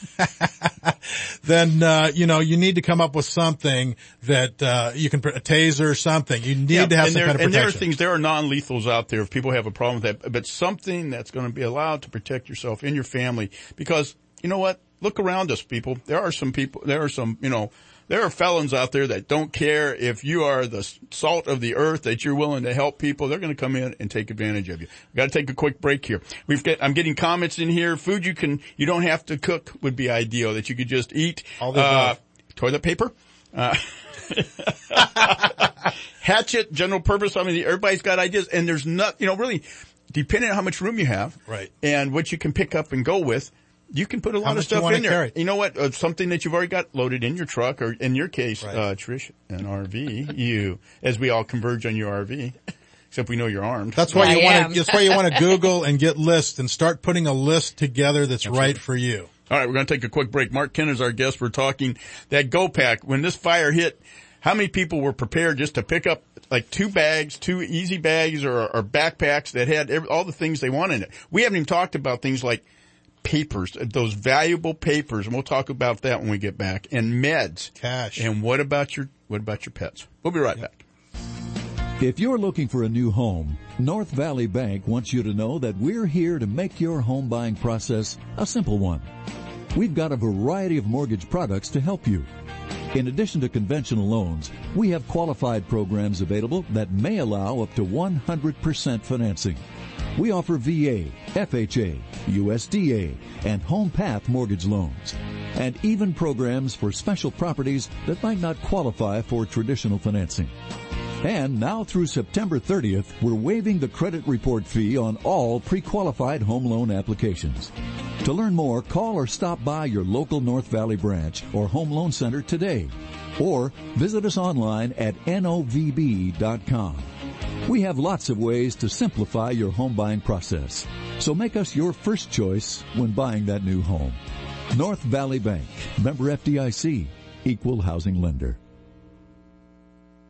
then, uh, you know, you need to come up with something that, uh, you can, a taser or something. You need Yeah, to have and some there, kind of and protection. there are things, there are non-lethals out there if people have a problem with that, but something that's going to be allowed to protect yourself and your family. Because, you know what? Look around us, people. There are some people, there are some, you know, there are felons out there that don't care if you are the salt of the earth, that you're willing to help people. They're going to come in and take advantage of you. We've got to take a quick break here. We've got, I'm getting comments in here. Food you can, you don't have to cook would be ideal, that you could just eat. All the uh, above. Toilet paper. Uh, hatchet, general purpose. I mean, everybody's got ideas, and there's not, you know, really, depending on how much room you have. Right. And what you can pick up and go with. You can put a How lot of much you stuff wanna in there. carry. You know what? Uh, something that you've already got loaded in your truck, or in your case, Right. uh, Trish, an R V. You, as we all converge on your R V, except we know you're armed. That's why I you want am. to, that's why you want to Google and get lists and start putting a list together that's right for you. All right, we're going to take a quick break. Mark Kent is our guest. We're talking that Go Pack. When this fire hit, how many people were prepared just to pick up like two bags, two easy bags or, or backpacks that had every, all the things they want in it? We haven't even talked about things like papers, those valuable papers, and we'll talk about that when we get back, and meds. Cash. And what about your, what about your pets? We'll be right back. If you're looking for a new home, North Valley Bank wants you to know that we're here to make your home buying process a simple one. We've got a variety of mortgage products to help you. In addition to conventional loans, we have qualified programs available that may allow up to one hundred percent financing. We offer V A, F H A, U S D A, and Home Path mortgage loans, and even programs for special properties that might not qualify for traditional financing. And now through September thirtieth, we're waiving the credit report fee on all pre-qualified home loan applications. To learn more, call or stop by your local North Valley branch or home loan center today, or visit us online at N O V B dot com. We have lots of ways to simplify your home buying process, so make us your first choice when buying that new home. North Valley Bank, member F D I C, equal housing lender.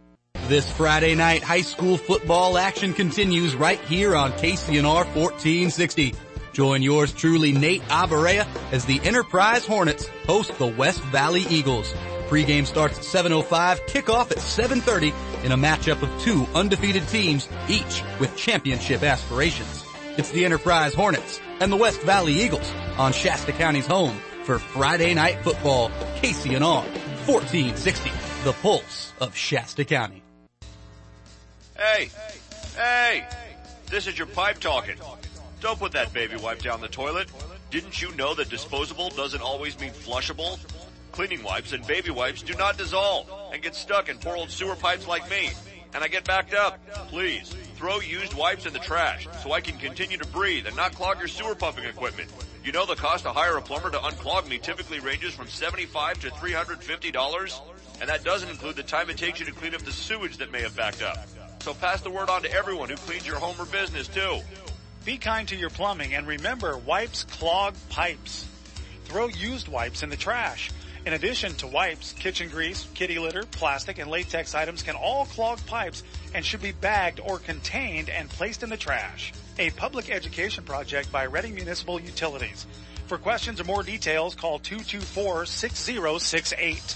This Friday night, high school football action continues right here on K C N R fourteen sixty. Join yours truly, Nate Abarea, as the Enterprise Hornets host the West Valley Eagles. Pregame starts at seven oh five, kickoff at seven thirty in a matchup of two undefeated teams, each with championship aspirations. It's the Enterprise Hornets and the West Valley Eagles on Shasta County's home for Friday Night Football. K C N R fourteen sixty, the pulse of Shasta County. Hey, hey, this is your pipe talking. Don't put that baby wipe down the toilet. Didn't you know that disposable doesn't always mean flushable? Cleaning wipes and baby wipes do not dissolve and get stuck in poor old sewer pipes like me. And I get backed up. Please, throw used wipes in the trash so I can continue to breathe and not clog your sewer pumping equipment. You know the cost to hire a plumber to unclog me typically ranges from seventy-five dollars to three hundred fifty dollars. And that doesn't include the time it takes you to clean up the sewage that may have backed up. So pass the word on to everyone who cleans your home or business too. Be kind to your plumbing and remember, wipes clog pipes. Throw used wipes in the trash. In addition to wipes, kitchen grease, kitty litter, plastic, and latex items can all clog pipes and should be bagged or contained and placed in the trash. A public education project by Reading Municipal Utilities. For questions or more details, call two two four, six zero six eight.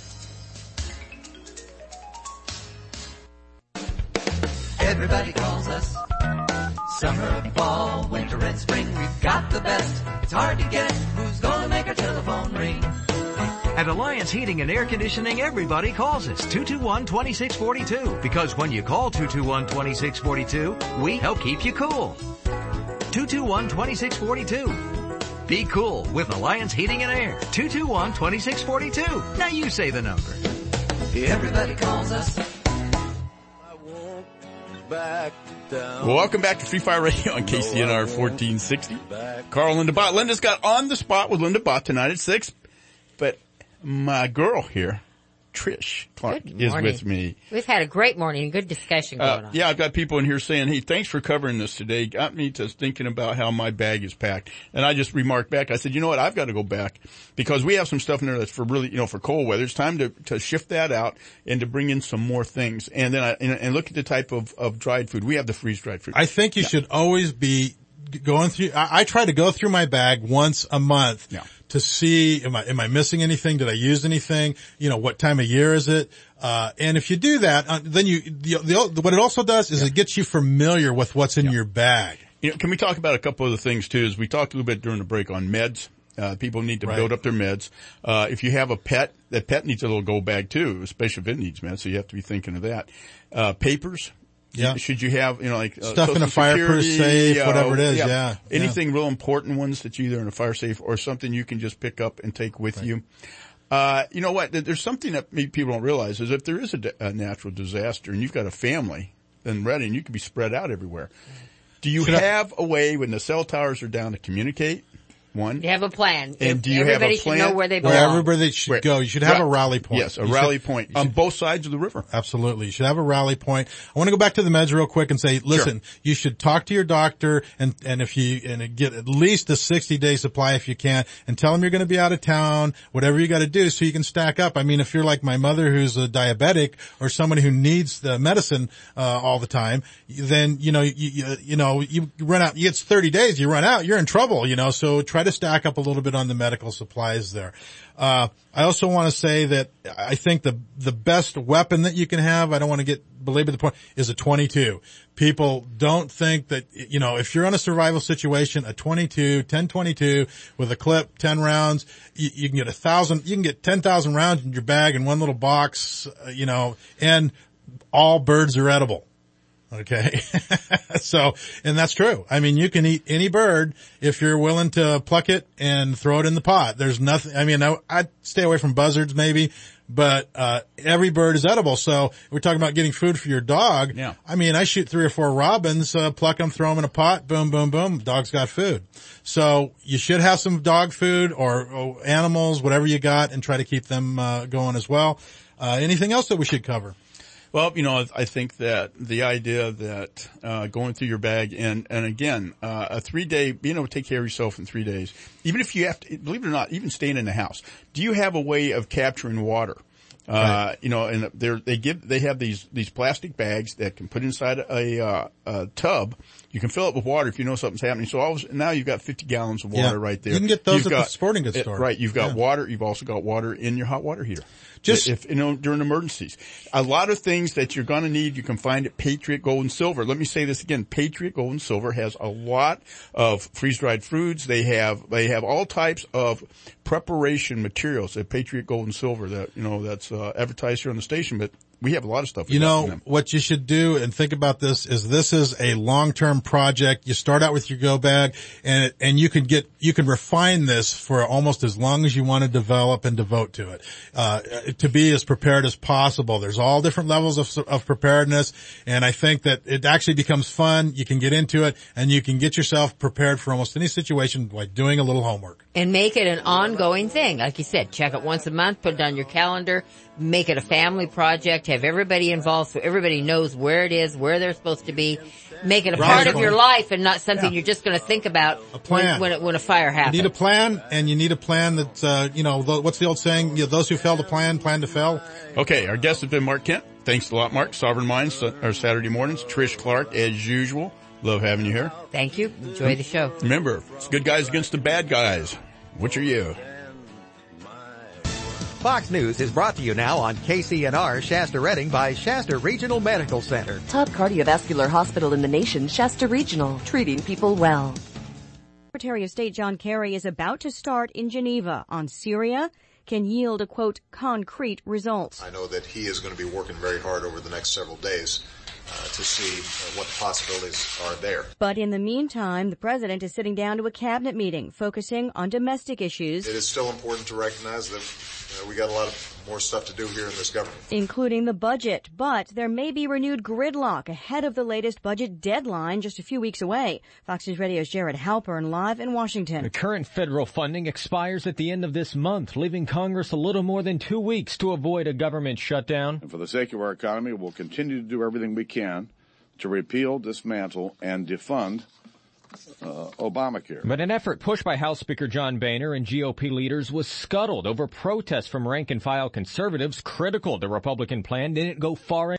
Everybody calls us. Summer, fall, winter, and spring, we've got the best. It's hard to guess who's gonna make our telephone ring. At Alliance Heating and Air Conditioning, everybody calls us two two one, two six four two. Because when you call two two one, two six four two, we help keep you cool. two two one, two six four two. Be cool with Alliance Heating and Air. two two one, two six four two. Now you say the number. Everybody calls us. Back down. Welcome back to Free Fire Radio on K C N R fourteen sixty. Carl Linda Bott. Linda's got On the Spot with Linda Bott tonight at six. But my girl here, Trish Clark, is with me. We've had a great morning, good discussion going uh, on. Yeah, I've got people in here saying, hey, thanks for covering this today. Got me to thinking about how my bag is packed. And I just remarked back, I said, you know what, I've got to go back because we have some stuff in there that's for really, you know, for cold weather. It's time to, to shift that out and to bring in some more things. And then I, and, and look at the type of, of dried food. We have the freeze-dried food. I think you yeah. should always be going through, I, I try to go through my bag once a month. Yeah. To see, am I, am I missing anything? Did I use anything? You know, what time of year is it? Uh, and if you do that, uh, then you, the, the, what it also does is yeah. it gets you familiar with what's in yeah. your bag. You know, can we talk about a couple of the things too? Is we talked a little bit during the break on meds. Uh, people need to right. build up their meds. Uh, if you have a pet, that pet needs a little go bag too, especially if it needs meds. So you have to be thinking of that. Uh, papers. Yeah. Should you have, you know, like, uh, stuff in a fireproof safe, uh, whatever it is, yeah. yeah. Anything yeah. real important ones that you either in a fire safe or something you can just pick up and take with right. you. Uh, you know what? There's something that maybe people don't realize is if there is a, a natural disaster and you've got a family in Reading, you can be spread out everywhere. Do you Should have I- a way when the cell towers are down to communicate? One. You have a plan. And do you everybody have a plan? should know where they belong. Where everybody should right. go. You should have right. a rally point. Yes, a you rally should, point on should, both sides of the river. Absolutely. You should have a rally point. I want to go back to the meds real quick and say, listen, sure. you should talk to your doctor and, and if you, and get at least a sixty day supply if you can and tell them you're going to be out of town, whatever you got to do so you can stack up. I mean, if you're like my mother who's a diabetic or someone who needs the medicine, uh, all the time, then, you know, you, you, you know, you run out, it's thirty days, you run out, you're in trouble, you know, so try to stack up a little bit on the medical supplies there. Uh, I also want to say that I think the, the best weapon that you can have, I don't want to get belabor the point, is a twenty-two. People don't think that, you know, if you're in a survival situation, a twenty-two, ten twenty-two with a clip, ten rounds, you, you can get a thousand, you can get ten thousand rounds in your bag in one little box, uh, you know, and all birds are edible. Okay. So, and that's true. I mean, you can eat any bird if you're willing to pluck it and throw it in the pot. There's nothing, I mean, I, I'd stay away from buzzards maybe, but, uh, every bird is edible. So we're talking about getting food for your dog. Yeah. I mean, I shoot three or four robins, uh, pluck them, throw them in a pot, boom, boom, boom, dog's got food. So you should have some dog food or, or animals, whatever you got, and try to keep them, uh, going as well. Uh, anything else that we should cover? Well, you know, I think that the idea that, uh, going through your bag and, and again, uh, a three day, being able to take care of yourself in three days, even if you have to, believe it or not, even staying in the house, do you have a way of capturing water? Uh, Right. you know, and they're, they give, they have these, these plastic bags that can put inside a, uh, a tub. You can fill it with water if you know something's happening. So all of, now you've got fifty gallons of water Yeah. right there. You can get those You've at got, the sporting goods it- store. Right. You've got Yeah. water. You've also got water in your hot water heater. Just- if, you know, during emergencies. A lot of things that you're going to need, you can find at Patriot Gold and Silver. Let me say this again. Patriot Gold and Silver has a lot of freeze-dried foods. They have, they have all types of preparation materials at Patriot Gold and Silver that, you know, that's, uh, advertised here on the station, but we have a lot of stuff. we You got know, from them. what you should do and think about this is this is a long-term project. You start out with your go bag and, and you can get, you can refine this for almost as long as you want to develop and devote to it, uh, to be as prepared as possible. There's all different levels of, of preparedness. And I think that it actually becomes fun. You can get into it and you can get yourself prepared for almost any situation by doing a little homework. And make it an ongoing thing. Like you said, check it once a month, put it on your calendar, make it a family project, have everybody involved so everybody knows where it is, where they're supposed to be. Make it a Right. part of your life and not something Yeah. you're just going to think about A plan. when, when, when a fire You happens. need a plan and you need a plan that, uh, you know, th- what's the old saying? You know, those who fail to plan, plan to fail. Okay, our guest has been Mark Kent. Thanks a lot, Mark. Sovereign Minds, uh, our Saturday mornings. Trish Clark, as usual. Love having you here. Thank you. Enjoy the show. Remember, it's good guys against the bad guys. Which are you? Fox News is brought to you now on K C N R Shasta Redding by Shasta Regional Medical Center. Top cardiovascular hospital in the nation, Shasta Regional, treating people well. Secretary of State John Kerry is about to start in Geneva on Syria, can yield a, quote, concrete result. I know that he is going to be working very hard over the next several days uh, to see uh, what the possibilities are there. But in the meantime, the president is sitting down to a cabinet meeting focusing on domestic issues, It is still important to recognize that uh, we got a lot of more stuff to do here in this government. including the budget. But there may be renewed gridlock ahead of the latest budget deadline just a few weeks away. Fox News Radio's Jared Halpern live in Washington. The current federal funding expires at the end of this month, leaving Congress a little more than two weeks to avoid a government shutdown. And for the sake of our economy, we'll continue to do everything we can to repeal, dismantle, and defund uh, Obamacare. But an effort pushed by House Speaker John Boehner and G O P leaders was scuttled over protests from rank-and-file conservatives critical the Republican plan didn't go far enough.